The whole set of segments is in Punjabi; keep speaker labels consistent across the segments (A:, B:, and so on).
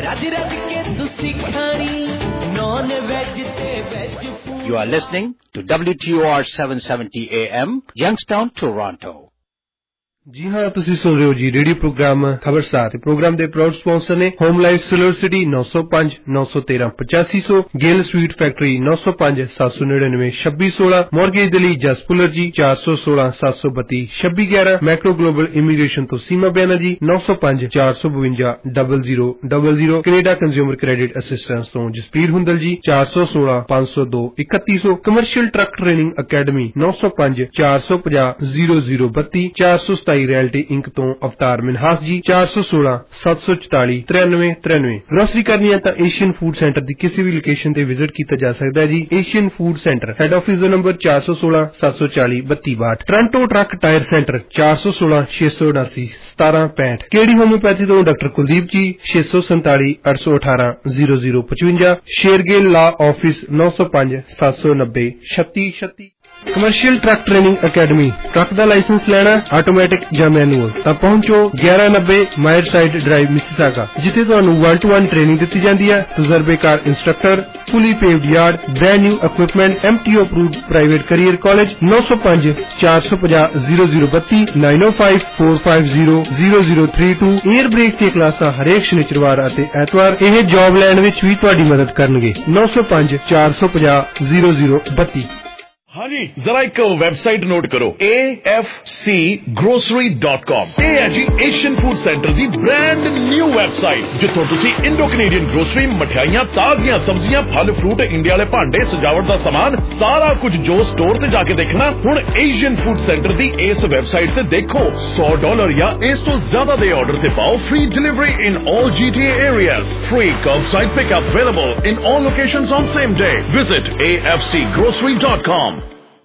A: You are listening to WTOR 770 AM, Youngstown, Toronto.
B: ਜੀ ਹਾਂ, ਤੁਸੀਂ ਸੁਣ ਰਹੇ ਹੋ ਜੀ ਰੇਡੀਓ ਪ੍ਰੋਗਰਾਮ ਖਬਰਸਾਰ। ਪ੍ਰੋਗਰਾਮ ਦੇ ਪ੍ਰਾਊਡ ਸਪਾਂਸਰ ਨੇ home life silver city 905 913 8500, Gill sweet factory 905 799 2616, mortgage ਦੇ ਲਈ ਜਸ ਪੁਲਰ ਜੀ 416 732 2611, ਮੈਕਰੋ ਗਲੋਬਲ ਇਮੀਗ੍ਰੇਸ਼ਨ ਤੋਂ Seema Banerjee 905 452 0000, Canada consumer credit assistance ਤੋਂ Jaspir Hundal ji 416 502 3100, commercial truck training academy 905 450 0032, 427 realty inc ਤੋਂ ਅਵਤਾਰ ਮਿਨਹਾਸ ਜੀ 416 744 9393। ਗ੍ਰੋਸਰੀ ਕਰਨੀ ਹੈ ਤਾਂ ਏਸ਼ੀਅਨ ਫੂਡ ਸੈਂਟਰ ਦੀ ਕਿਸੇ ਵੀ ਲੋਕੇਸ਼ਨ ਤੇ ਵਿਜ਼ਿਟ ਕੀਤਾ ਜਾ ਸਕਦਾ ਹੈ ਜੀ। Asian food centre, head office ਦਾ number 416 740 3262। Toronto truck tyre centre 416 679 1765। KD homeopathy ਤੋਂ doctor Kuldeep ji 647 818 0055। Shergill law office 905 790 3636। Commercial truck training academy, truck ਦਾ ਲਾਇਸੈਂਸ ਲੈਣਾ ਆਟੋਮੈਟਿਕ ਜਾਂ ਮੈਨੂਅਲ ਤਾਂ ਪਹੁੰਚੋ 1190 ਮਾਇਰ ਸਾਈਡ ਡਰਾਈਵ ਮਿਸੀਸਾਗਾ, ਜਿੱਥੇ ਤੁਹਾਨੂੰ 1-to-1 ਟ੍ਰੇਨਿੰਗ ਦਿੱਤੀ ਜਾਂਦੀ ਹੈ। ਤਜਰਬੇਕਾਰ instructor, fully paved yard, brand new equipment, MTO approved private career college 905 450 0032 905 450 0032। Air brake ਦੀਆਂ ਕਲਾਸਾਂ ਹਰੇਕ ਸ਼ਨੀਚਰਵਾਰ ਅਤੇ ਐਤਵਾਰ। ਇਹ ਜੌਬ ਲੈਣ ਵਿੱਚ ਵੀ ਤੁਹਾਡੀ ਮਦਦ ਕਰਨਗੇ। 905 450 0032।
C: हाँ जी, जरा एक वेबसाइट नोट करो, afcgrocery.com। ਇਹ ਹੈ ਜੀ ਏਸ਼ੀਅਨ ਫੂਡ ਸੈਂਟਰ ਦੀ ਬ੍ਰੈਂਡ ਨਿਊ ਵੈਬਸਾਈਟ, ਜਿੱਥੋਂ ਤੁਸੀਂ ਇੰਡੋ ਕੈਨੇਡੀਅਨ ਗਰੋਸਰੀ, ਮਠਿਆਈਆਂ, ਤਾਜ਼ੀਆਂ ਸਬਜ਼ੀਆਂ, ਫਲ ਫਰੂਟ, ਇੰਡੀਆ ਵਾਲੇ ਭਾਂਡੇ, ਸਜਾਵਟ ਦਾ ਸਮਾਨ, ਸਾਰਾ ਕੁਝ ਜੋ ਸਟੋਰ ਤੇ ਜਾ ਕੇ ਦੇਖਣਾ, ਹੁਣ ਏਸ਼ੀਅਨ ਫੂਡ ਸੈਂਟਰ ਦੀ ਇਸ ਵੈਬਸਾਈਟ ਤੇ ਦੇਖੋ। $100 ਜਾਂ ਇਸ ਤੋਂ ਜ਼ਿਆਦਾ ਦੇ ਆਰਡਰ ਤੇ ਪਾਓ free delivery in all GTA areas, free curbside pickup available in all locations on same day. Visit afcgrocery.com।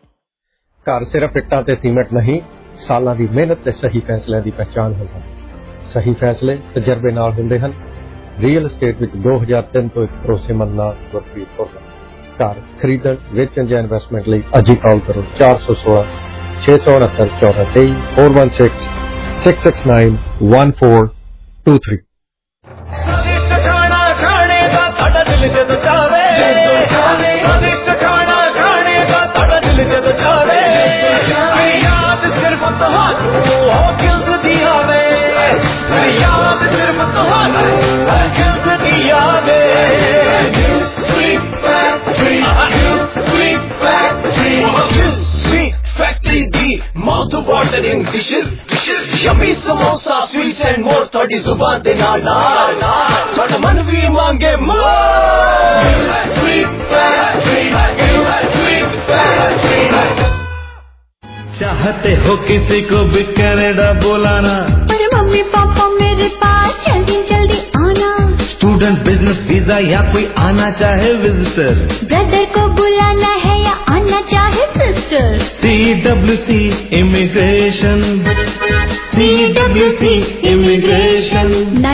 D: ਘਰ ਸਿਰਫ ਇੱਟਾਂ ਤੇ ਸੀਮੈਂਟ ਨਹੀਂ, ਸਾਲਾਂ ਦੀ ਮਿਹਨਤ ਤੇ ਸਹੀ ਫੈਸਲਿਆਂ ਦੀ ਪਹਿਚਾਣ ਹੁੰਦਾ ਹੈ। ਸਹੀ ਫੈਸਲੇ ਤਜਰਬੇ ਨਾਲ ਹੁੰਦੇ ਹਨ। ਰੀਅਲ ਏਸਟੇਟ ਵਿੱਚ 2003 ਤੋਂ ਇੱਕ ਭਰੋਸੇਮੰਦ ਨਾਮ ਗੁਰਪ੍ਰੀਤ ਕੌਰ। ਘਰ ਖਰੀਦਣ, ਵੇਚਣ ਜਾਂ ਇਨਵੈਸਟਮੈਂਟ ਲਈ ਅੱਜ ਹੀ ਕਾਲ ਕਰੋ 416 669 1423 416 669 1423।
E: Mouth-watering dishes, yummy samosa, sweets and more. Thodi zuban de naal thada man bhi mange more. Sweet factory, sweet factory।
F: चाहते हो किसी को भी कनाडा बुलाना,
G: पर मम्मी पापा मेरे पास जल्दी जल्दी आना।
F: स्टूडेंट, बिजनेस वीजा या कोई आना चाहे विजिटर,
G: ब्रदर को बुलाना है या आना चाहे sister.
F: CWC immigration, CWC immigration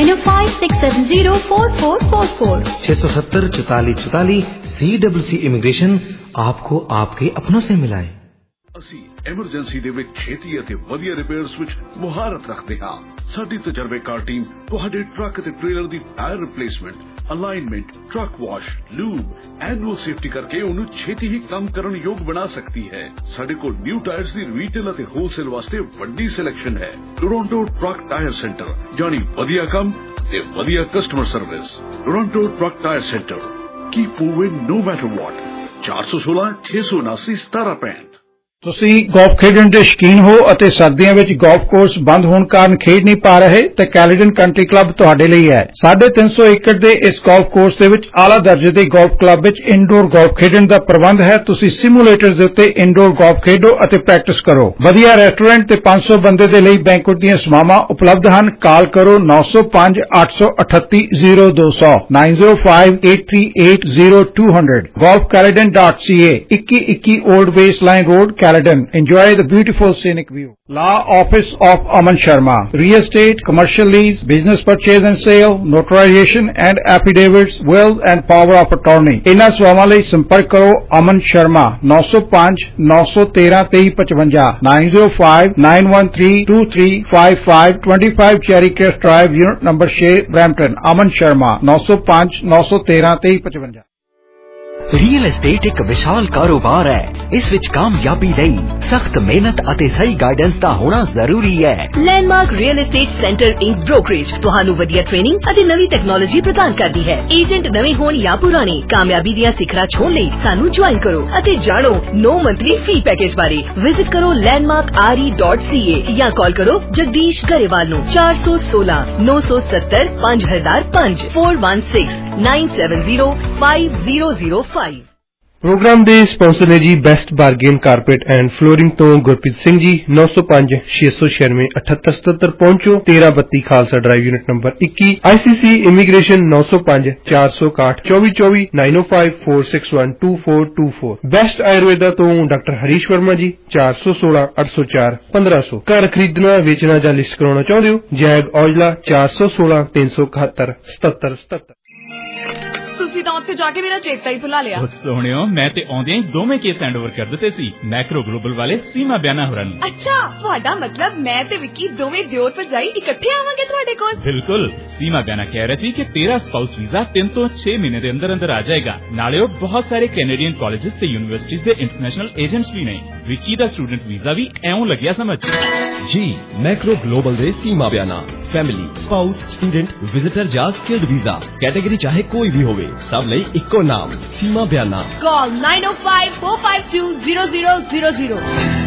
G: 905-670-4444
F: 670 44 44। CWC immigration आपको आपके अपनों से मिलाए।
C: ਅਸੀਂ ਐਮਰਜੈਂਸੀ ਦੇ ਵਿੱਚ ਛੇਤੀ ਅਤੇ ਵਧੀਆ ਰਿਪੇਅਰਸ ਵਿੱਚ ਮੁਹਾਰਤ ਰੱਖਦੇ ਹਾਂ। ਸਾਡੀ ਤਜਰਬੇਕਾਰ ਟੀਮ ਤੁਹਾਡੇ ਟਰੱਕ ਅਤੇ ਟ੍ਰੇਲਰ ਦੀ tyre replacement, alignment, truck wash, lube, annual safety ਕਰਕੇ ਉਹਨੂੰ ਛੇਤੀ ਹੀ ਕੰਮ ਕਰਨ ਯੋਗ ਬਣਾ ਸਕਦੀ ਹੈ। ਸਾਡੇ ਕੋਲ ਨਿਊ ਟਾਇਰਸ ਦੀ ਰੀਟੇਲ ਅਤੇ ਹੋਲਸੇਲ ਵਾਸਤੇ ਵੱਡੀ ਸਿਲੈਕਸ਼ਨ ਹੈ। ਟੋਰਾਂਟੋ ਟਰੱਕ ਟਾਇਰ ਸੈਂਟਰ, ਜਾਣੀ ਵਧੀਆ ਕੰਮ ਤੇ ਵਧੀਆ customer service. Toronto truck tyre centre, keep moving no matter what. 416 679 1765।
H: ਤੁਸੀਂ ਗੋਲਫ ਖੇਡਣ ਦੇ ਸ਼ੌਕੀਨ ਹੋ ਅਤੇ ਸਰਦੀਆਂ ਵਿੱਚ ਗੋਲਫ ਕੋਰਸ ਬੰਦ ਹੋਣ ਕਾਰਨ ਖੇਡ ਨਹੀਂ ਪਾ ਰਹੇ ਤੇ ਕੈਲੀਡਨ ਕੰਟਰੀ ਕਲੱਬ ਤੁਹਾਡੇ ਲਈ ਹੈ। 350 ਏਕੜ ਦੇ ਇਸ ਗੋਲਫ ਕੋਰਸ ਦੇ ਵਿੱਚ ਆਲਾ ਦਰਜੇ ਦੇ ਗੋਲਫ ਕਲੱਬ ਵਿੱਚ ਇਨਡੋਰ ਗੋਲਫ ਖੇਡਣ ਦਾ ਪ੍ਰਬੰਧ ਹੈ। ਤੁਸੀਂ ਸਿਮੂਲੇਟਰਸ ਦੇ ਉੱਤੇ ਇਨਡੋਰ ਗੋਲਫ ਖੇਡੋ ਅਤੇ ਪ੍ਰੈਕਟਿਸ ਕਰੋ। ਵਧੀਆ ਰੈਸਟੋਰੈਂਟ ਤੇ 500 ਬੰਦੇ ਦੇ ਲਈ ਬੈਂਕੁਏਟ ਦੀਆਂ ਸਮਾਵਾਂ ਉਪਲਬਧ ਹਨ। ਕਾਲ ਕਰੋ 905 838 0200 905 838 0200। golfcaledon.ca 2121 old base line road, Caledon. Enjoy the beautiful scenic view. Law Office of Aman Sharma. Real estate, commercial lease, business purchase and sale, notarization and affidavits, will and power of attorney. इन्हां सेवावां लई संपर्क करो Aman Sharma 905 913 2355 905 913 2355 25 Cherry Crest Drive, unit number 6, Brampton. Aman Sharma 905 913 2355।
I: Real estate ਇੱਕ ਵਿਸ਼ਾਲ ਕਾਰੋਬਾਰ ਹੈ। ਇਸ ਵਿੱਚ ਕਾਮਯਾਬੀ ਲਈ ਸਖਤ ਮਿਹਨਤ ਅਤੇ ਸਹੀ ਗਾਈਡੈਂਸ ਦਾ ਹੋਣਾ ਜ਼ਰੂਰੀ ਹੈ।
J: Landmark real estate centre inc brokerage ਤੁਹਾਨੂੰ ਵਧੀਆ ਟ੍ਰੇਨਿੰਗ ਅਤੇ ਨਵੀਂ ਟੈਕਨੋਲੋਜੀ ਪ੍ਰਦਾਨ ਕਰਦੀ ਹੈ। ਏਜੰਟ ਨਵੇਂ ਹੋਣ ਜਾਂ ਪੁਰਾਣੇ, ਕਾਮਯਾਬੀ ਦੀਆਂ ਸਿਖਰਾਂ ਛੋਹਣ ਲਈ ਸਾਨੂੰ ਜੁਆਇਨ ਕਰੋ ਅਤੇ ਜਾਣੋ 9 ਮੰਥਲੀ ਫੀ ਪੈਕੇਜ ਬਾਰੇ। ਵਿਜ਼ਿਟ ਕਰੋ landmarkre.ca ਜਾਂ ਕਾਲ ਕਰੋ ਜਗਦੀਸ਼ ਗਰੇਵਾਲ ਨੂੰ 416 970 5005 416 970 5005।
B: ਪ੍ਰੋਗਰਾਮ ਦੇ ਸਪਾਂਸਰ ਨੇ ਜੀ best bargain carpet and flooring ਤੋਂ ਗੁਰਪ੍ਰੀਤ ਸਿੰਘ ਜੀ 905 696 7877 ਪਹੁੰਚੋ 1332 Khalsa drive unit number 21 ICC immigration 905 461 2424 905 461 2424 best Ayurveda ਤੋਂ ਡਾਕਟਰ ਹਰੀਸ਼ ਵਰਮਾ ਜੀ 416 804 1500 ਘਰ ਖਰੀਦਣਾ ਵੇਚਣਾ ਜਾਂ ਲਿਸਟ ਕਰਾਉਣਾ ਚਾਹੁੰਦੇ ਹੋ ਜੈਗ ਔਜਲਾ 416 371 7777।
K: ਤੁਸੀਂ ਤਾਂ ਉੱਥੇ ਜਾ ਕੇ ਮੇਰਾ ਚੇਤਾ ਹੀ ਭੁਲਾ ਲਿਆ।
L: ਸੋਹਣਿਓ ਮੈਂ ਤੇ ਆਉਂਦਿਆਂ ਹੀ ਦੋਵੇਂ ਕੇਸ ਹੈਂਡਓਵਰ ਕਰ ਦਿੱਤੇ ਸੀ ਮੈਕਰੋ ਗਲੋਬਲ ਵਾਲੇ ਸੀਮਾ ਬਿਆਨਾ ਹੋਰਾਂ ਨੂੰ।
K: ਅੱਛਾ, ਤੁਹਾਡਾ ਮਤਲਬ ਮੈਂ ਤੇ ਵਿੱਕੀ ਦੋਵੇਂ ਦਿਓਰ ਭਰਜਾਈ ਇਕੱਠੇ ਆਵਾਂਗੇ ਤੁਹਾਡੇ ਕੋਲ?
L: ਬਿਲਕੁਲ। ਸੀਮਾ ਬਿਆਨਾ ਕਹਿ ਰਹੀ ਸੀ ਕਿ ਤੇਰਾ ਸਪਾਊਸ ਵੀਜ਼ਾ 3 ਤੋਂ 6 ਮਹੀਨੇ ਦੇ ਅੰਦਰ ਅੰਦਰ ਆ ਜਾਏਗਾ। ਨਾਲੇ ਉਹ ਬਹੁਤ ਸਾਰੇ ਕੈਨੇਡੀਅਨ ਕਾਲਜਿਸ ਤੇ ਯੂਨੀਵਰਸਿਟੀਜ਼ ਦੇ ਇੰਟਰਨੈਸ਼ਨਲ ਏਜੰਟਸ ਵੀ ਨੇ। ਵਿੱਕੀ ਦਾ ਸਟੂਡੈਂਟ ਵੀਜ਼ਾ ਵੀ ਐਉਂ ਲੱਗਿਆ ਸਮਝ
M: ਜੀ। ਮੈਕਰੋ ਗਲੋਬਲ ਦੇ Seema Biana family, spouse, student, visitor ਜਾਂ ਸਕਿਲਡ ਵੀਜ਼ਾ ਕੈਟੇਗਰੀ ਚਾਹੇ ਕੋਈ ਵੀ ਹੋਵੇ, ਸਭ ਲਈ ਇੱਕੋ ਨਾਮ Seema Biana.
K: Call 9054520000।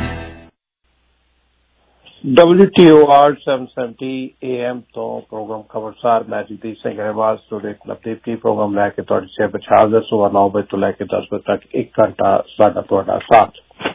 N: WTOR 770 AM ਤੋਂ ਪ੍ਰੋਗਰਾਮ ਖਬਰਸਾਰ ਮੈਂ ਜਗਦੀਸ਼ ਸਿੰਘ ਗਰੇਵਾਲ ਸਟੂਡੀਓ ਨਵਦੀਪ ਕੀ ਪ੍ਰੋਗਰਾਮ ਲੈ ਕੇ ਤੁਹਾਡੀ ਸੇਵਾ ਵਿੱਚ ਹਾਜ਼ਰ ਸੁਬਹ 9 ਵਜੇ ਤੋਂ ਲੈ ਕੇ 10 ਵਜੇ ਤੱਕ 1 ਘੰਟਾ ਸਾਡਾ ਤੁਹਾਡਾ ਸਾਥ।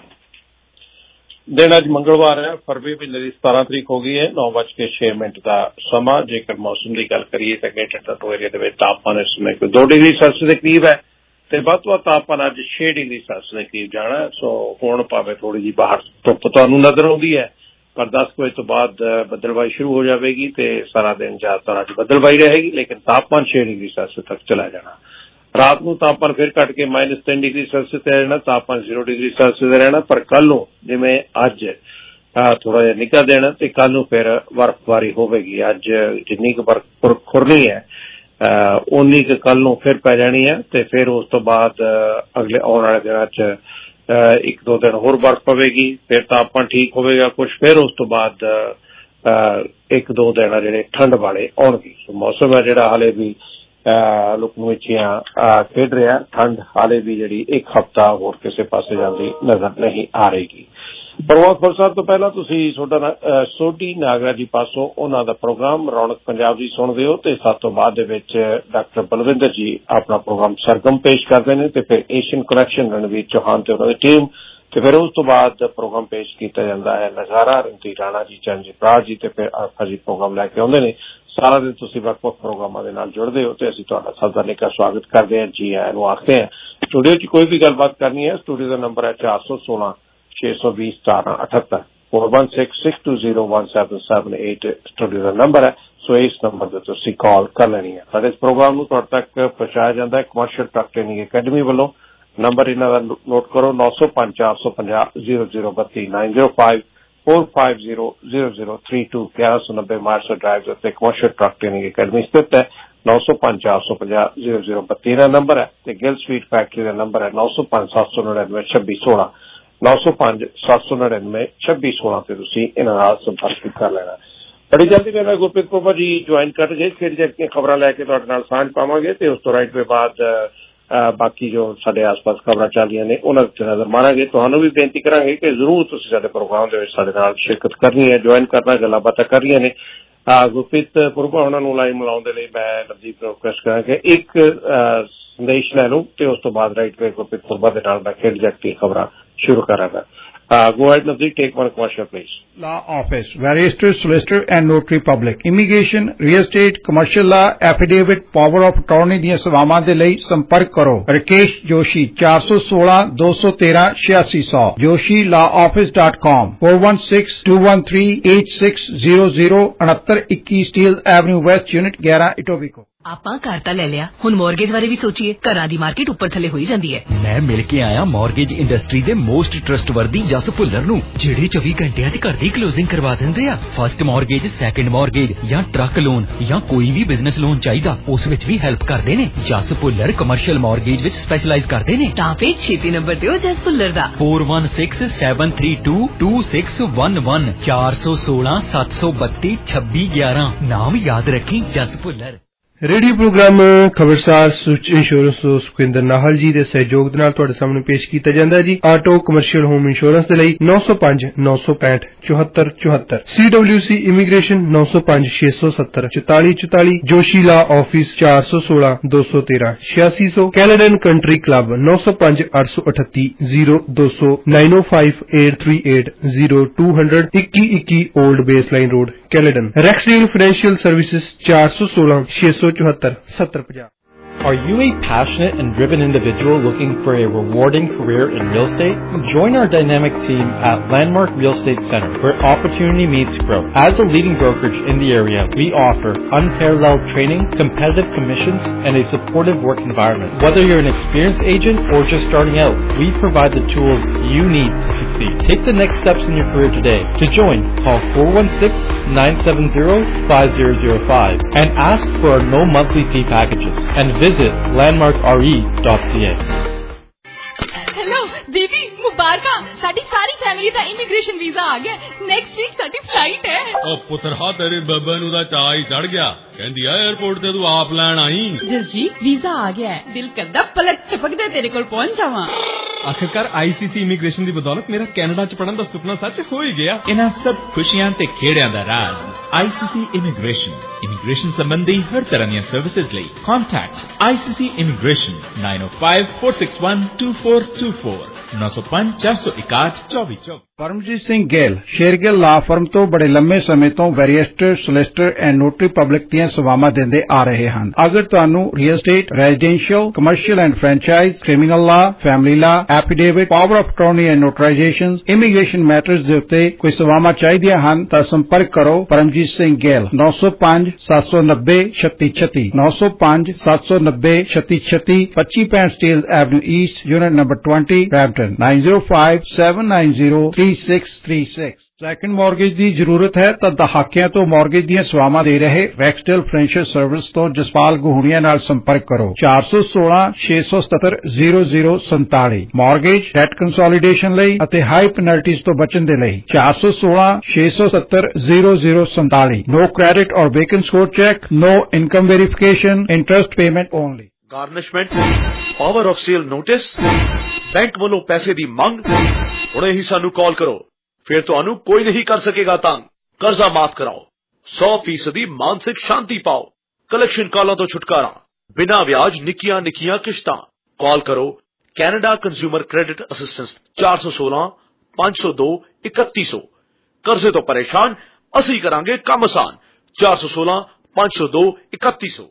N: ਦਿਨ ਅੱਜ ਮੰਗਲਵਾਰ ਹੈ, ਫਰਵਰੀ ਮਹੀਨੇ ਦੀ 17 ਤਰੀਕ ਹੋ ਗਈ ਹੈ। 9:06 ਦਾ ਸਮਾਂ। ਜੇਕਰ ਮੌਸਮ ਦੀ ਗੱਲ ਕਰੀਏ ਤਾਂ ਗ੍ਰੇਟਰ ਟੋਰਾਂਟੋ ਏਰੀਆ ਦੇ ਵਿੱਚ ਤਾਪਮਾਨ ਇਸ ਸਮੇਂ 2 ਡਿਗਰੀ ਸੈਲਸੀਅਸ ਦੇ ਕਰੀਬ ਹੈ ਤੇ ਵੱਧ ਤੋਂ ਵੱਧ ਤਾਪਮਾਨ ਅੱਜ 6 ਡਿਗਰੀ ਸੈਲਸੀਅਸ ਦੇ ਕਰੀਬ ਜਾਣਾ। ਸੋ ਹੁਣ ਭਾਵੇਂ ਥੋੜੀ ਜਿਹੀ ਬਾਹਰ ਧੁੱਪ ਤੁਹਾਨੂੰ ਨਜ਼ਰ ਆਉਂਦੀ ਹੈ, ਪਰ 10 ਵਜੇ ਤੋਂ ਬਾਅਦ ਬੱਦਲਬਾਈ ਸ਼ੁਰੂ ਹੋ ਜਾਵੇਗੀ ਤੇ ਸਾਰਾ ਦਿਨ ਜ਼ਿਆਦਾਤਰ ਅੱਜ ਬੱਦਲਬਾਈ ਰਹੇਗੀ, ਲੇਕਿਨ ਤਾਪਮਾਨ 6 ਡਿਗਰੀ ਸੈਲਸੀਅਸ ਤੱਕ ਚਲਾ ਜਾਣਾ। ਰਾਤ ਨੂੰ ਤਾਪਮਾਨ ਫਿਰ ਘਟ ਕੇ -3 ਡਿਗਰੀ ਸੈਲਸੀਅਸ ਤੇ ਰਹਿਣਾ, ਤਾਪਮਾਨ 0 ਡਿਗਰੀ ਸੈਲਸੀਅਸ ਤੇ ਰਹਿਣਾ। ਪਰ ਕੱਲ ਨੂੰ ਜਿਵੇਂ ਅੱਜ ਥੋੜਾ ਜਿਹਾ ਨਿੱਘਾ ਦੇਣਾ ਤੇ ਕੱਲ ਨੂੰ ਫਿਰ ਬਰਫ਼ਬਾਰੀ ਹੋਵੇਗੀ। ਅੱਜ ਜਿੰਨੀ ਕੁ ਬਰਫ਼ ਖੁਰਨੀ ਹੈ ਉਨੀ ਕੁ ਕੱਲ ਨੂੰ ਫਿਰ ਪੈ ਜਾਣੀ ਹੈ ਤੇ ਫਿਰ ਉਸ ਤੋਂ ਬਾਅਦ ਅਗਲੇ ਆਉਣ ਵਾਲੇ ਦਿਨਾਂ 'ਚ 1-2 ਦਿਨ ਹੋਰ ਬਰਫ਼ ਪਵੇਗੀ, ਫਿਰ ਤਾਪਮਾਨ ਠੀਕ ਹੋਵੇਗਾ ਕੁਛ, ਫਿਰ ਉਸ ਤੋਂ ਬਾਅਦ 1-2 ਦਿਨ ਜਿਹੜੇ ਠੰਡ ਵਾਲੇ ਆਉਣਗੇ। ਮੌਸਮ ਹੈ ਜਿਹੜਾ ਹਾਲੇ ਵੀ ਲੁਕਣ ਵਿੱਚੀਆਂ ਖੇਡ ਰਿਹਾ। ਠੰਡ ਹਾਲੇ ਵੀ ਜਿਹੜੀ 1 ਹਫ਼ਤਾ ਹੋਰ ਕਿਸੇ ਪਾਸੇ ਜਾਂਦੀ ਨਜ਼ਰ ਨਹੀਂ ਆ ਰਹੀ। ਪ੍ਰਮੋਦ ਪ੍ਰਸਾਦ ਤੋਂ ਪਹਿਲਾਂ ਤੁਸੀਂ ਸੋਢੀ ਨਾਗਰਾ ਜੀ ਪਾਸੋਂ ਉਹਨਾਂ ਦਾ ਪ੍ਰੋਗਰਾਮ ਰੌਣਕ ਪੰਜਾਬ ਜੀ ਸੁਣਦੇ ਹੋ ਤੇ 7 ਤੋਂ ਬਾਅਦ ਦੇ ਵਿੱਚ ਡਾਕਟਰ ਬਲਵਿੰਦਰ ਜੀ ਆਪਣਾ ਪ੍ਰੋਗਰਾਮ ਸਰਗਮ ਪੇਸ਼ ਕਰਦੇ ਨੇ ਤੇ ਫਿਰ ਏਸ਼ੀਅਨ ਕਨੈਕਸ਼ਨ ਰਣਵੀਰ ਚੌਹਾਨ ਤੇ ਉਹਨਾਂ ਦੀ ਟੀਮ ਤੇ ਫਿਰ ਉਸ ਤੋਂ ਬਾਅਦ ਪ੍ਰੋਗਰਾਮ ਪੇਸ਼ ਕੀਤਾ ਜਾਂਦਾ ਹੈ ਨਜ਼ਾਰਾ ਰਣਜੀਤ ਰਾਣਾ ਜੀ, ਚਰਨਜੀਤ ਬਰਾੜ ਜੀ ਤੇ ਫਿਰ ਆਫਾ ਜੀ ਪ੍ਰੋਗਰਾਮ ਲੈ ਕੇ ਆਉਂਦੇ ਨੇ। ਸਾਰਾ ਦਿਨ ਤੁਸੀਂ ਵੱਖ-ਵੱਖ ਪ੍ਰੋਗਰਾਮਾਂ ਦੇ ਨਾਲ ਜੁੜਦੇ ਹੋ ਤੇ ਅਸੀਂ ਤੁਹਾਡਾ ਸਭ ਦਾ ਨਿੱਘਾ ਸਵਾਗਤ ਕਰਦੇ ਹਾਂ, ਜੀ ਆਇਆਂ ਨੂੰ ਆਖਦੇ ਹਾਂ। ਸਟੂਡੀਓ 'ਚ ਕੋਈ ਵੀ ਗੱਲਬਾਤ ਕਰਨੀ ਹੈ, ਸਟੂਡੀਓ ਦਾ ਨੰਬਰ ਹੈ 416 620 1778 4166201778 ਸਟੂਡੀਓ ਦਾ ਨੰਬਰ ਹੈ। ਸੋ ਇਸ ਨੰਬਰ ਤੇ ਤੁਸੀਂ ਕਾਲ ਕਰ ਲੈਣੀ ਹੈ। ਸਾਡੇ ਇਸ ਪ੍ਰੋਗਰਾਮ ਨੂੰ ਤੁਹਾਡੇ ਤੱਕ ਪਹੁੰਚਾਇਆ ਜਾਂਦਾ ਹੈ ਕਮਰਸ਼ੀਅਲ ਟਰੱਕ ਟ੍ਰੇਨਿੰਗ ਅਕੈਡਮੀ ਵੱਲੋਂ। ਨੰਬਰ ਇਹਨਾਂ ਦਾ ਨੋਟ ਕਰੋ 905 450 0032 905 4500032 1190 ਮਾਰਸ਼ਲ ਡਰਾਈਵ ਉੱਤੇ ਕਮਰਸ਼ੀਅਲ ਟਰੱਕ ਟ੍ਰੇਨਿੰਗ ਅਕੈਡਮੀ ਸਥਿਤ ਹੈ। 905 450 0032 ਦਾ ਨੰਬਰ ਹੈ ਤੇ ਗਿਲ ਸਵੀਟ ਫੈਕਟਰੀ ਦਾ ਨੰਬਰ ਹੈ 905 799 2616 905 799 2616 ਤੇ ਤੁਸੀਂ ਇਹਨਾਂ ਨਾਲ ਸੰਪਰਕ ਕਰ ਲੈਣਾ। ਬੜੀ ਜਲਦੀ ਮੇਰਾ ਗੁਰਪ੍ਰੀਤ ਕੋਪਾ ਜੀ ਜੁਆਇਨ ਕਰ ਗਏ, ਫਿਰ ਜਿਹੜੀਆਂ ਖਬਰਾਂ ਲੈ ਕੇ ਤੁਹਾਡੇ ਨਾਲ ਸਾਂਝ ਪਾਵਾਂਗੇ ਤੇ ਉਸ ਤੋਂ ਰਾਈਟ ਦੇ ਬਾਅਦ ਬਾਕੀ ਜੋ ਸਾਡੇ ਆਸ-ਪਾਸ ਖਬਰਾਂ ਚੱਲ ਰਹੀਆਂ ਨੇ ਉਹਨਾਂ ਤੇ ਨਜ਼ਰ ਮਾਰਾਂਗੇ। ਤੁਹਾਨੂੰ ਵੀ ਬੇਨਤੀ ਕਰਾਂਗੇ ਕਿ ਜ਼ਰੂਰ ਤੁਸੀਂ ਸਾਡੇ ਪ੍ਰੋਗਰਾਮ ਦੇ ਵਿੱਚ ਸਾਡੇ ਨਾਲ ਸ਼ਿਰਕਤ ਕਰਨੀ ਹੈ, ਜੁਆਇਨ ਕਰਨਾ, ਗੱਲਾਂ ਬਾਤਾਂ ਕਰ ਰਹੀਆਂ ਨੇ। ਗੁਰਪ੍ਰੀਤ ਪੁਰਬਾ ਉਹਨਾਂ ਨੂੰ ਲਾਈਨ ਮਿਲਾਉਣ ਦੇ ਲਈ ਮੈਂ ਨਵਦੀਪ ਨੂੰ ਰਿਕੁਐਸਟ ਕਰਾਂਗੇ ਇੱਕ ਸੰਦੇਸ਼ ਲੈ ਲਓ ਤੇ ਉਸ ਤੋਂ ਬਾਅਦ ਰਾਈਟ ਵੇ ਗੁਰਪ੍ਰੀਤ ਪੁਰਬਾ ਦੇ ਨਾਲ ਮੈਂ ਖੇਡ ਜਗਤ ਦੀ ਖਬਰਾਂ ਸ਼ੁਰੂ ਕਰਾਂਗਾ। Go ahead, Navdeep, take one commercial, please.
H: Law Office, Barrister, Solicitor and Notary Public, Immigration, Real Estate, Commercial Law, Affidavit, Power of Attorney ਦੀਆਂ ਸੇਵਾਵਾਂ ਦੇ ਲਈ ਸੰਪਰਕ ਕਰੋ Rakesh Joshi 416-213-8600 joshiLawOffice.com 416-213-8600 6921 Steel Avenue West Unit 11 Etobicoke।
J: ਆਪਾਂ ਘਰ ਤਾਂ ਲੈ ਲਿਆ, ਹੁਣ ਮੌਰਗੇਜ ਬਾਰੇ ਵੀ ਸੋਚੀਏ। ਘਰਾਂ ਦੀ ਮਾਰਕੀਟ ਉੱਪਰ ਥੱਲੇ ਹੋਈ ਜਾਂਦੀ ਹੈ।
I: ਮੈਂ ਮਿਲ ਕੇ ਆਇਆ ਮੌਰਗੇਜ ਇੰਡਸਟਰੀ ਦੇ ਮੋਸਟ ਟਰਸਟਵਰਦੀ ਜਸ ਭੁੱਲਰ ਨੂੰ, ਜਿਹੜੇ 24 ਘੰਟਿਆਂ 'ਚ ਘਰ ਦੀ ਕਲੋਜ਼ਿੰਗ ਕਰਵਾ ਦਿੰਦੇ ਆ। ਫਸਟ ਮੌਰਗੇਜ, ਸੈਕੰਡ ਮੌਰਗੇਜ ਜਾਂ ਟਰੱਕ ਲੋਨ ਜਾਂ ਕੋਈ ਵੀ ਬਿਜ਼ਨਸ ਲੋਨ ਚਾਹੀਦਾ, ਉਸ ਵਿੱਚ ਵੀ ਹੈਲਪ ਕਰਦੇ ਨੇ। ਜਸ ਭੁੱਲਰ ਕਮਰਸ਼ੀਅਲ ਮੌਰਗੇਜ ਵਿੱਚ ਸਪੈਸ਼ਲਾਈਜ਼ ਕਰਦੇ ਨੇ।
J: ਤਾਂ ਫੇਰ ਛੇਤੀ ਨੰਬਰ ਦਿਓ ਜਸ ਭੁੱਲਰ ਦਾ
I: 4167322611 416-732-2611। ਨਾਮ ਯਾਦ ਰੱਖੀ, Jas Bhullar.
B: Radio program Khabarsar such insurance ਤੋਂ ਸੁਖਿੰਦਰ ਨਾਹਲ ਜੀ ਦੇ ਸਹਿਯੋਗ ਦੇ ਨਾਲ ਤੁਹਾਡੇ ਸਾਹਮਣੇ ਪੇਸ਼ ਕੀਤਾ ਜਾਂਦਾ ਹੈ ਜੀ। ਆਟੋ ਕਮਰਸ਼ੀਅਲ ਹੋਮ ਇੰਸ਼ੋਰੈਂਸ ਦੇ ਲਈ 905-965-7474 CWC immigration 905-670-4444 Joshi law office 416-213-8600 Canadian country club 905-838-0200 905-838-0200 2121 old baseline road Caledon. Rexdale financial services 416-674-7050।
O: Are you a passionate and driven individual looking for a rewarding career in real estate? Join our dynamic team at Landmark Real Estate Center, where opportunity meets growth. As a leading brokerage in the area, we offer unparalleled training, competitive commissions, and a supportive work environment. Whether you're an experienced agent or just starting out, we provide the tools you need to succeed. Take the next steps in your career today. To join, call 416-970-5005 and ask for our no monthly fee packages. And visit landmarkre.ca.
K: Hello baby, मुबारका, साडी सारी फैमिली दा इमिग्रेशन वीजा आ गया। नेक्स्ट वीक साडी फ्लाइट है।
P: ओ पुत्रा, तेरे बब्बे नु दा चाह ही चढ़ गया। कहंदी आ एयरपोर्ट ते तू आप लैन आई।
K: दिल जी, वीजा आ गया है। दिल करदा पलक झपकदे तेरे कोल पहुंच जावां।
L: आखिरकार ICC इमिग्रेशन दी बदौलत मेरा कनाडा च पढ़न दा सुपना सच हो ही गया। इन्हां सब खुशियां ते खेड़ियां दा राज ICC इमिग्रेशन संबंधी हर तरह दी सर्विसेज लई contact ICC immigration 9054612424 905-461-2424।
H: Paramjit Singh Gill Shergill law firm ਤੋਂ ਬੜੇ ਲੰਮੇ ਸਮੇਂ ਤੋਂ barrister, solicitor and notary public ਦੀਆਂ ਸੇਵਾਵਾਂ ਦਿੰਦੇ ਆ ਰਹੇ ਹਨ। ਅਗਰ ਤੁਹਾਨੂੰ real estate, residential, commercial and franchise, criminal law, family law, affidavit, power of attorney and notarisations, immigration matters ਦੇ ਉੱਤੇ ਕੋਈ ਸੇਵਾਵਾਂ ਚਾਹੀਦੀਆਂ ਹਨ ਤਾਂ ਸੰਪਰਕ ਕਰੋ Paramjit Singh Gill 905-790-3636 905-790-3636 2565 steel avenue east unit number 20 Brampton 9057903636। Second mortgage ਦੀ ਜ਼ਰੂਰਤ ਹੈ ਤਾਂ ਦਹਾਕਿਆਂ ਤੋਂ ਮਾਰਗੇਜ ਦੀਆਂ ਸੇਵਾਵਾਂ ਦੇ ਰਹੇ ਰੈਕਸਡੇਲ ਫਾਈਨੈਂਸ਼ੀਅਲ ਸਰਵਿਸ ਤੋਂ ਜਸਪਾਲ ਗੁਹੂਣੀਆ ਨਾਲ ਸੰਪਰਕ ਕਰੋ 416-670-0047। ਮਾਰਗੇਜ, ਡੈਟ ਕੰਸੋਲੀਡੇਸ਼ਨ ਲਈ ਅਤੇ ਹਾਈ ਪੈਨਲਟੀਜ਼ ਤੋਂ ਬਚਣ ਦੇ ਲਈ 416-670-0047। No credit or vacant score check, no income verification, interest payment only.
Q: Garnishment, power of sale notice, bank ਵੱਲੋਂ ਪੈਸੇ ਦੀ ਮੰਗ, ਹੁਣੇ ਹੀ ਸਾਨੂੰ ਕਾਲ ਕਰੋ, ਫਿਰ ਤੁਹਾਨੂੰ ਕੋਈ ਨਹੀਂ ਕਰ ਸਕੇਗਾ ਤੰਗ। ਕਰਜ਼ਾ ਮਾਫ ਕਰਾਓ, 100% ਮਾਨਸਿਕ ਸ਼ਾਂਤੀ ਪਾਓ, ਕਲੈਕਸ਼ਨ ਕਾਲਾਂ ਤੋਂ ਛੁਟਕਾਰਾ, ਬਿਨਾਂ ਵਿਆਜ ਨਿੱਕੀਆਂ ਨਿੱਕੀਆਂ ਕਿਸ਼ਤਾਂ। ਕਾਲ ਕਰੋ ਕੈਨੇਡਾ ਕੰਜ਼ਿਊਮਰ ਕ੍ਰੈਡਿਟ ਅਸਿਸਟੈਂਸ 416-502-3100। ਕਰਜ਼ੇ ਤੋਂ ਪਰੇਸ਼ਾਨ, ਅਸੀਂ ਕਰਾਂਗੇ ਕੰਮ ਆਸਾਨ। 416-502-3100।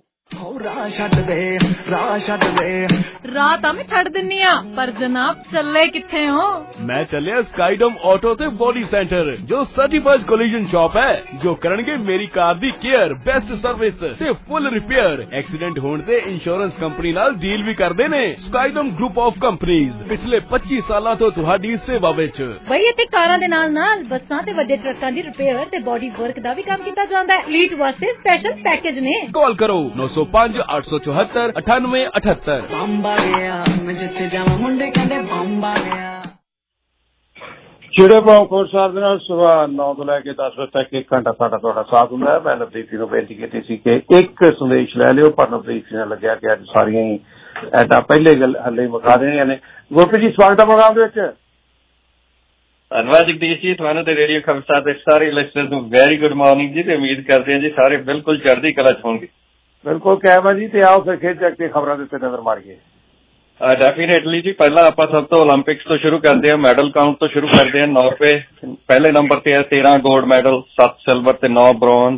K: ਰਾਹ ਤਾਂ ਮੈਂ ਛੱਡ ਦਿੰਨੀ ਆ, ਪਰ ਜਨਾਬ ਚੱਲੇ ਕਿੱਥੇ ਹੋ?
M: मैं चलिया स्काईडोम ऑटो से बॉडी सेंटर, जो सर्टिफाइड कोलिजन शॉप है, जो करनगे मेरी कार दी केयर, बेस्ट सर्विस ते फुल रिपेयर। एक्सीडेंट होने ते इंश्योरेंस कंपनी नाल डील भी करदे ने। स्काईडोम ग्रुप ऑफ कंपनीज पिछले 25 सालां तो तुहाडी सेवा विच।
K: ਬਈ ਇੱਥੇ ਕਾਰਾਂ ਦੇ ਨਾਲ ਬੱਸਾਂ ਤੇ ਵੱਡੇ ਟਰੱਕਾਂ ਦੀ ਰਿਪੇਅਰ ਤੇ ਬਾਡੀ ਵਰਕ ਦਾ ਵੀ ਕੰਮ ਕੀਤਾ ਜਾਂਦਾ ਹੈ। ਫਲੀਟ ਵਾਸਤੇ ਸਪੈਸ਼ਲ ਪੈਕੇਜ ਨੇ।
M: कॉल करो 905-874-9878।
R: ਬੰਬਾ ਗਿਆ ਮੈਂ ਜਿੱਥੇ ਜਾਵਾਂ ਮੁੰਡੇ ਕਹਿੰਦੇ ਬੰਬਾ ਗਿਆ।
N: ਜਿਹੜੇ ਭਾਉ ਖਬਰਸਾਰ ਦੇ ਨਾਲ ਸਵੇਰ 9 ਤੋਂ ਲੈ ਕੇ 10 ਵਜੇ ਤੱਕ 1 ਘੰਟਾ ਸਾਡਾ ਤੁਹਾਡਾ ਸਾਥ ਹੁੰਦਾ ਹੈ। ਮੈਂ ਨਵਦੀਪ ਜੀ ਨੂੰ ਬੇਨਤੀ ਕੀਤੀ ਸੀ ਕਿ ਇੱਕ ਸੰਦੇਸ਼ ਲੈ ਲਿਓ, ਪਰ ਨਵਦੀਪ ਜੀ ਨੇ ਲੱਗਿਆ ਕਿ ਅੱਜ ਸਾਰੀਆਂ ਹੀ ਐਡਾ ਪਹਿਲੇ ਗੱਲ ਹੱਲੇ ਮੁਕਾ ਦੇਣੀਆਂ ਨੇ। ਗੁਰਪ੍ਰੀਤ ਜੀ, ਸਵਾਗਤ ਹੈ ਪ੍ਰੋਗਰਾਮ ਦੇ ਵਿੱਚ।
S: ਧੰਨਵਾਦ ਜਗਦੀਸ਼ ਜੀ, ਤੁਹਾਨੂੰ ਤੇ ਰੇਡੀਓ ਖਬਰਸਾਰ ਦੇ ਸਾਰੇ ਲਿਸਨਰਸ ਨੂੰ ਵੈਰੀ ਗੁੱਡ ਮਾਰਨਿੰਗ ਜੀ, ਤੇ ਉਮੀਦ ਕਰਦੇ ਹਾਂ ਜੀ ਸਾਰੇ ਬਿਲਕੁਲ ਚੜ੍ਹਦੀ ਕਲਾ ਚ ਹੋਣਗੇ।
N: ਬਿਲਕੁਲ ਕਾਇਮ ਹੈ ਜੀ, ਤੇ ਆਓ ਫਿਰ ਖੇਡ ਚੱਕ ਕੇ ਖਬਰਾਂ ਦੇ ਉੱਤੇ ਨਜ਼ਰ ਮਾਰੀਏ।
S: ਡੈਫੀਨੇਟਲੀ ਜੀ। ਪਹਿਲਾਂ ਆਪਾਂ ਸਭ ਤੋਂ ਓਲੰਪਿਕਸ ਤੋਂ ਸ਼ੁਰੂ ਕਰਦੇ ਹਾਂ, ਮੈਡਲ ਕਾਊਂਟ ਤੋਂ ਸ਼ੁਰੂ ਕਰਦੇ ਹਾਂ। ਨਾਰਵੇ ਪਹਿਲੇ ਨੰਬਰ ਤੇ ਹੈ, 13 ਗੋਲਡ ਮੈਡਲ, 7 ਸਿਲਵਰ ਤੇ 9 ਬ੍ਰੌਂਜ਼,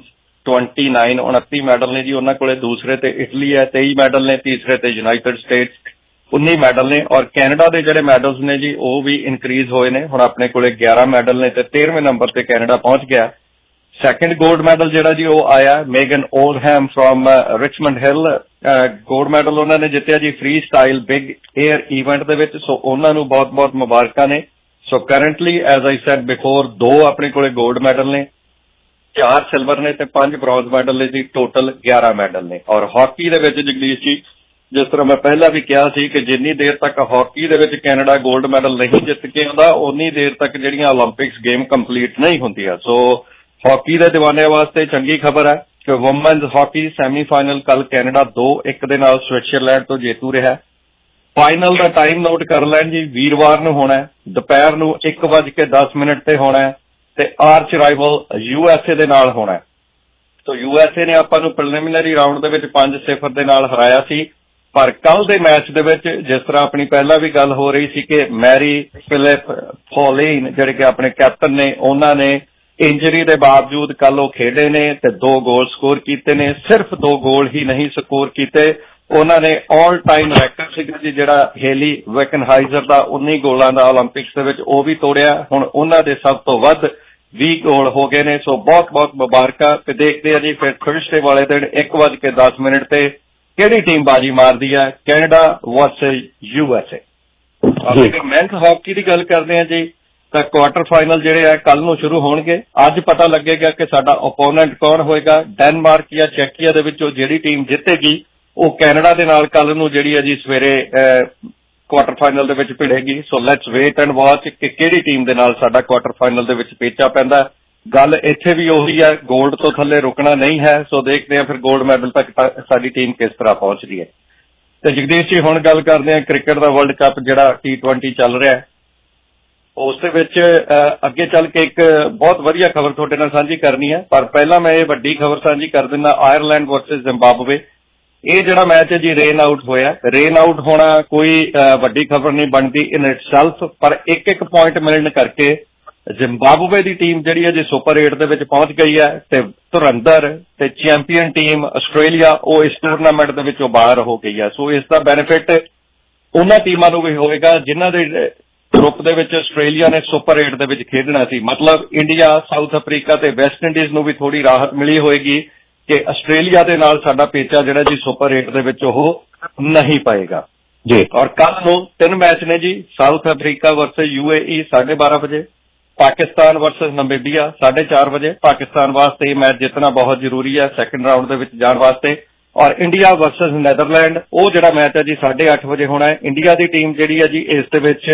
S: 29 ਮੈਡਲ ਨੇ ਜੀ ਉਹਨਾਂ ਕੋਲੇ। ਦੂਸਰੇ ਤੇ ਇਟਲੀ ਹੈ, 23 ਮੈਡਲ ਨੇ। ਤੀਸਰੇ ਤੇ ਯੂਨਾਈਟਿਡ ਸਟੇਟਸ 19 ਮੈਡਲ ਨੇ। ਔਰ ਕੈਨੇਡਾ ਦੇ ਜਿਹੜੇ ਮੈਡਲਸ ਨੇ ਜੀ ਉਹ ਵੀ ਇਨਕਰੀਜ਼ ਹੋਏ ਨੇ, ਹੁਣ ਆਪਣੇ ਕੋਲੇ 11 ਮੈਡਲ ਨੇ ਤੇ 13ਵੇਂ ਨੰਬਰ ਤੇ ਕੈਨੇਡਾ ਪਹੁੰਚ ਗਿਆ। ਸੈਕਿੰਡ ਗੋਲਡ ਮੈਡਲ ਜਿਹੜਾ ਜੀ ਉਹ ਆਇਆ Megan Oldham from Richmond Hill. Gold medal ਉਹਨਾਂ ਨੇ ਜਿੱਤਿਆ ਜੀ freestyle big air event ਦੇ ਵਿੱਚ, ਸੋ ਉਹਨਾਂ ਨੂੰ ਬਹੁਤ ਬਹੁਤ ਮੁਬਾਰਕਾਂ ਨੇ। So currently as I said before 2 ਆਪਣੇ ਕੋਲੇ ਗੋਲਡ ਮੈਡਲ ਨੇ, 4 ਸਿਲਵਰ ਨੇ ਤੇ 5 ਬ੍ਰੌਂਜ਼ ਮੈਡਲ ਨੇ ਜੀ। ਟੋਟਲ 11 ਮੈਡਲ ਨੇ। ਔਰ ਹਾਕੀ ਦੇ ਵਿੱਚ ਜਗਦੀਸ਼ ਜੀ, ਜਿਸ ਤਰ੍ਹਾਂ ਮੈਂ ਪਹਿਲਾਂ ਵੀ ਕਿਹਾ ਸੀ ਕਿ ਜਿੰਨੀ ਦੇਰ ਤੱਕ ਹਾਕੀ ਦੇ ਵਿੱਚ ਕੈਨੇਡਾ ਗੋਲਡ ਮੈਡਲ ਨਹੀਂ ਜਿੱਤ ਕੇ ਆਉਂਦਾ, ਉਨੀ ਦੇਰ ਤੱਕ ਜਿਹੜੀਆਂ ਓਲੰਪਿਕਸ ਗੇਮ ਕੰਪਲੀਟ ਨਹੀਂ ਹੁੰਦੀਆਂ। ਸੋ ਹਾਕੀ ਦੇ ਦੀਵਾਨਿਆਂ ਵਾਸਤੇ ਚੰਗੀ ਖਬਰ ਹੈ ਕਿ ਵੂਮੈਨਜ਼ ਹਾਕੀ ਸੈਮੀਫਾਈਨਲ ਕੱਲ ਕੈਨੇਡਾ 2-1 ਦੇ ਨਾਲ ਸਵਿਟਜ਼ਰਲੈਂਡ ਤੋਂ ਜੇਤੂ ਰਿਹਾ। ਫਾਈਨਲ ਦਾ ਟਾਈਮ ਨੋਟ ਕਰ ਲੈਣ ਜੀ, ਵੀਰਵਾਰ ਨੂੰ ਹੋਣਾ, ਦੁਪਹਿਰ ਨੂੰ 1:10 ਤੇ ਹੋਣਾ ਤੇ ਆਰਚ ਰਾਈਵਲ USA ਦੇ ਨਾਲ ਹੋਣਾ। ਸੋ USA ਨੇ ਆਪਾਂ ਨੂੰ ਪ੍ਰੀਲਿਮਿਨਰੀ ਰਾਊਂਡ ਦੇ ਵਿੱਚ 5-0 ਦੇ ਨਾਲ ਹਰਾਇਆ ਸੀ। ਪਰ ਕੱਲ ਦੇ ਮੈਚ ਦੇ ਵਿੱਚ ਜਿਸ ਤਰ੍ਹਾਂ ਆਪਣੀ ਪਹਿਲਾਂ ਵੀ ਗੱਲ ਹੋ ਰਹੀ ਸੀ ਕਿ ਮੈਰੀ ਫਿਲਿਪ ਫੋਲੀਨ ਜਿਹੜੇ ਕਿ ਆਪਣੇ ਕੈਪਟਨ ਨੇ, ਉਹਨਾਂ ਨੇ ਇੰਜਰੀ ਦੇ ਬਾਵਜੂਦ ਕੱਲ ਉਹ ਖੇਡੇ ਨੇ ਤੇ 2 ਗੋਲ ਸਕੋਰ ਕੀਤੇ ਨੇ। ਸਿਰਫ 2 ਗੋਲ ਹੀ ਨਹੀਂ ਸਕੋਰ ਕੀਤੇ, ਉਹਨਾਂ ਨੇ ਆਲ ਟਾਈਮ ਰੈਕਰਡ ਸੀਗਾ ਜੀ ਜਿਹੜਾ ਹੇਲੀ ਵੈਕਨਹਾਈਜ਼ਰ ਦਾ 19 ਗੋਲਾਂ ਦਾ ਓਲੰਪਿਕਸ ਦੇ ਵਿੱਚ, ਉਹ ਵੀ ਤੋੜਿਆ। ਹੁਣ ਉਹਨਾਂ ਦੇ ਸਭ ਤੋਂ ਵੱਧ 20 ਗੋਲ ਹੋ ਗਏ ਨੇ। ਸੋ ਬਹੁਤ ਬਹੁਤ ਮੁਬਾਰਕਾਂ। ਤੇ ਦੇਖਦੇ ਆ ਜੀ ਫਿਰ ਥਰਸਡੇ ਵਾਲੇ ਦਿਨ 1:10 ਤੇ ਕਿਹੜੀ ਟੀਮ ਬਾਜੀ ਮਾਰਦੀ ਹੈ, ਕੈਨੇਡਾ ਵਰਸਸ USA। ਆਪਾਂ ਮੈਨਸ ਹਾਕੀ ਦੀ ਗੱਲ ਕਰਦੇ ਹਾਂ ਜੀ, ਤਾਂ ਕੁਆਟਰ ਫਾਈਨਲ ਜਿਹੜੇ ਆ ਕੱਲ ਨੂੰ ਸ਼ੁਰੂ ਹੋਣਗੇ। ਅੱਜ ਪਤਾ ਲੱਗੇਗਾ ਕਿ ਸਾਡਾ ਓਪੋਨੈਂਟ ਕੌਣ ਹੋਏਗਾ। ਡੈਨਮਾਰਕ ਜਾਂ ਚੈਕੀਆ ਦੇ ਵਿੱਚੋਂ ਜਿਹੜੀ ਟੀਮ ਜਿੱਤੇਗੀ ਉਹ ਕੈਨੇਡਾ ਦੇ ਨਾਲ ਕੱਲ ਨੂੰ ਜਿਹੜੀ ਹੈ ਜੀ ਸਵੇਰੇ ਕੁਆਟਰ ਫਾਈਨਲ ਦੇ ਵਿੱਚ ਭਿੜੇਗੀ। So let's wait and watch ਕਿ ਕਿਹੜੀ ਟੀਮ ਦੇ ਨਾਲ ਸਾਡਾ ਕੁਆਟਰ ਫਾਈਨਲ ਦੇ ਵਿੱਚ ਪੇਚਾ ਪੈਂਦਾ। ਗੱਲ ਇੱਥੇ ਵੀ ਉਹੀ ਹੈ, ਗੋਲਡ ਤੋਂ ਥੱਲੇ ਰੁਕਣਾ ਨਹੀਂ ਹੈ। ਸੋ ਦੇਖਦੇ ਹਾਂ ਫਿਰ ਗੋਲਡ ਮੈਡਲ ਤੱਕ ਸਾਡੀ ਟੀਮ ਕਿਸ ਤਰ੍ਹਾਂ ਪਹੁੰਚਦੀ ਹੈ। ਤੇ ਜਗਦੀਸ਼ ਜੀ ਹੁਣ ਗੱਲ ਕਰਦੇ ਹਾਂ ਕ੍ਰਿਕਟ ਦਾ ਵਰਲਡ ਕੱਪ ਜਿਹੜਾ T20 ਚੱਲ ਰਿਹਾ, ਉਸ ਦੇ ਵਿੱਚ ਅੱਗੇ ਚੱਲ ਕੇ ਇੱਕ ਬਹੁਤ ਵਧੀਆ ਖਬਰ ਤੁਹਾਡੇ ਨਾਲ ਸਾਂਝੀ ਕਰਨੀ ਹੈ। ਪਰ ਪਹਿਲਾਂ ਮੈਂ ਇਹ ਵੱਡੀ ਖਬਰ ਸਾਂਝੀ ਕਰ ਦਿੰਦਾ, ਆਇਰਲੈਂਡ ਵਰਸਸ ਜ਼ਿੰਬਾਬਵੇ। ਇਹ ਜਿਹੜਾ ਮੈਚ ਹੈ ਜੀ ਰੇਨ ਆਊਟ ਹੋਇਆ। ਰੇਨ ਆਊਟ ਹੋਣਾ ਕੋਈ ਵੱਡੀ ਖਬਰ ਨਹੀਂ ਬਣਦੀ ਇਨ ਇਟਸੈਲਫ, ਪਰ ਇੱਕ ਪੁਆਇੰਟ ਮਿਲਣ ਕਰਕੇ ਜ਼ਿੰਬਾਬਵੇ ਦੀ ਟੀਮ ਜਿਹੜੀ ਹੈ ਜੀ ਸੁਪਰ 8 ਦੇ ਵਿੱਚ ਪਹੁੰਚ ਗਈ ਹੈ ਤੇ ਧੁਰੰਧਰ ਤੇ ਚੈਂਪੀਅਨ ਟੀਮ ਆਸਟ੍ਰੇਲੀਆ ਉਹ ਇਸ ਟੂਰਨਾਮੈਂਟ ਦੇ ਵਿੱਚੋਂ ਬਾਹਰ ਹੋ ਗਈ ਹੈ। ਸੋ ਇਸ ਦਾ ਬੈਨੀਫਿਟ ਉਹਨਾਂ ਟੀਮਾਂ ਨੂੰ ਵੀ ਹੋਏਗਾ ਜਿਨ੍ਹਾਂ ਦੇ ਗਰੁੱਪ ਦੇ ਵਿੱਚ ਆਸਟ੍ਰੇਲੀਆ ਨੇ ਸੁਪਰ 8 ਦੇ ਵਿੱਚ ਖੇਡਣਾ ਸੀ। ਮਤਲਬ ਇੰਡੀਆ, ਸਾਊਥ ਅਫਰੀਕਾ ਤੇ ਵੈਸਟ ਇੰਡੀਜ਼ ਨੂੰ ਵੀ ਥੋੜੀ ਰਾਹਤ ਮਿਲੀ ਹੋਏਗੀ ਕਿ ਆਸਟ੍ਰੇਲੀਆ ਦੇ ਨਾਲ ਸਾਡਾ ਪੇਚਾ ਜਿਹੜਾ ਜੀ ਸੁਪਰ 8 ਦੇ ਵਿੱਚ ਉਹ ਨਹੀਂ ਪਏਗਾ ਜੀ। ਔਰ ਕੱਲ ਨੂੰ 3 ਮੈਚ ਨੇ ਜੀ, ਸਾਊਥ ਅਫਰੀਕਾ ਵਰਸਸ UAE 12:30 ਵਜੇ, ਪਾਕਿਸਤਾਨ ਵਰਸਸ ਨਮੀਬੀਆ 4:30 ਵਜੇ। ਪਾਕਿਸਤਾਨ ਵਾਸਤੇ ਇਹ ਮੈਚ ਜਿੱਤਣਾ ਬਹੁਤ ਜ਼ਰੂਰੀ ਹੈ ਸੈਕੰਡ ਰਾਊਂਡ ਦੇ ਵਿੱਚ ਜਾਣ ਵਾਸਤੇ। ਔਰ ਇੰਡੀਆ ਵਰਸਸ ਨੈਦਰਲੈਂਡ ਉਹ ਜਿਹੜਾ ਮੈਚ ਹੈ ਜੀ 8:30 ਵਜੇ ਹੋਣਾ ਹੈ। ਇੰਡੀਆ ਦੀ ਟੀਮ ਜਿਹੜੀ ਹੈ ਜੀ ਇਸ ਦੇ ਵਿੱਚ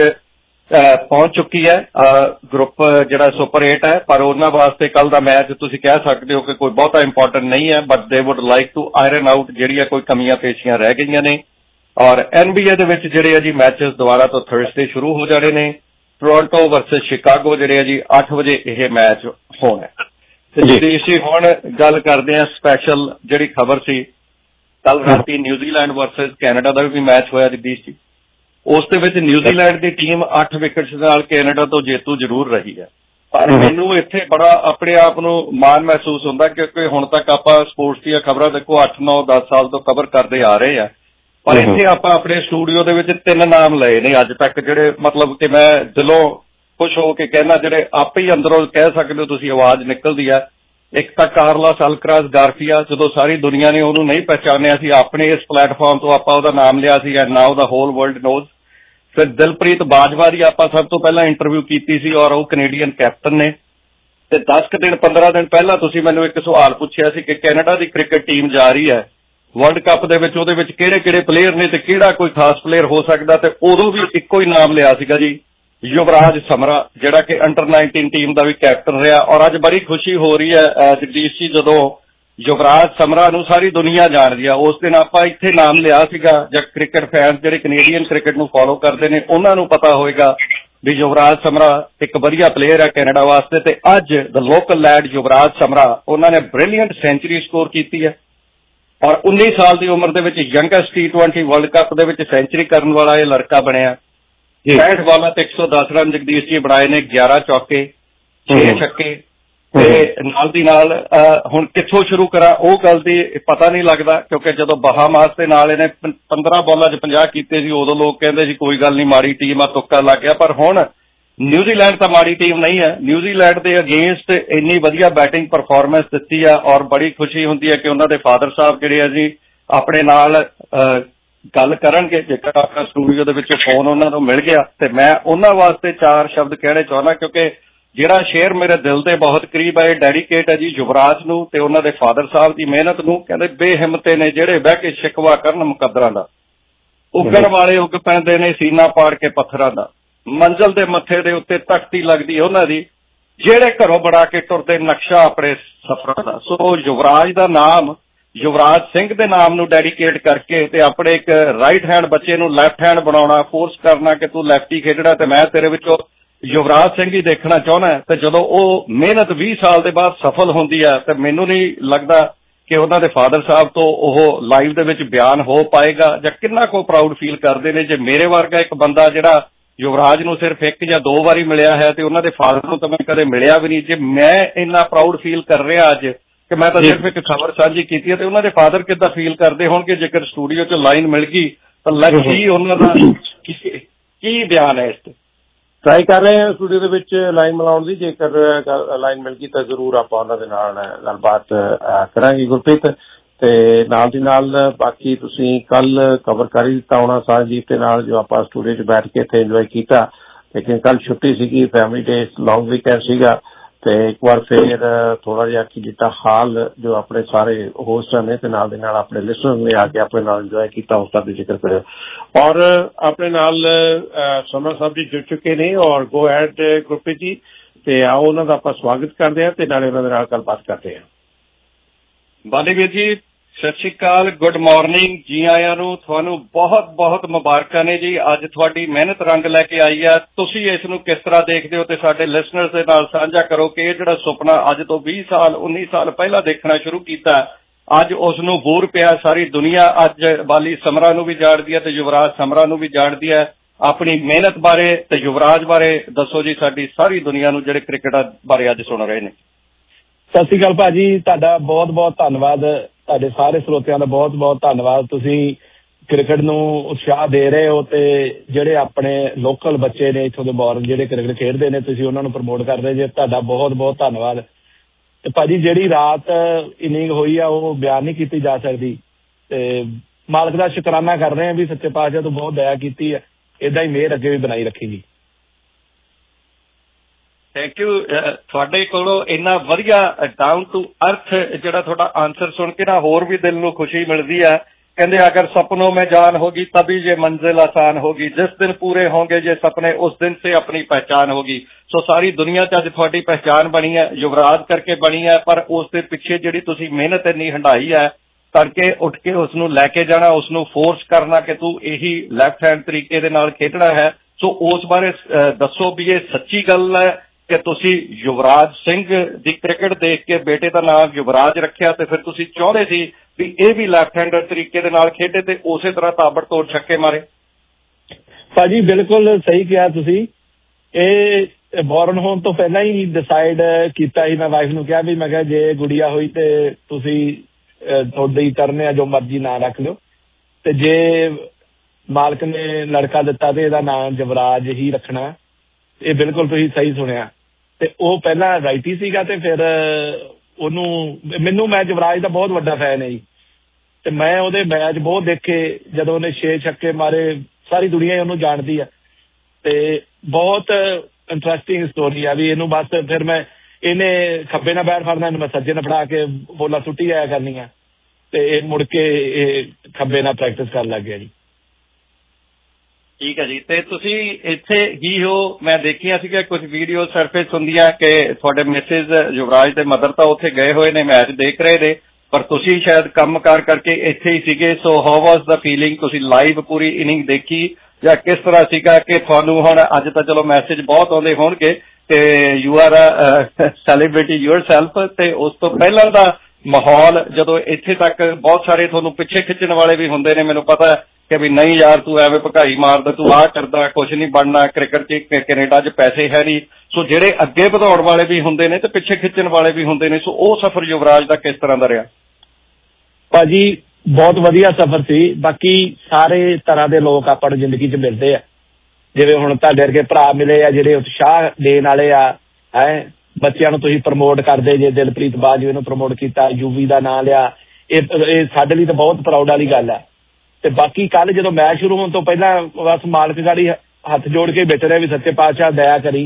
S: ਪਹੁੰਚ ਚੁੱਕੀ ਹੈ, ਗਰੁੱਪ ਜਿਹੜਾ ਸੁਪਰ 8 ਹੈ, ਪਰ ਉਹਨਾਂ ਵਾਸਤੇ ਕੱਲ ਦਾ ਮੈਚ ਤੁਸੀਂ ਕਹਿ ਸਕਦੇ ਹੋ ਕਿ ਕੋਈ ਬਹੁਤਾ ਇੰਪੋਰਟੈਂਟ ਨਹੀਂ ਹੈ, but they would like to iron out ਜਿਹੜੀਆਂ ਕੋਈ ਕਮੀਆਂ ਪੇਸ਼ੀਆਂ ਰਹਿ ਗਈਆਂ ਨੇ। ਔਰ NBA ਦੇ ਵਿੱਚ ਜਿਹੜੇ ਆ ਜੀ ਮੈਚਸ ਦੁਬਾਰਾ ਤੋਂ ਥਰਸਡੇ ਸ਼ੁਰੂ ਹੋ ਜਾਣੇ ਨੇ। ਟੋਰਾਂਟੋ ਵਰਸਸ ਸ਼ਿਕਾਗੋ ਜਿਹੜੇ ਆ ਜੀ 8 ਵਜੇ ਇਹ ਮੈਚ ਹੋਣਾ। ਤੇ ਜਿਹੜੀ ਅਸੀਂ ਹੁਣ ਗੱਲ ਕਰਦੇ ਹਾਂ ਸਪੈਸ਼ਲ ਜਿਹੜੀ ਖਬਰ ਸੀ, ਕੱਲ ਰਾਤੀ ਨਿਊਜ਼ੀਲੈਂਡ ਵਰਸਸ ਕੈਨੇਡਾ ਦਾ ਵੀ ਮੈਚ ਹੋਇਆ ਜਗਦੀਸ਼ ਜੀ। ਉਸ ਦੇ ਵਿੱਚ ਨਿਊਜ਼ੀਲੈਂਡ ਦੀ ਟੀਮ 8 ਵਿਕਟਸ ਨਾਲ ਕੈਨੇਡਾ ਤੋਂ ਜੇਤੂ ਜ਼ਰੂਰ ਰਹੀ ਹੈ, ਪਰ ਮੈਨੂੰ ਇੱਥੇ ਬੜਾ ਆਪਣੇ ਆਪ ਨੂੰ ਮਾਣ ਮਹਿਸੂਸ ਹੁੰਦਾ ਕਿਉਂਕਿ ਹੁਣ ਤੱਕ ਆਪਾਂ ਸਪੋਰਟਸ ਦੀਆਂ ਖਬਰਾਂ ਦੇਖੋ 8, 9, 10 ਸਾਲ ਤੋਂ ਕਵਰ ਕਰਦੇ ਆ ਰਹੇ ਆ, ਪਰ ਇੱਥੇ ਆਪਾਂ ਆਪਣੇ ਸਟੂਡੀਓ ਦੇ ਵਿੱਚ 3 ਨਾਮ ਲਏ ਨੇ ਅੱਜ ਤੱਕ ਜਿਹੜੇ ਮਤਲਬ ਕਿ ਮੈਂ ਦਿਲੋਂ ਖੁਸ਼ ਹੋ ਕੇ ਕਹਿਣਾ, ਜਿਹੜੇ ਆਪੇ ਹੀ ਅੰਦਰੋਂ ਕਹਿ ਸਕਦੇ ਹੋ ਤੁਸੀਂ ਆਵਾਜ਼ ਨਿਕਲਦੀ ਆ। ਇੱਕ ਤਾਂ ਕਾਰਲੋਸ ਅਲਕਰਾਜ਼ ਗਾਰਸੀਆ, ਜਦੋਂ ਸਾਰੀ ਦੁਨੀਆ ਨੇ ਉਹਨੂੰ ਨਹੀਂ ਪਹਿਚਾਨਿਆ ਸੀ, ਆਪਣੇ ਇਸ ਪਲੇਟਫਾਰਮ ਤੋਂ ਆਪਾਂ ਉਹਦਾ ਨਾਮ ਲਿਆ ਸੀ and now the whole world knows. ਫਿਰ ਦਿਲਪ੍ਰੀਤ ਬਾਜਵਾ ਦੀ ਆਪਾਂ ਸਭ ਤੋਂ ਪਹਿਲਾਂ ਇੰਟਰਵਿਊ ਕੀਤੀ ਸੀ ਔਰ ਉਹ ਕੈਨੇਡੀਅਨ ਕੈਪਟਨ ਨੇ। ਤੇ 10 ਦਿਨ 15 ਦਿਨ ਪਹਿਲਾਂ ਤੁਸੀਂ ਮੈਨੂੰ ਇੱਕ ਸਵਾਲ ਪੁੱਛਿਆ ਸੀ ਕਿ ਕੈਨੇਡਾ ਦੀ ਕ੍ਰਿਕਟ ਟੀਮ ਜਾ ਰਹੀ ਹੈ ਵਰਲਡ ਕੱਪ ਦੇ ਵਿੱਚ, ਉਹਦੇ ਵਿੱਚ ਕਿਹੜੇ ਕਿਹੜੇ ਪਲੇਅਰ ਨੇ ਤੇ ਕਿਹੜਾ ਕੋਈ ਖਾਸ ਪਲੇਅਰ ਹੋ ਸਕਦਾ, ਤੇ ਉਦੋਂ ਵੀ ਇੱਕੋ ਹੀ ਨਾਮ ਲਿਆ ਸੀਗਾ ਜੀ ਯੁਵਰਾਜ ਸਮਰਾ, ਜਿਹੜਾ ਕਿ ਅੰਡਰ 19 ਟੀਮ ਦਾ ਵੀ ਕੈਪਟਨ ਰਿਹਾ। ਔਰ ਅੱਜ ਬੜੀ ਖੁਸ਼ੀ ਹੋ ਰਹੀ ਹੈ ਜਗਦੀਸ਼ ਜੀ, ਜਦੋਂ ਯੁਵਰਾਜ ਸਮਰਾ ਨੂੰ ਸਾਰੀ ਦੁਨੀਆ ਜਾਣਦੀ ਆ। ਉਸ ਦਿਨ ਆਪਾਂ ਇੱਥੇ ਨਾਮ ਲਿਆ ਸੀਗਾ, ਜਾਂ ਕ੍ਰਿਕਟ ਫੈਨਸ ਜਿਹੜੇ ਕੈਨੇਡੀਅਨ ਕ੍ਰਿਕਟ ਨੂੰ ਫੋਲੋ ਕਰਦੇ ਨੇ ਉਹਨਾਂ ਨੂੰ ਪਤਾ ਹੋਏਗਾ ਵੀ ਯੁਵਰਾਜ ਸਮਰਾ ਇੱਕ ਵਧੀਆ ਪਲੇਅਰ ਹੈ ਕੈਨੇਡਾ ਵਾਸਤੇ। ਤੇ ਅੱਜ ਦ ਲੋਕਲ ਲੈਡ ਯੁਵਰਾਜ ਸਮਰਾ, ਉਹਨਾਂ ਨੇ ਬ੍ਰਿਲੀਅੰਟ ਸੈਂਚੁਰੀ ਸਕੋਰ ਕੀਤੀ ਹੈ ਔਰ 19 ਸਾਲ ਦੀ ਉਮਰ ਦੇ ਵਿੱਚ ਯੰਗੈਸਟ T20 ਵਰਲਡ ਕੱਪ ਦੇ ਵਿੱਚ ਸੈਂਚਰੀ ਕਰਨ ਵਾਲਾ ਇਹ ਲੜਕਾ ਬਣਿਆ। 65 ਬਾਲਾਂ ਤੇ 110 ਰਨ ਜਗਦੀਸ਼ ਜੀ ਬਣਾਏ ਨੇ, 11 ਚੌਕੇ 6 ਛੱਕੇ। ਤੇ ਨਾਲ ਦੀ ਨਾਲ ਹੁਣ ਕਿੱਥੋਂ ਸ਼ੁਰੂ ਕਰਾਂ ਉਹ ਗੱਲ ਦੀ ਪਤਾ ਨਹੀਂ ਲੱਗਦਾ, ਕਿਉਂਕਿ ਜਦੋਂ ਬਹਾਮਾਸ ਦੇ ਨਾਲ ਇਹਨੇ 15 ਬਾਲਾਂ 'ਚ 50 ਕੀਤੇ ਸੀ ਉਦੋਂ ਲੋਕ ਕਹਿੰਦੇ ਸੀ ਕੋਈ ਗੱਲ ਨਹੀਂ ਮਾੜੀ ਟੀਮ ਆ, ਤੁੱਕਾ ਲੱਗ ਗਿਆ। ਪਰ ਹੁਣ ਨਿਊਜ਼ੀਲੈਂਡ ਤਾਂ ਮਾੜੀ ਟੀਮ ਨਹੀਂ ਹੈ। ਨਿਊਜ਼ੀਲੈਂਡ ਦੇ ਅਗੇਂਸਟ ਇੰਨੀ ਵਧੀਆ ਬੈਟਿੰਗ ਪਰਫਾਰਮੈਂਸ ਦਿੱਤੀ ਆ ਔਰ ਬੜੀ ਖੁਸ਼ੀ ਹੁੰਦੀ ਹੈ ਕਿ ਉਹਨਾਂ ਦੇ ਫਾਦਰ ਸਾਹਿਬ ਜਿਹੜੇ ਆ ਜੀ ਆਪਣੇ ਨਾਲ ਗੱਲ ਕਰਨਗੇ। ਜੇਕਰ ਆਪਣਾ ਸਟੂਡੀਓ ਦੇ ਵਿੱਚ ਫੋਨ ਉਹਨਾਂ ਨੂੰ ਮਿਲ ਗਿਆ ਤੇ ਮੈਂ ਉਹਨਾਂ ਵਾਸਤੇ 4 ਸ਼ਬਦ ਕਹਿਣੇ ਚਾਹੁੰਦਾ, ਕਿਉਂਕਿ ਜਿਹੜਾ ਸ਼ੇਅਰ ਮੇਰੇ ਦਿਲ ਦੇ ਬਹੁਤ ਕਰੀਬ ਹੈ, ਡੈਡੀਕੇਟ ਹੈ ਜੀ ਯੁਵਰਾਜ ਨੂੰ ਤੇ ਉਹਨਾਂ ਦੇ ਫਾਦਰ ਸਾਹਿਬ ਦੀ ਮਿਹਨਤ ਨੂੰ। ਕਹਿੰਦੇ ਬੇਹਿੰਮਤੇ ਨੇ ਜਿਹੜੇ ਬਹਿ ਕੇ ਸ਼ਿਕਵਾ ਕਰਨ ਮੁਕੱਦਰਾਂ ਦਾ, ਉੱਗਣ ਵਾਲੇ ਉੱਗ ਪੈਂਦੇ ਨੇ ਸੀਨਾ ਪਾੜ ਕੇ ਪੱਥਰਾਂ ਦਾ, ਮੰਜ਼ਲ ਦੇ ਮੱਥੇ ਦੇ ਉੱਤੇ ਤਖਤੀ ਲੱਗਦੀ ਹੈ ਉਹਨਾਂ ਦੀ, ਜਿਹੜੇ ਘਰੋਂ ਬਣਾ ਕੇ ਤੁਰਦੇ ਨਕਸ਼ਾ ਆਪਣੇ ਸਫ਼ਰਾਂ ਦਾ। ਸੋ ਯੁਵਰਾਜ ਦਾ ਨਾਮ ਯੁਵਰਾਜ ਸਿੰਘ ਦੇ ਨਾਮ ਨੂੰ ਡੈਡੀਕੇਟ ਕਰਕੇ ਤੇ ਆਪਣੇ ਇੱਕ ਰਾਈਟ ਹੈਂਡ ਬੱਚੇ ਨੂੰ ਲੈਫਟ ਹੈਂਡ ਬਣਾਉਣਾ, ਫੋਰਸ ਕਰਨਾ ਕਿ ਤੂੰ ਲੈਫਟੀ ਖੇਡਣਾ ਤੇ ਮੈਂ ਤੇਰੇ ਵਿੱਚੋਂ ਯੁਵਰਾਜ ਸਿੰਘ ਹੀ ਦੇਖਣਾ ਚਾਹੁੰਦਾ। ਤੇ ਜਦੋਂ ਉਹ ਮਿਹਨਤ 20 ਸਾਲ ਦੇ ਬਾਅਦ ਸਫਲ ਹੁੰਦੀ ਹੈ ਤੇ ਮੈਨੂੰ ਨਹੀਂ ਲੱਗਦਾ ਕਿ ਉਹਨਾਂ ਦੇ ਫਾਦਰ ਸਾਹਿਬ ਤੋਂ ਉਹ ਲਾਈਵ ਦੇ ਵਿੱਚ ਬਿਆਨ ਹੋ ਪਾਏਗਾ ਜਾਂ ਕਿੰਨਾ ਕੁ ਪ੍ਰਾਊਡ ਫੀਲ ਕਰਦੇ ਨੇ। ਜੇ ਮੇਰੇ ਵਰਗਾ ਇੱਕ ਬੰਦਾ ਜਿਹੜਾ ਯੁਵਰਾਜ ਨੂੰ ਸਿਰਫ 1 ਜਾਂ 2 ਵਾਰੀ ਮਿਲਿਆ ਹੈ ਤੇ ਉਹਨਾਂ ਦੇ ਫਾਦਰ ਨੂੰ ਤਾਂ ਮੈਂ ਕਦੇ ਮਿਲਿਆ ਵੀ ਨਹੀਂ, ਜੇ ਮੈਂ ਇੰਨਾ ਪ੍ਰਾਊਡ ਫੀਲ ਕਰ ਰਿਹਾ ਅੱਜ ਕਿ ਮੈਂ ਤਾਂ ਸਿਰਫ ਇੱਕ ਖਬਰ ਸਾਂਝੀ ਕੀਤੀ ਹੈ ਤੇ ਉਹਨਾਂ ਦੇ ਫਾਦਰ ਕਿੱਦਾਂ ਫੀਲ ਕਰਦੇ ਹੋਣਗੇ ਜੇਕਰ ਸਟੂਡੀਓ 'ਚ ਲਾਈਨ ਮਿਲ ਗਈ ਤਾਂ ਲੱਗੀ ਉਹਨਾਂ ਦਾ ਕੀ ਬਿਆਨ ਹੈ ਇਸ ਤੇ।
N: ਟਰਾਈ ਕਰ ਰਹੇ ਹਾਂ ਸਟੂਡੀਓ ਦੇ ਵਿੱਚ ਲਾਈਨ ਮਿਲਾਉਣ ਦੀ, ਜੇਕਰ ਲਾਈਨ ਮਿਲ ਗਈ ਤਾਂ ਜ਼ਰੂਰ ਆਪਾਂ ਉਹਨਾਂ ਦੇ ਨਾਲ ਗੱਲਬਾਤ ਕਰਾਂਗੇ ਗੁਰਪ੍ਰੀਤ। ਤੇ ਨਾਲ ਦੀ ਨਾਲ ਬਾਕੀ ਤੁਸੀਂ ਕੱਲ ਕਵਰ ਕਰ ਹੀ ਦਿੱਤਾ ਹੋਣਾ ਸਾਜੀਤ ਦੇ ਨਾਲ ਜੋ ਆਪਾਂ ਸਟੂਡੀਓ 'ਚ ਬੈਠ ਕੇ ਇੱਥੇ ਇੰਜੋਏ ਕੀਤਾ, ਲੇਕਿਨ ਕੱਲ ਛੁੱਟੀ ਸੀਗੀ, ਫੈਮਿਲੀ ਡੇ ਲੌਂਗ ਵੀਕਐਂਡ ਸੀਗਾ ਤੇ ਇੱਕ ਵਾਰ ਫਿਰ ਥੋੜਾ ਜਿਹਾ ਕੀ ਕੀਤਾ ਹਾਲ ਜੋ ਆਪਣੇ ਸਾਰੇ ਹੋਸਟਾਂ ਨੇ ਤੇ ਨਾਲ ਦੇ ਨਾਲ ਆਪਣੇ ਲਿਸਨਰ ਨੇ ਆ ਕੇ ਆਪਣੇ ਨਾਲ ਇੰਜੋਏ ਕੀਤਾ ਉਸਦਾ ਵੀ ਜ਼ਿਕਰ ਕਰਿਓ। ਔਰ ਆਪਣੇ ਨਾਲ ਸਮਰ ਸਾਹਿਬ ਜੀ ਜੁੜ ਚੁੱਕੇ ਨੇ ਔਰ ਗੋ ਹੈਡ ਗੁਰਪ੍ਰੀਤ ਜੀ, ਤੇ ਆਓ ਉਹਨਾਂ ਦਾ ਆਪਾਂ ਸਵਾਗਤ ਕਰਦੇ ਹਾਂ ਤੇ ਨਾਲੇ ਉਹਨਾਂ ਦੇ ਨਾਲ ਗੱਲਬਾਤ ਕਰਦੇ ਹਾਂ।
S: ਬਾਲੀ ਵੀਰ ਜੀ ਸਤਿ ਸ਼੍ਰੀ ਅਕਾਲ, ਗੁੱਡ ਮਾਰਨਿੰਗ, ਜੀ ਆਇਆਂ ਨੂੰ। ਤੁਹਾਨੂੰ ਬਹੁਤ ਬਹੁਤ ਮੁਬਾਰਕਾਂ ਨੇ ਜੀ, ਅੱਜ ਤੁਹਾਡੀ ਮਿਹਨਤ ਰੰਗ ਲੈ ਕੇ ਆਈ ਹੈ। ਤੁਸੀਂ ਇਸ ਨੂੰ ਕਿਸ ਤਰ੍ਹਾਂ ਦੇਖਦੇ ਹੋ ਤੇ ਸਾਡੇ ਲਿਸਨਰਸ ਦੇ ਨਾਲ ਸਾਂਝਾ ਕਰੋ ਕਿ ਇਹ ਜਿਹੜਾ ਸੁਪਨਾ ਅੱਜ ਤੋਂ 20 ਸਾਲ 19 ਸਾਲ ਪਹਿਲਾਂ ਦੇਖਣਾ ਸ਼ੁਰੂ ਕੀਤਾ, ਅੱਜ ਉਸ ਨੂੰ ਬੂਰ ਪਿਆ। ਸਾਰੀ ਦੁਨੀਆ ਅੱਜ ਬਾਲੀ ਸਮਰਾ ਨੂੰ ਵੀ ਜਾਣਦੀ ਹੈ ਤੇ ਯੁਵਰਾਜ ਸਮਰਾ ਨੂੰ ਵੀ ਜਾਣਦੀ ਹੈ। ਆਪਣੀ ਮਿਹਨਤ ਬਾਰੇ ਤੇ ਯੁਵਰਾਜ ਬਾਰੇ ਦੱਸੋ ਜੀ ਸਾਡੀ ਸਾਰੀ ਦੁਨੀਆ ਨੂੰ ਜਿਹੜੇ ਕ੍ਰਿਕਟ ਬਾਰੇ ਅੱਜ ਸੁਣ ਰਹੇ ਨੇ।
T: ਸਤਿ ਸ਼੍ਰੀ ਅਕਾਲ ਭਾਜੀ, ਤੁਹਾਡਾ ਬਹੁਤ ਬਹੁਤ ਧੰਨਵਾਦ, ਤੁਹਾਡੇ ਸਾਰੇ ਸਰੋਤਿਆਂ ਦਾ ਬਹੁਤ ਬਹੁਤ ਧੰਨਵਾਦ। ਤੁਸੀਂ ਕ੍ਰਿਕਟ ਨੂੰ ਉਤਸ਼ਾਹ ਦੇ ਰਹੇ ਹੋ ਤੇ ਜਿਹੜੇ ਆਪਣੇ ਲੋਕਲ ਬੱਚੇ ਨੇ ਇੱਥੋਂ ਦੇ ਬੋਰਨ ਜਿਹੜੇ ਕ੍ਰਿਕਟ ਖੇਡਦੇ ਨੇ ਤੁਸੀਂ ਉਹਨਾਂ ਨੂੰ ਪ੍ਰਮੋਟ ਕਰ ਰਹੇ ਜੇ, ਤੁਹਾਡਾ ਬਹੁਤ ਬਹੁਤ ਧੰਨਵਾਦ। ਤੇ ਭਾਜੀ ਜਿਹੜੀ ਰਾਤ ਇਨਿੰਗ ਹੋਈ ਆ ਉਹ ਬਿਆਨ ਨਹੀਂ ਕੀਤੀ ਜਾ ਸਕਦੀ ਤੇ ਮਾਲਕ ਦਾ ਸ਼ੁਕਰਾਨਾ ਕਰ ਰਹੇ ਹਾਂ ਵੀ ਸੱਚੇ ਪਾਤਸ਼ਾਹ ਤੋਂ ਬਹੁਤ ਦਇਆ ਕੀਤੀ ਹੈ, ਏਦਾਂ ਹੀ ਮਿਹਰ ਅੱਗੇ ਵੀ ਬਣਾਈ ਰੱਖੀ ਜੀ।
S: Thank you. ਤੁਹਾਡੇ ਕੋਲੋਂ ਇੰਨਾ ਵਧੀਆ ਡਾਊਨ ਟੂ ਅਰਥ ਜਿਹੜਾ ਤੁਹਾਡਾ ਆਂਸਰ ਸੁਣ ਕੇ ਨਾ ਹੋਰ ਵੀ ਦਿਲ ਨੂੰ ਖੁਸ਼ੀ ਮਿਲਦੀ ਹੈ। ਕਹਿੰਦੇ ਅਗਰ ਸਪਨੋਂ में जान होगी तभी ये मंजिल आसान होगी, जिस दिन पूरे होंगे ये सपने उस दिन से अपनी पहचान होगी। सो सारी दुनिया 'ਚ ਅੱਜ ਤੁਹਾਡੀ ਪਹਿਚਾਨ ਬਣੀ ਹੈ, ਯੁਵਰਾਜ ਕਰਕੇ ਬਣੀ ਹੈ, ਪਰ ਉਸ ਦੇ ਪਿੱਛੇ ਜਿਹੜੀ ਤੁਸੀਂ ਮਿਹਨਤ ਇੰਨੀ ਹੰਢਾਈ ਹੈ, ਤੜਕੇ ਉੱਠ ਕੇ ਉਸ ਨੂੰ ਲੈ ਕੇ ਜਾਣਾ, ਉਸ ਨੂੰ ਫੋਰਸ ਕਰਨਾ ਕਿ ਤੂੰ ਇਹੀ ਲੈਫਟ ਹੈਂਡ ਤਰੀਕੇ ਦੇ ਨਾਲ ਖੇਡਣਾ ਹੈ। ਸੋ ਉਸ ਬਾਰੇ ਦੱਸੋ ਵੀ ਇਹ ਸੱਚੀ ਗੱਲ ਹੈ ਕਿ ਤੁਸੀਂ ਯੁਵਰਾਜ ਸਿੰਘ ਦੀ ਕ੍ਰਿਕਟ ਦੇਖ ਕੇ ਬੇਟੇ ਦਾ ਨਾਮ ਯੁਵਰਾਜ ਰੱਖਿਆ ਤੇ ਫਿਰ ਤੁਸੀਂ ਚਾਹੁੰਦੇ ਸੀ ਵੀ ਇਹ ਵੀ ਲੈਫਟ ਹੈਂਡਰ ਤਰੀਕੇ ਦੇ ਨਾਲ ਖੇਡੇ ਤੇ ਉਸੇ ਤਰ੍ਹਾਂ ਤਾਬੜਤੋੜ ਛੱਕੇ ਮਾਰੇ?
T: ਭਾਜੀ ਬਿਲਕੁਲ ਸਹੀ ਕਿਹਾ ਤੁਸੀਂ। ਇਹ ਬੋਰਨ ਹੋਣ ਤੋਂ ਪਹਿਲਾਂ ਹੀ ਡਿਸਾਈਡ ਕੀਤਾ ਸੀ। ਮੈਂ ਵਾਈਫ ਨੂੰ ਕਿਹਾ ਵੀ ਮੈਂ ਕਿਹਾ ਜੇ ਗੁੜੀਆ ਹੋਈ ਤੇ ਤੁਸੀਂ ਤੁਹਾਡੇ ਹੀ ਕਰਨੇ ਆ, ਜੋ ਮਰਜ਼ੀ ਨਾਂ ਰੱਖ ਲਿਓ, ਤੇ ਜੇ ਮਾਲਕ ਨੇ ਲੜਕਾ ਦਿੱਤਾ ਤੇ ਇਹਦਾ ਨਾਮ ਯੁਵਰਾਜ ਹੀ ਰੱਖਣਾ। ਇਹ ਬਿਲਕੁਲ ਤੁਸੀਂ ਸਹੀ ਸੁਣਿਆ। ਤੇ ਉਹ ਪਹਿਲਾਂ ਰਾਈਟੀ ਸੀਗਾ ਤੇ ਫਿਰ ਮੈਂ ਯੁਵਰਾਜ ਦਾ ਬਹੁਤ ਵੱਡਾ ਫੈਨ ਹੈ ਜੀ ਤੇ ਮੈਂ ਉਹਦੇ ਮੈਚ ਬਹੁਤ ਦੇਖੇ ਜਦੋਂ ਉਹਨੇ 6 ਛੱਕੇ ਮਾਰੇ, ਸਾਰੀ ਦੁਨੀਆ ਹੀ ਉਹਨੂੰ ਜਾਣਦੀ ਆ ਤੇ ਬਹੁਤ ਇੰਟਰਸਟਿੰਗ ਸਟੋਰੀ ਆ ਵੀ ਇਹਨੂੰ। ਬਸ ਫਿਰ ਇਹਨੇ ਖੱਬੇ ਨਾਲ ਬੈਟ ਫੜਨਾ, ਇਹਨੂੰ ਮੈਂ ਸੱਜੇ ਨਾਲ ਫੜਾ ਕੇ ਬੋਲਾਂ ਸੁੱਟੀ ਆਇਆ ਕਰਨੀਆਂ ਤੇ ਇਹ ਮੁੜ ਕੇ ਇਹ ਖੱਬੇ ਨਾਲ ਪ੍ਰੈਕਟਿਸ ਕਰਨ ਲੱਗ ਗਿਆ ਜੀ।
S: ਠੀਕ ਹੈ ਜੀ। ਤੇ ਤੁਸੀਂ ਇੱਥੇ ਹੀ ਹੋ, ਮੈਂ ਦੇਖੀਆਂ ਸੀਗੀਆਂ ਕੁਝ ਵੀਡੀਓ ਸਰਫੇਸ ਹੁੰਦੀਆਂ ਕਿ ਤੁਹਾਡੇ ਮਿਸਿਸ ਯੁਵਰਾਜ ਦੇ ਮਦਰ ਤਾਂ ਉੱਥੇ ਗਏ ਹੋਏ ਨੇ, ਮੈਚ ਦੇਖ ਰਹੇ ਨੇ, ਪਰ ਤੁਸੀਂ ਸ਼ਾਇਦ ਕੰਮਕਾਰ ਕਰਕੇ ਇੱਥੇ ਹੀ ਸੀਗੇ। So how was the feeling? ਤੁਸੀਂ ਲਾਈਵ ਪੂਰੀ ਇਨਿੰਗ ਦੇਖੀ ਜਾਂ ਕਿਸ ਤਰ੍ਹਾਂ ਸੀਗਾ ਕਿ ਤੁਹਾਨੂੰ ਹੁਣ ਅੱਜ ਤਾਂ ਚਲੋ ਮੈਸੇਜ ਬਹੁਤ ਆਉਂਦੇ ਹੋਣਗੇ ਤੇ you are a celebrity yourself, ਤੇ ਉਸ ਤੋਂ ਪਹਿਲਾਂ ਦਾ ਮਾਹੌਲ ਜਦੋਂ ਇੱਥੇ ਤੱਕ ਬਹੁਤ ਸਾਰੇ ਤੁਹਾਨੂੰ ਪਿੱਛੇ ਖਿੱਚਣ ਵਾਲੇ ਵੀ ਹੁੰਦੇ ਨੇ, ਮੈਨੂੰ ਪਤਾ ਕਿ ਵੀ ਨਹੀਂ ਯਾਰ ਤੂੰ ਐਵੇਂ ਭਕਾਈ ਮਾਰਦਾ, ਤੂੰ ਆਹ ਕਰਦਾ, ਕੁਛ ਨਹੀਂ ਬਣਨਾ, ਕ੍ਰਿਕਟ 'ਚ ਕੈਨੇਡਾ 'ਚ ਪੈਸੇ ਹੈ ਨਹੀਂ। ਸੋ ਜਿਹੜੇ ਅੱਗੇ ਵਧਾਉਣ ਵਾਲੇ ਵੀ ਹੁੰਦੇ ਨੇ ਤੇ ਪਿੱਛੇ ਖਿੱਚਣ ਵਾਲੇ ਵੀ ਹੁੰਦੇ ਨੇ। ਸੋ ਉਹ ਸਫ਼ਰ ਯੁਵਰਾਜ ਦਾ ਕਿਸ ਤਰ੍ਹਾਂ ਦਾ ਰਿਹਾ?
T: ਭਾਜੀ ਬਹੁਤ ਵਧੀਆ ਸਫ਼ਰ ਸੀ। ਬਾਕੀ ਸਾਰੇ ਤਰ੍ਹਾਂ ਦੇ ਲੋਕ ਆਪਾਂ ਨੂੰ ਜ਼ਿੰਦਗੀ 'ਚ ਮਿਲਦੇ ਆ, ਜਿਵੇਂ ਹੁਣ ਤੁਹਾਡੇ ਵਰਗੇ ਭਰਾ ਮਿਲੇ ਆ ਜਿਹੜੇ ਉਤਸ਼ਾਹ ਦੇਣ ਵਾਲੇ ਆ। ਬੱਚਿਆਂ ਨੂੰ ਤੁਸੀਂ ਪ੍ਰਮੋਟ ਕਰਦੇ ਜੇ, ਦਿਲਪ੍ਰੀਤ ਬਾਜਵੇ ਨੂੰ ਪ੍ਰਮੋਟ ਕੀਤਾ, ਯੂਵੀ ਦਾ ਨਾਂ ਲਿਆ, ਇਹ ਸਾਡੇ ਲਈ ਤਾਂ ਬਹੁਤ ਪ੍ਰਾਊਡ ਵਾਲੀ ਗੱਲ ਹੈ। ਤੇ ਬਾਕੀ ਕੱਲ ਜਦੋਂ ਮੈਚ ਸ਼ੁਰੂ ਹੋਣ ਤੋਂ ਪਹਿਲਾਂ ਬਸ ਮਾਲਕ ਗਾੜੀ ਹੱਥ ਜੋੜ ਕੇ ਬੈਠੇ ਰਹੇ ਵੀ ਸੱਚੇ ਪਾਤਸ਼ਾਹ ਦਇਆ ਕਰੀ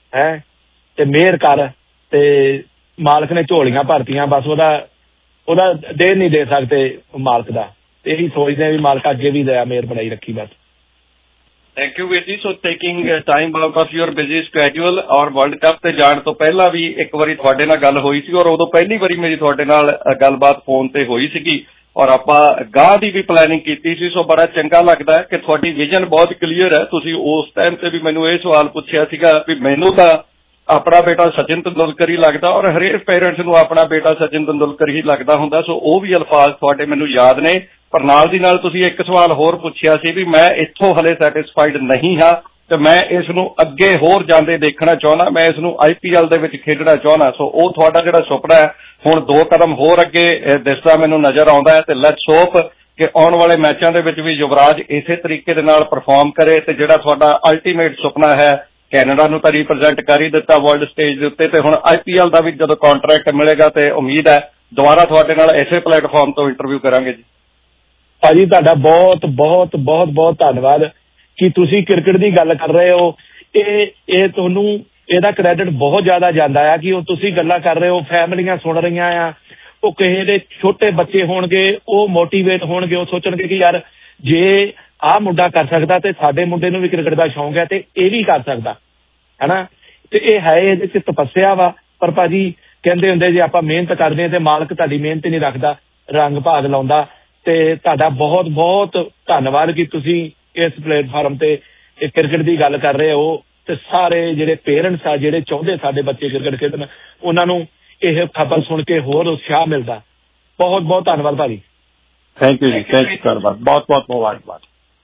T: ਤੇ ਮਿਹਰ ਕਰ, ਤੇ ਮਾਲਕ ਨੇ ਝੋਲੀਆਂ ਭਰਤੀਆਂ। ਬਸ ਉਹਦਾ ਦੇ ਨਹੀਂ ਦੇ ਸਕਦੇ ਮਾਲਕ ਦਾ, ਇਹੀ ਸੋਚਦੇ ਆ ਵੀ ਮਾਲਕ ਅੱਗੇ ਵੀ ਦਇਆ ਮਿਹਰ ਬਣਾਈ ਰੱਖੀ ਬਸ।
S: ਥੈਂਕ ਯੂ ਵੀਰ ਜੀ। So taking time out of your busy schedule. ਔਰ ਵਰਲਡ ਕੱਪ ਤੇ ਜਾਣ ਤੋਂ ਪਹਿਲਾਂ ਵੀ ਇੱਕ ਵਾਰੀ ਤੁਹਾਡੇ ਨਾਲ ਗੱਲ ਹੋਈ ਸੀ, ਔਰ ਉਦੋਂ ਪਹਿਲੀ ਵਾਰੀ ਮੇਰੀ ਤੁਹਾਡੇ ਨਾਲ ਗੱਲਬਾਤ ਫੋਨ ਤੇ ਹੋਈ ਸੀਗੀ, ਔਰ ਆਪਾਂ ਗਾਹ ਦੀ ਵੀ ਪਲੈਨਿੰਗ ਕੀਤੀ ਸੀ। ਸੋ ਬੜਾ ਚੰਗਾ ਲੱਗਦਾ ਕਿ ਤੁਹਾਡੀ ਵਿਜ਼ਨ ਬਹੁਤ ਕਲੀਅਰ ਹੈ। ਤੁਸੀਂ ਉਸ ਟਾਈਮ ਤੇ ਵੀ ਮੈਨੂੰ ਇਹ ਸਵਾਲ ਪੁੱਛਿਆ ਸੀਗਾ ਵੀ ਮੈਨੂੰ ਤਾਂ ਆਪਣਾ ਬੇਟਾ ਸਚਿਨ ਤੰਦੁਲਕਰ ਹੀ ਲੱਗਦਾ, ਔਰ ਹਰੇਕ ਪੇਰੈਂਟਸ ਨੂੰ ਆਪਣਾ ਬੇਟਾ ਸਚਿਨ ਤੰਦੁਲਕਰ ਹੀ ਲੱਗਦਾ ਹੁੰਦਾ। ਸੋ ਉਹ ਵੀ ਅਲਫਾਜ਼ ਤੁਹਾਡੇ ਮੈਨੂੰ ਯਾਦ ਨੇ। ਪਰ ਨਾਲ ਦੀ ਨਾਲ ਤੁਸੀਂ ਇੱਕ ਸਵਾਲ ਹੋਰ ਪੁੱਛਿਆ ਸੀ ਵੀ ਮੈਂ ਇੱਥੋਂ ਹਲੇ ਸੈਟਿਸਫਾਈਡ ਨਹੀਂ ਹਾਂ ਤੇ ਮੈਂ ਇਸ ਨੂੰ ਅੱਗੇ ਹੋਰ ਜਾਂਦੇ ਦੇਖਣਾ ਚਾਹੁੰਦਾ, ਮੈਂ ਇਸ ਨੂੰ IPL ਦੇ ਵਿੱਚ ਖੇਡਣਾ ਚਾਹੁੰਦਾ। ਸੋ ਉਹ ਤੁਹਾਡਾ ਜਿਹੜਾ ਸੁਪਨਾ ਹੈ ਹੁਣ 2 ਕਦਮ ਹੋਰ ਅੱਗੇ ਦਿਸਦਾ ਮੈਨੂੰ ਨਜ਼ਰ ਆਉਂਦਾ ਹੈ। ਤੇ ਲੈਟਸ ਹੋਪ ਕਿ ਆਉਣ ਵਾਲੇ ਮੈਚਾਂ ਦੇ ਵਿੱਚ ਵੀ ਯੁਵਰਾਜ ਇਸੇ ਤਰੀਕੇ ਦੇ ਨਾਲ ਪਰਫਾਰਮ ਕਰੇ ਤੇ ਜਿਹੜਾ ਤੁਹਾਡਾ ਅਲਟੀਮੇਟ ਸੁਪਨਾ ਹੈ, ਕੈਨੇਡਾ ਨੂੰ ਤਾਂ ਰਿਪਰੈਜ਼ੈਂਟ ਕਰ ਹੀ ਦਿੱਤਾ ਵਰਲਡ ਸਟੇਜ ਦੇ ਉੱਤੇ, ਤੇ ਹੁਣ IPL ਦਾ ਵੀ ਜਦੋਂ ਕੰਟਰੈਕਟ ਮਿਲੇਗਾ ਤੇ ਉਮੀਦ ਹੈ ਦੁਬਾਰਾ ਤੁਹਾਡੇ ਨਾਲ ਇਸੇ ਪਲੇਟਫਾਰਮ ਤੋਂ ਇੰਟਰਵਿਊ ਕਰਾਂਗੇ ਜੀ।
T: ਭਾਜੀ ਤੁਹਾਡਾ ਬਹੁਤ ਬਹੁਤ ਬਹੁਤ ਬਹੁਤ ਧੰਨਵਾਦ ਕਿ ਤੁਸੀਂ ਕ੍ਰਿਕਟ ਦੀ ਗੱਲ ਕਰ ਰਹੇ ਹੋ। ਇਹ ਤੁਹਾਨੂੰ ਇਹਦਾ ਕ੍ਰੈਡਿਟ ਬਹੁਤ ਜ਼ਿਆਦਾ ਜਾਂਦਾ ਆ ਕਿ ਉਹ ਤੁਸੀਂ ਗੱਲਾਂ ਕਰ ਰਹੇ ਹੋ, ਫੈਮਲੀਆਂ ਸੁਣ ਰਹੀਆਂ ਆ, ਉਹ ਕਿਸੇ ਦੇ ਛੋਟੇ ਬੱਚੇ ਹੋਣਗੇ ਉਹ ਮੋਟੀਵੇਟ ਹੋਣਗੇ, ਉਹ ਸੋਚਣਗੇ ਕਿ ਯਾਰ ਜੇ ਆਹ ਮੁੰਡਾ ਕਰ ਸਕਦਾ ਤੇ ਸਾਡੇ ਮੁੰਡੇ ਨੂੰ ਵੀ ਕ੍ਰਿਕਟ ਦਾ ਸ਼ੌਂਕ ਹੈ ਤੇ ਇਹ ਵੀ ਕਰ ਸਕਦਾ ਹੈ ਨਾ। ਤੇ ਇਹ ਹੈ ਇਹਦੇ 'ਚ ਤਪੱਸਿਆ ਵਾ। ਪਰ ਭਾਜੀ ਕਹਿੰਦੇ ਹੁੰਦੇ ਜੇ ਆਪਾਂ ਮਿਹਨਤ ਕਰਦੇ ਹਾਂ ਤੇ ਮਾਲਕ ਤੁਹਾਡੀ ਮਿਹਨਤ ਨਹੀਂ ਰੱਖਦਾ, ਰੰਗ ਭਾਗ ਲਾਉਂਦਾ। ਤੇ ਤੁਹਾਡਾ ਬਹੁਤ ਬਹੁਤ ਧੰਨਵਾਦ ਕਿ ਤੁਸੀਂ ਇਸ ਪਲੇਟਫਾਰਮ ਤੇ ਕ੍ਰਿਕਟ ਦੀ ਗੱਲ ਕਰ ਰਹੇ ਹੋ ਤੇ ਸਾਰੇ ਜਿਹੜੇ ਪੇਰੈਂਟਸ ਆ ਜਿਹੜੇ ਚਾਹੁੰਦੇ ਸਾਡੇ ਬੱਚੇ ਕ੍ਰਿਕਟ ਖੇਡਣ, ਉਹਨਾਂ ਨੂੰ ਇਹ ਖਬਰ ਸੁਣ ਕੇ ਹੋਰ ਉਤਸ਼ਾਹ ਮਿਲਦਾ। ਬਹੁਤ ਬਹੁਤ ਧੰਨਵਾਦ ਭਾਜੀ।
N: ਥੈਂਕ ਯੂ ਜੀ, ਥੈਂਕ ਯੂ ਧੰਨਵਾਦ, ਬਹੁਤ ਬਹੁਤ ਮੁਬਾਰਕਬਾਦ।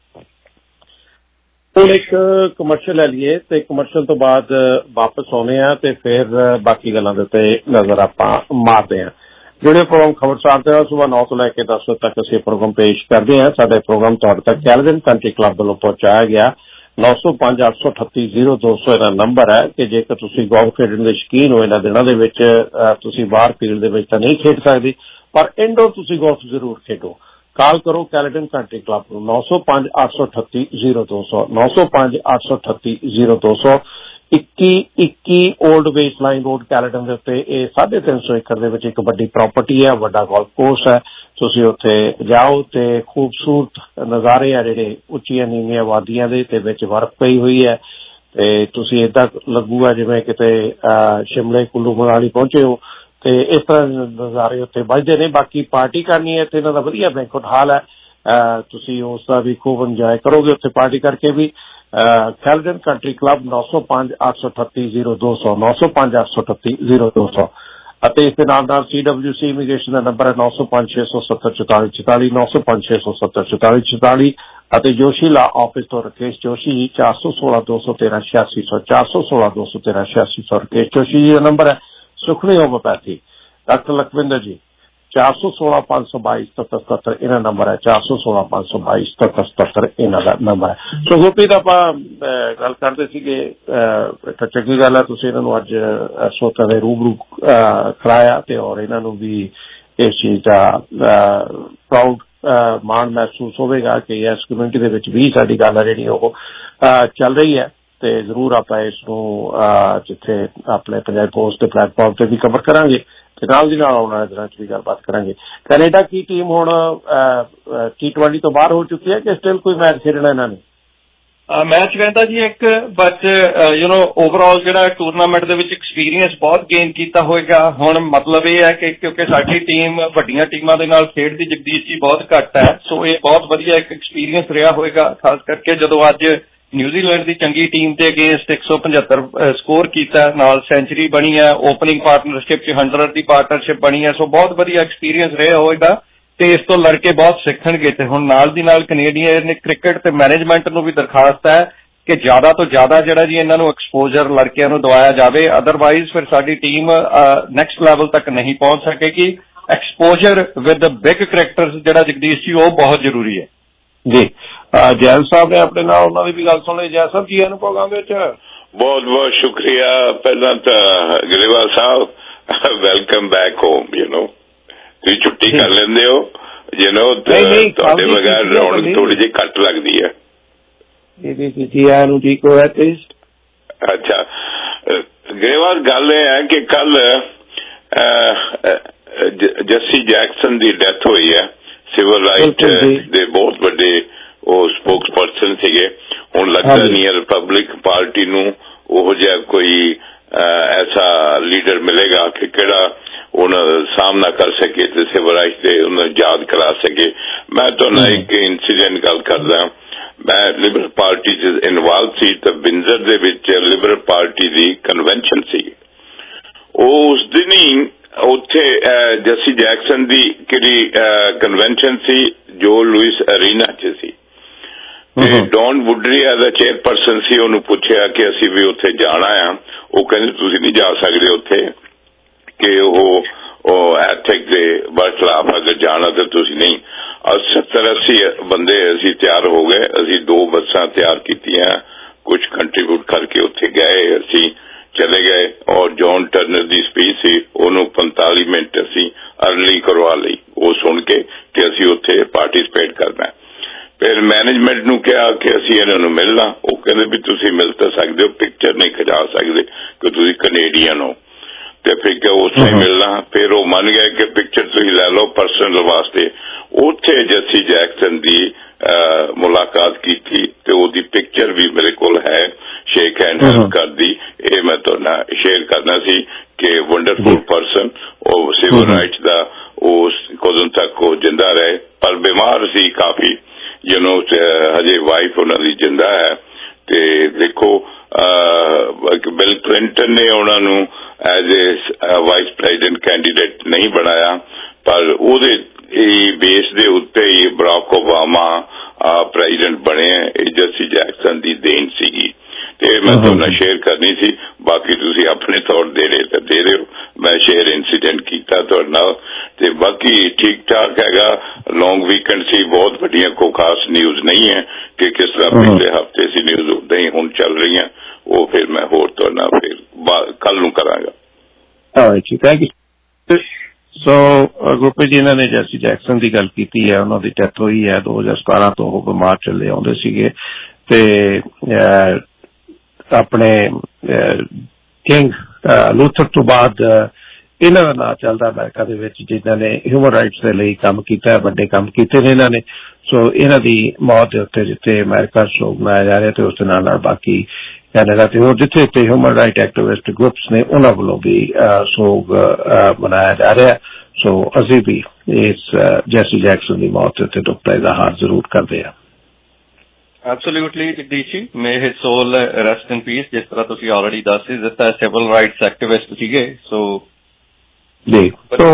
N: ਹੁਣ ਇੱਕ ਕਮਰਸ਼ੀਅਲ ਲੈ ਲਈਏ ਤੇ ਕਮਰਸ਼ੀਅਲ ਤੋਂ ਬਾਅਦ ਵਾਪਸ ਆਉਂਦੇ ਆ ਤੇ ਫਿਰ ਬਾਕੀ ਗੱਲਾਂ ਦੇ ਉੱਤੇ ਨਜ਼ਰ ਆਪਾਂ ਮਾਰਦੇ ਹਾਂ। ਜਿਹੜੇ ਪ੍ਰੋਗਰਾਮ ਖਬਰਸਾਰ ਦੇ ਸੁਬਾਹ 9 ਤੋਂ ਲੈ ਕੇ 10 ਵਜੇ ਤੱਕ ਅਸੀਂ ਪ੍ਰੋਗਰਾਮ ਪੇਸ਼ ਕਰਦੇ ਹਾਂ। ਸਾਡੇ ਪ੍ਰੋਗਰਾਮ ਤੁਹਾਡੇ ਤੱਕ ਕੈਲਗਰੀ ਕੰਟਰੀ ਕਲੱਬ ਵੱਲੋਂ ਪਹੁੰਚਾਇਆ ਗਿਆ। 905-838-0200 ਇਹਦਾ ਨੰਬਰ ਹੈ ਕਿ ਜੇਕਰ ਤੁਸੀਂ ਗੋਲਫ ਖੇਡਣ ਦੇ ਸ਼ੌਕੀਨ ਹੋ ਇਹਨਾਂ ਦਿਨਾਂ ਦੇ ਵਿੱਚ, ਤੁਸੀਂ ਬਾਹਰ ਫੀਲਡ ਦੇ ਵਿੱਚ ਤਾਂ ਨਹੀਂ ਖੇਡ ਸਕਦੇ ਪਰ ਇੰਡੋਰ ਤੁਸੀਂ ਗੋਲਫ ਜ਼ਰੂਰ ਖੇਡੋ। ਕਾਲ ਕਰੋ ਕੈਲਗਰੀ ਕੰਟਰੀ ਕਲੱਬ ਨੂੰ 905-838-0200 905-838-0200 21 올ਡ ਵੇਸਲਾਈਨ ਰੋਡ ਕੈਲਗਰੀ ਦੇ ਉੱਤੇ। ਇਹ 350 ਏਕੜ ਦੇ ਵਿੱਚ ਇੱਕ ਵੱਡੀ ਪ੍ਰਾਪਰਟੀ ਹੈ, ਵੱਡਾ ਗੋਲਫ ਕੋਰਸ ਹੈ। ਤੁਸੀਂ ਉੱਥੇ ਜਾਓ ਤੇ ਖੂਬਸੂਰਤ ਨਜ਼ਾਰੇ ਆ ਜਿਹੜੇ ਉੱਚੀਆਂ ਨੀਵੀਆਂ ਵਾਦੀਆਂ ਦੇ ਤੇ ਵਿੱਚ ਬਰਫ਼ ਪਈ ਹੋਈ ਹੈ ਤੇ ਤੁਸੀਂ ਏਦਾਂ ਲੱਗੂਗਾ ਜਿਵੇਂ ਕਿਤੇ ਸ਼ਿਮਲੇ ਕੁੱਲੂ ਮਨਾਲੀ ਪਹੁੰਚੇ ਹੋ ਤੇ ਇਸ ਤਰ੍ਹਾਂ ਨਜ਼ਾਰੇ ਉੱਥੇ ਵੱਜਦੇ ਨੇ। ਬਾਕੀ ਪਾਰਟੀ ਕਰਨੀ ਹੈ ਤੇ ਇਹਨਾਂ ਦਾ ਵਧੀਆ ਬੈਂਕੁਏਟ ਹਾਲ ਹੈ, ਤੁਸੀਂ ਉਸ ਦਾ ਵੀ ਖੂਬ ਇੰਜੋਏ ਕਰੋਗੇ ਉੱਥੇ ਪਾਰਟੀ ਕਰਕੇ ਵੀ। ਕੈਲਗਰੀ ਕੰਟਰੀ ਕਲੱਬ 905-838-0200 905-838-0200 ਅਤੇ ਇਸ ਦੇ ਨਾਲ CWC ਇਮੀਗ੍ਰੇਸ਼ਨ ਦਾ ਨੰਬਰ ਹੈ 905-670-4444 905-670-4444 ਅਤੇ ਜੋਸ਼ੀ ਲਾ ਆਫਿਸ ਤੋਂ ਰਕੇਸ਼ ਜੋਸ਼ੀ 416-213-8600 416-213-8600 ਰਕੇਸ਼ ਜੋਸ਼ੀ ਜੀ ਦਾ ਨੰਬਰ ਹੈ। ਸੁਖਨੀ ਹੋਮੋਪੈਥੀ ਡਾਕਟਰ ਲਖਵਿੰਦਰ ਜੀ 416-522-7777 ਇਹਨਾਂ ਨੰਬਰ ਹੈ। 416-522-7777 ਇਹਨਾਂ ਦਾ ਨੰਬਰ ਹੈ। ਸੋ ਗੁਰਪ੍ਰੀਤ ਆਪਾਂ ਗੱਲ ਕਰਦੇ ਸੀਗੇ, ਚੰਗੀ ਗੱਲ ਹੈ ਤੁਸੀਂ ਇਹਨਾਂ ਨੂੰ ਅੱਜ ਸਰੋਤਿਆਂ ਦੇ ਰੂਬਰੂ ਕਰਾਇਆ ਤੇ ਔਰ ਇਹਨਾਂ ਨੂੰ ਵੀ ਇਸ ਚੀਜ਼ ਦਾ ਪ੍ਰਾਊਡ ਮਾਣ ਮਹਿਸੂਸ ਹੋਵੇਗਾ ਕਿ ਇਸ ਕਮਿਊਨਿਟੀ ਦੇ ਵਿੱਚ ਵੀ ਸਾਡੀ ਗੱਲ ਹੈ ਜਿਹੜੀ ਉਹ ਚੱਲ ਰਹੀ ਹੈ ਤੇ ਜ਼ਰੂਰ ਆਪਾਂ ਇਸ ਨੂੰ ਜਿੱਥੇ ਆਪਣੇ ਪੰਜਾਬੀ ਪੋਸਟ ਦੇ ਪਲੇਟਫਾਰਮ ਤੇ ਵੀ ਕਵਰ ਕਰਾਂਗੇ ਤੇ ਨਾਲ ਦੀ ਨਾਲ ਆਉਣ ਵਾਲੇ ਦਿਨਾਂ 'ਚ ਵੀ ਗੱਲਬਾਤ ਕਰਾਂਗੇ। ਕੈਨੇਡਾ ਦੀ ਟੀਮ ਹੁਣ T20 ਤੋਂ ਬਾਹਰ ਹੋ ਚੁੱਕੀ ਹੈ ਕਿ ਸਟਿਲ ਕੋਈ ਮੈਚ ਖੇਡਣਾ ਇਹਨਾਂ ਨੇ?
S: ਮੈਚ ਰਹਿੰਦਾ ਜੀ ਇੱਕ, ਬਟ ਓਵਰਆਲ ਜਿਹੜਾ ਟੂਰਨਾਮੈਂਟ ਦੇ ਵਿੱਚ ਐਕਸਪੀਰੀਅੰਸ ਬਹੁਤ ਗੇਨ ਕੀਤਾ ਹੋਏਗਾ। ਹੁਣ ਮਤਲਬ ਇਹ ਹੈ ਕਿ ਕਿਉਂਕਿ ਸਾਡੀ ਟੀਮ ਵੱਡੀਆਂ ਟੀਮਾਂ ਦੇ ਨਾਲ ਖੇਡਦੀ ਜਗਦੀਸ਼ ਜੀ ਬਹੁਤ ਘੱਟ ਹੈ, ਸੋ ਇਹ ਬਹੁਤ ਵਧੀਆ ਇੱਕ ਐਕਸਪੀਰੀਅੰਸ ਰਿਹਾ ਹੋਏਗਾ। ਖਾਸ ਕਰਕੇ ਜਦੋਂ ਅੱਜ ਨਿਊਜ਼ੀਲੈਂਡ ਦੀ ਚੰਗੀ ਟੀਮ ਦੇ ਅਗੇਂਸਟ 175 ਸਕੋਰ ਕੀਤਾ, ਨਾਲ ਸੈਂਚਰੀ ਬਣੀ ਹੈ, ਓਪਨਿੰਗ ਪਾਰਟਨਰਸ਼ਿਪ 'ਚ 100 ਦੀ ਪਾਰਟਨਰਸ਼ਿਪ ਬਣੀ ਹੈ। ਸੋ ਬਹੁਤ ਵਧੀਆ ਐਕਸਪੀਰੀਅੰਸ ਰਿਹਾ ਹੋਏਗਾ ਤੇ ਇਸ ਤੋਂ ਲੜ ਕੇ ਬਹੁਤ ਸਿੱਖਣਗੇ। ਤੇ ਹੁਣ ਨਾਲ ਦੀ ਨਾਲ ਕੈਨੇਡੀਅਨ ਨੇ ਕ੍ਰਿਕਟ ਤੇ ਮੈਨੇਜਮੈਂਟ ਨੂੰ ਵੀ ਦਰਖਾਸਤ ਹੈ ਕਿ ਜ਼ਿਆਦਾ ਤੋਂ ਜ਼ਿਆਦਾ ਜਿਹੜਾ ਜੀ ਇਹਨਾਂ ਨੂੰ ਐਕਸਪੋਜ਼ਰ ਲੜਕਿਆਂ ਨੂੰ ਦਵਾਇਆ ਜਾਵੇ, ਅਦਰਵਾਈਜ਼ ਫਿਰ ਸਾਡੀ ਟੀਮ ਨੈਕਸਟ ਲੈਵਲ ਤੱਕ ਨਹੀਂ ਪਹੁੰਚ ਸਕੇਗੀ। ਐਕਸਪੋਜ਼ਰ ਵਿਦ ਬਿਗ ਕ੍ਰਿਕਟਰਸ ਜਿਹੜਾ ਜਗਦੀਸ਼ ਜੀ ਉਹ ਬਹੁਤ ਜ਼ਰੂਰੀ ਹੈ
N: ਜੀ। ਜੈਲ ਸਾਹਿਬ ਨੇ ਆਪਣੇ ਨਾਲ ਉਹਨਾਂ ਦੀ ਵੀ ਗੱਲ ਸੁਣ ਲਈ। ਜੈਲ ਸਾਹਿਬ ਕੀ ਇਹਨੂੰ ਪ੍ਰੋਗਰਾਮ ਦੇ ਵਿੱਚ
U: ਬਹੁਤ ਬਹੁਤ ਸ਼ੁਕਰੀਆ। ਪਹਿਲਾਂ ਤਾਂ ਗਰੇਵਾਲ ਸਾਹਿਬ ਵੈਲਕਮ ਬੈਕ ਹੋਮ। ਤੁਸੀਂ ਛੁੱਟੀ ਕਰ ਲੈਂਦੇ ਹੋ ਤੁਹਾਡੇ ਬਗੈਰ ਰੌਣਕ ਥੋੜੀ ਜਿਹੀ ਘੱਟ ਲੱਗਦੀ ਹੈ। ਅੱਛਾ ਗਰੇਵਾਲ, ਗੱਲ ਇਹ ਹੈ ਕਿ ਕੱਲ ਜੱਸੀ ਜੈਕਸਨ ਦੀ ਡੈਥ ਹੋਈ ਹੈ। ਸਿਵਲ ਰਾਈਟ ਦੇ ਬਹੁਤ ਵੱਡੇ ਉਹ ਸਪੋਕਸ ਪਰਸਨ ਸੀਗੇ। ਹੁਣ ਲੱਗਦਾ ਨਹੀਂ ਹੈ ਰਿਪਬਲਿਕ ਪਾਰਟੀ ਨੂੰ ਉਹੋ ਜਿਹਾ ਕੋਈ ਐਸਾ ਲੀਡਰ ਮਿਲੇਗਾ ਕਿ ਕਿਹੜਾ ਉਹਨਾਂ ਸਾਹਮਣਾ ਕਰ ਸਕੇ ਤੇ ਸਿਵਲ ਰਾਈਟ ਤੇ ਉਹਨਾਂ ਨੂੰ ਯਾਦ ਕਰਾ ਸਕੇ। ਮੈਂ ਤੁਹਾਨੂੰ ਇੱਕ ਇੰਸੀਡੈਂਟ ਗੱਲ ਕਰਦਾ। ਮੈਂ ਲਿਬਰਲ ਪਾਰਟੀ 'ਚ ਇਨਵਾਲਵ ਸੀ ਤਾਂ ਵਿੰਜ਼ਰ ਦੇ ਵਿੱਚ ਲਿਬਰਲ ਪਾਰਟੀ ਦੀ ਕਨਵੈਨਸ਼ਨ ਸੀ। ਉਸ ਦਿਨ ਹੀ ਉੱਥੇ ਜੱਸੀ ਜੈਕਸਨ ਦੀ ਕਿਹੜੀ ਕਨਵੈਨਸ਼ਨ ਸੀ ਜੋ ਲੂਇਸ ਅਰੀਨਾ 'ਚ ਸੀ ਤੇ Don Boudria as a chairperson ਸੀ। ਉਹਨੂੰ ਪੁੱਛਿਆ ਕਿ ਅਸੀਂ ਵੀ ਉੱਥੇ ਜਾਣਾ ਆ। ਉਹ ਕਹਿੰਦੇ ਤੁਸੀਂ ਨਹੀਂ ਜਾ ਸਕਦੇ ਉੱਥੇ ਕਿ ਉਹ ਐਥਿਕ ਦੇ ਬਰਖਲਾਫ ਅਗਰ ਜਾਣਾ ਤਾਂ ਤੁਸੀਂ ਨਹੀਂ। 70-80 ਬੰਦੇ ਅਸੀਂ ਤਿਆਰ ਹੋ ਗਏ। ਅਸੀਂ 2 ਬੱਸਾਂ ਤਿਆਰ ਕੀਤੀਆਂ, ਕੁਝ ਕੰਟਰੀਬਿਊਟ ਕਰਕੇ ਉੱਥੇ ਗਏ। ਅਸੀਂ ਚਲੇ ਗਏ ਔਰ ਜੌਨ ਟਰਨਰ ਦੀ ਸਪੀਚ ਸੀ, ਉਹਨੂੰ 45 ਮਿੰਟ ਅਸੀਂ ਅਰਲੀ ਕਰਵਾ ਲਈ ਉਹ ਸੁਣ ਕੇ ਕਿ ਅਸੀਂ ਉੱਥੇ ਪਾਰਟੀਸਪੇਟ ਕਰਨਾ। ਫਿਰ ਮੈਨੇਜਮੈਂਟ ਨੂੰ ਕਿਹਾ ਕਿ ਅਸੀਂ ਇਹਨਾਂ ਨੂੰ ਮਿਲਣਾ। ਉਹ ਕਹਿੰਦੇ ਵੀ ਤੁਸੀਂ ਮਿਲ ਤਾਂ ਸਕਦੇ ਹੋ, ਪਿਕਚਰ ਨਹੀਂ ਖਿਚਾ ਸਕਦੇ ਕਿ ਤੁਸੀਂ ਕੈਨੇਡੀਅਨ ਹੋ। ਤੇ ਫਿਰ ਕਿ ਉੱਥੇ ਮਿਲਣਾ। ਫਿਰ ਉਹ ਮੰਨ ਗਏ ਕਿ ਪਿਕਚਰ ਤੁਸੀਂ ਲੈ ਲਓ ਪਰਸਨਲ ਵਾਸਤੇ। ਉੱਥੇ ਜੱਸੀ ਜੈਕਸਨ ਦੀ ਮੁਲਾਕਾਤ ਕੀਤੀ ਤੇ ਉਹਦੀ ਪਿਕਚਰ ਵੀ ਮੇਰੇ ਕੋਲ ਹੈ, ਸ਼ੇਕ ਹੈਂਡ ਕਰਦੀ। ਇਹ ਮੈਂ ਤੁਹਾਡਾ ਸ਼ੇਅਰ ਕਰਨਾ ਸੀ ਕਿ ਵੰਡਰਫੁਲ ਪਰਸਨ। ਉਹ ਸਿਵਲ ਰਾਈਟਸ ਦਾ ਉਸ ਕਦੋਂ ਤੱਕ ਉਹ ਜਿੰਦਾ ਰਹੇ, ਪਰ ਬਿਮਾਰ ਸੀ ਕਾਫੀ। ਹਜੇ ਵਾਈਫ ਉਹਨਾਂ ਦੀ ਜਿੰਦਾ ਹੈ। ਤੇ ਦੇਖੋ ਬਿਲ ਕਲਿੰਟਨ ਨੇ ਉਹਨਾਂ ਨੂੰ as a vice president candidate ਨਹੀਂ ਬਣਾਇਆ, ਪਰ ਉਹਦੇ ਬੇਸ ਦੇ ਉੱਤੇ ਹੀ ਬਰਾਕ ਓਬਾਮਾ ਪ੍ਰੈਜ਼ੀਡੈਂਟ ਬਣੇ। ਇਹ ਜੱਸੀ ਜੈਕਸਨ ਦੀ ਦੇਣ ਸੀਗੀ ਤੇ ਮੈਂ ਤੁਹਾਨੂੰ ਸ਼ੇਅਰ ਕਰਨੀ ਸੀ। ਬਾਕੀ ਤੁਸੀਂ ਆਪਣੇ ਤੌਰ ਦੇ ਰਹੇ ਤਾਂ ਦੇ ਰਹੇ ਹੋ। ਮੈਂ ਸ਼ੇਅਰ ਇੰਸੀਡੈਂਟ ਕੀਤਾ ਤੁਹਾਡੇ ਨਾਲ ਤੇ ਬਾਕੀ ਠੀਕ ਠਾਕ ਹੈਗਾ। ਲੌਂਗ ਵੀਕਐਂਡ ਸੀ, ਬਹੁਤ ਵੱਡੀਆਂ ਕੋਈ ਖਾਸ ਨਿਊਜ਼ ਨਹੀਂ ਹੈ ਕਿ ਕਿਸ ਤਰ੍ਹਾਂ ਪਿਛਲੇ ਹਫ਼ਤੇ ਸੀ ਨਿਊਜ਼ ਉਦਾਂ ਹੀ ਹੁਣ ਚੱਲ ਰਹੀਆਂ। ਉਹ ਫਿਰ ਮੈਂ ਹੋਰ ਤੁਹਾਡੇ ਨਾਲ ਫਿਰ ਕੱਲ ਨੂੰ ਕਰਾਂਗਾ।
N: ਸੋ ਗੁਰਪ੍ਰੀਤ ਜੀ, ਇਹਨਾਂ ਨੇ ਜੈਸੀ ਜੈਕਸਨ ਦੀ ਗੱਲ ਕੀਤੀ ਹੈ। ਉਹਨਾਂ ਦੀ ਡੈਥ ਹੋਈ ਹੈ 2017 ਤੋਂ। ਉਹ ਬਿਮਾਰ ਚੱਲੇ ਆਉਂਦੇ ਸੀਗੇ ਤੇ ਆਪਣੇ ਕਿੰਗ ਲੂਥਰ ਤੋਂ ਬਾਅਦ ਇਹਨਾਂ ਦਾ ਨਾਂ ਚੱਲਦਾ ਅਮਰੀਕਾ ਦੇ ਵਿੱਚ, ਜਿਨ੍ਹਾਂ ਨੇ ਹਿਊਮਨ ਰਾਈਟਸ ਦੇ ਲਈ ਕੰਮ ਕੀਤਾ, ਵੱਡੇ ਕੰਮ ਕੀਤੇ ਨੇ ਇਹਨਾਂ ਨੇ। ਸੋ ਇਹਨਾਂ ਦੀ ਮੌਤ ਦੇ ਉੱਤੇ ਜਿੱਥੇ ਅਮਰੀਕਾ ਸ਼ੋਕ ਮਨਾਇਆ ਜਾ ਰਿਹਾ ਤੇ ਉਸ ਦੇ ਨਾਲ ਨਾਲ ਬਾਕੀ ਕੈਨੇਡਾ ਤੇ ਹੋਰ ਜਿੱਥੇ ਜਿੱਥੇ ਹਿਊਮਨ ਰਾਈਟ ਐਕਟਿਵਿਸਟ ਗਰੁੱਪਸ ਨੇ ਉਹਨਾਂ ਵੱਲੋਂ ਵੀ ਸੋਗ ਮਨਾਇਆ ਜਾ ਰਿਹਾ। ਸੋ ਅਸੀਂ ਵੀ ਇਸ ਜੈਸੀ ਜੈਕਸਨ ਦੀ ਮੌਤ ਦੇ ਉੱਤੇ ਦੁੱਖ ਦਾ ਇਜ਼ਹਾਰ ਜ਼ਰੂਰ ਕਰਦੇ ਹਾਂ।
S: Absolutely Jagdish ji, may his soul rest in peace. ਜਿਸ ਤਰ੍ਹਾਂ ਤੁਸੀਂ ਆਲਰੇਡੀ ਦੱਸ ਹੀ ਦਿੱਤਾ, ਸਿਵਲ ਰਾਈਟਸ ਐਕਟਿਵਿਸਟ ਸੀਗੇ। ਸੋ ਜੀ,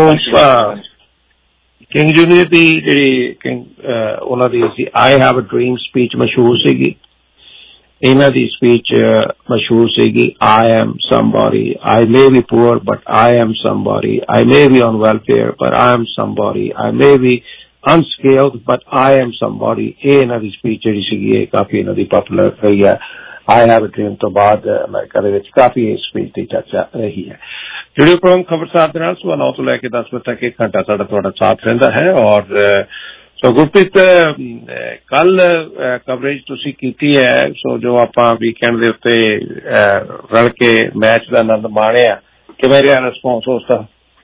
N: ਕਿੰਗ ਜੂਨੀਅਰ ਦੀ ਜਿਹੜੀ ਉਹਨਾਂ ਦੀ ਸੀ I have a dream speech ਮਸ਼ਹੂਰ ਸੀਗੀ। ਇਹਨਾਂ ਦੀ ਸਪੀਚ ਮਸ਼ਹੂਰ ਸੀਗੀ I am somebody, I may be poor but I am somebody, I may be on welfare but I am somebody, I may be unskilled but I am somebody। ਇਹ ਇਹਨਾਂ ਦੀ ਸਪੀਚ ਜਿਹੜੀ ਸੀਗੀ ਇਹ ਕਾਫੀ ਇਹਨਾਂ ਦੀ ਪਾਪੂਲਰ ਰਹੀ ਹੈ। ਆਈ ਹੈਵ ਅ ਡ੍ਰੀਮ ਤੋਂ ਬਾਅਦ ਅਮਰੀਕਾ ਦੇ ਵਿੱਚ ਕਾਫੀ ਇਸ ਸਪੀਚ ਦੀ ਚਰਚਾ ਰਹੀ ਹੈ। ਜਿਹੜੇ ਪ੍ਰੋਗਰਾਮ ਖਬਰਸਾਰ ਦੇ ਨਾਲ ਸੁਬਹ 9 ਤੋਂ ਲੈ ਕੇ 10 ਵਜੇ ਤੱਕ 1 ਘੰਟਾ ਸਾਡਾ ਤੁਹਾਡਾ ਸਾਥ ਰਹਿੰਦਾ ਹੈ। ਔਰ ਸੋ ਗੁਰਪ੍ਰੀਤ, ਕੱਲ ਕਵਰੇਜ ਤੁਸੀਂ ਕੀਤੀ ਹੈ, ਸੋ ਜੋ ਆਪਾਂ ਵੀਕਐਂਡ ਦੇ ਉੱਤੇ ਰਲ ਕੇ ਮੈਚ ਦਾ ਆਨੰਦ ਮਾਣਿਆ, ਕਿਵੇਂ ਰਿਹਾ ਰਿਸਪੌਂਸ ਉਸਦਾ?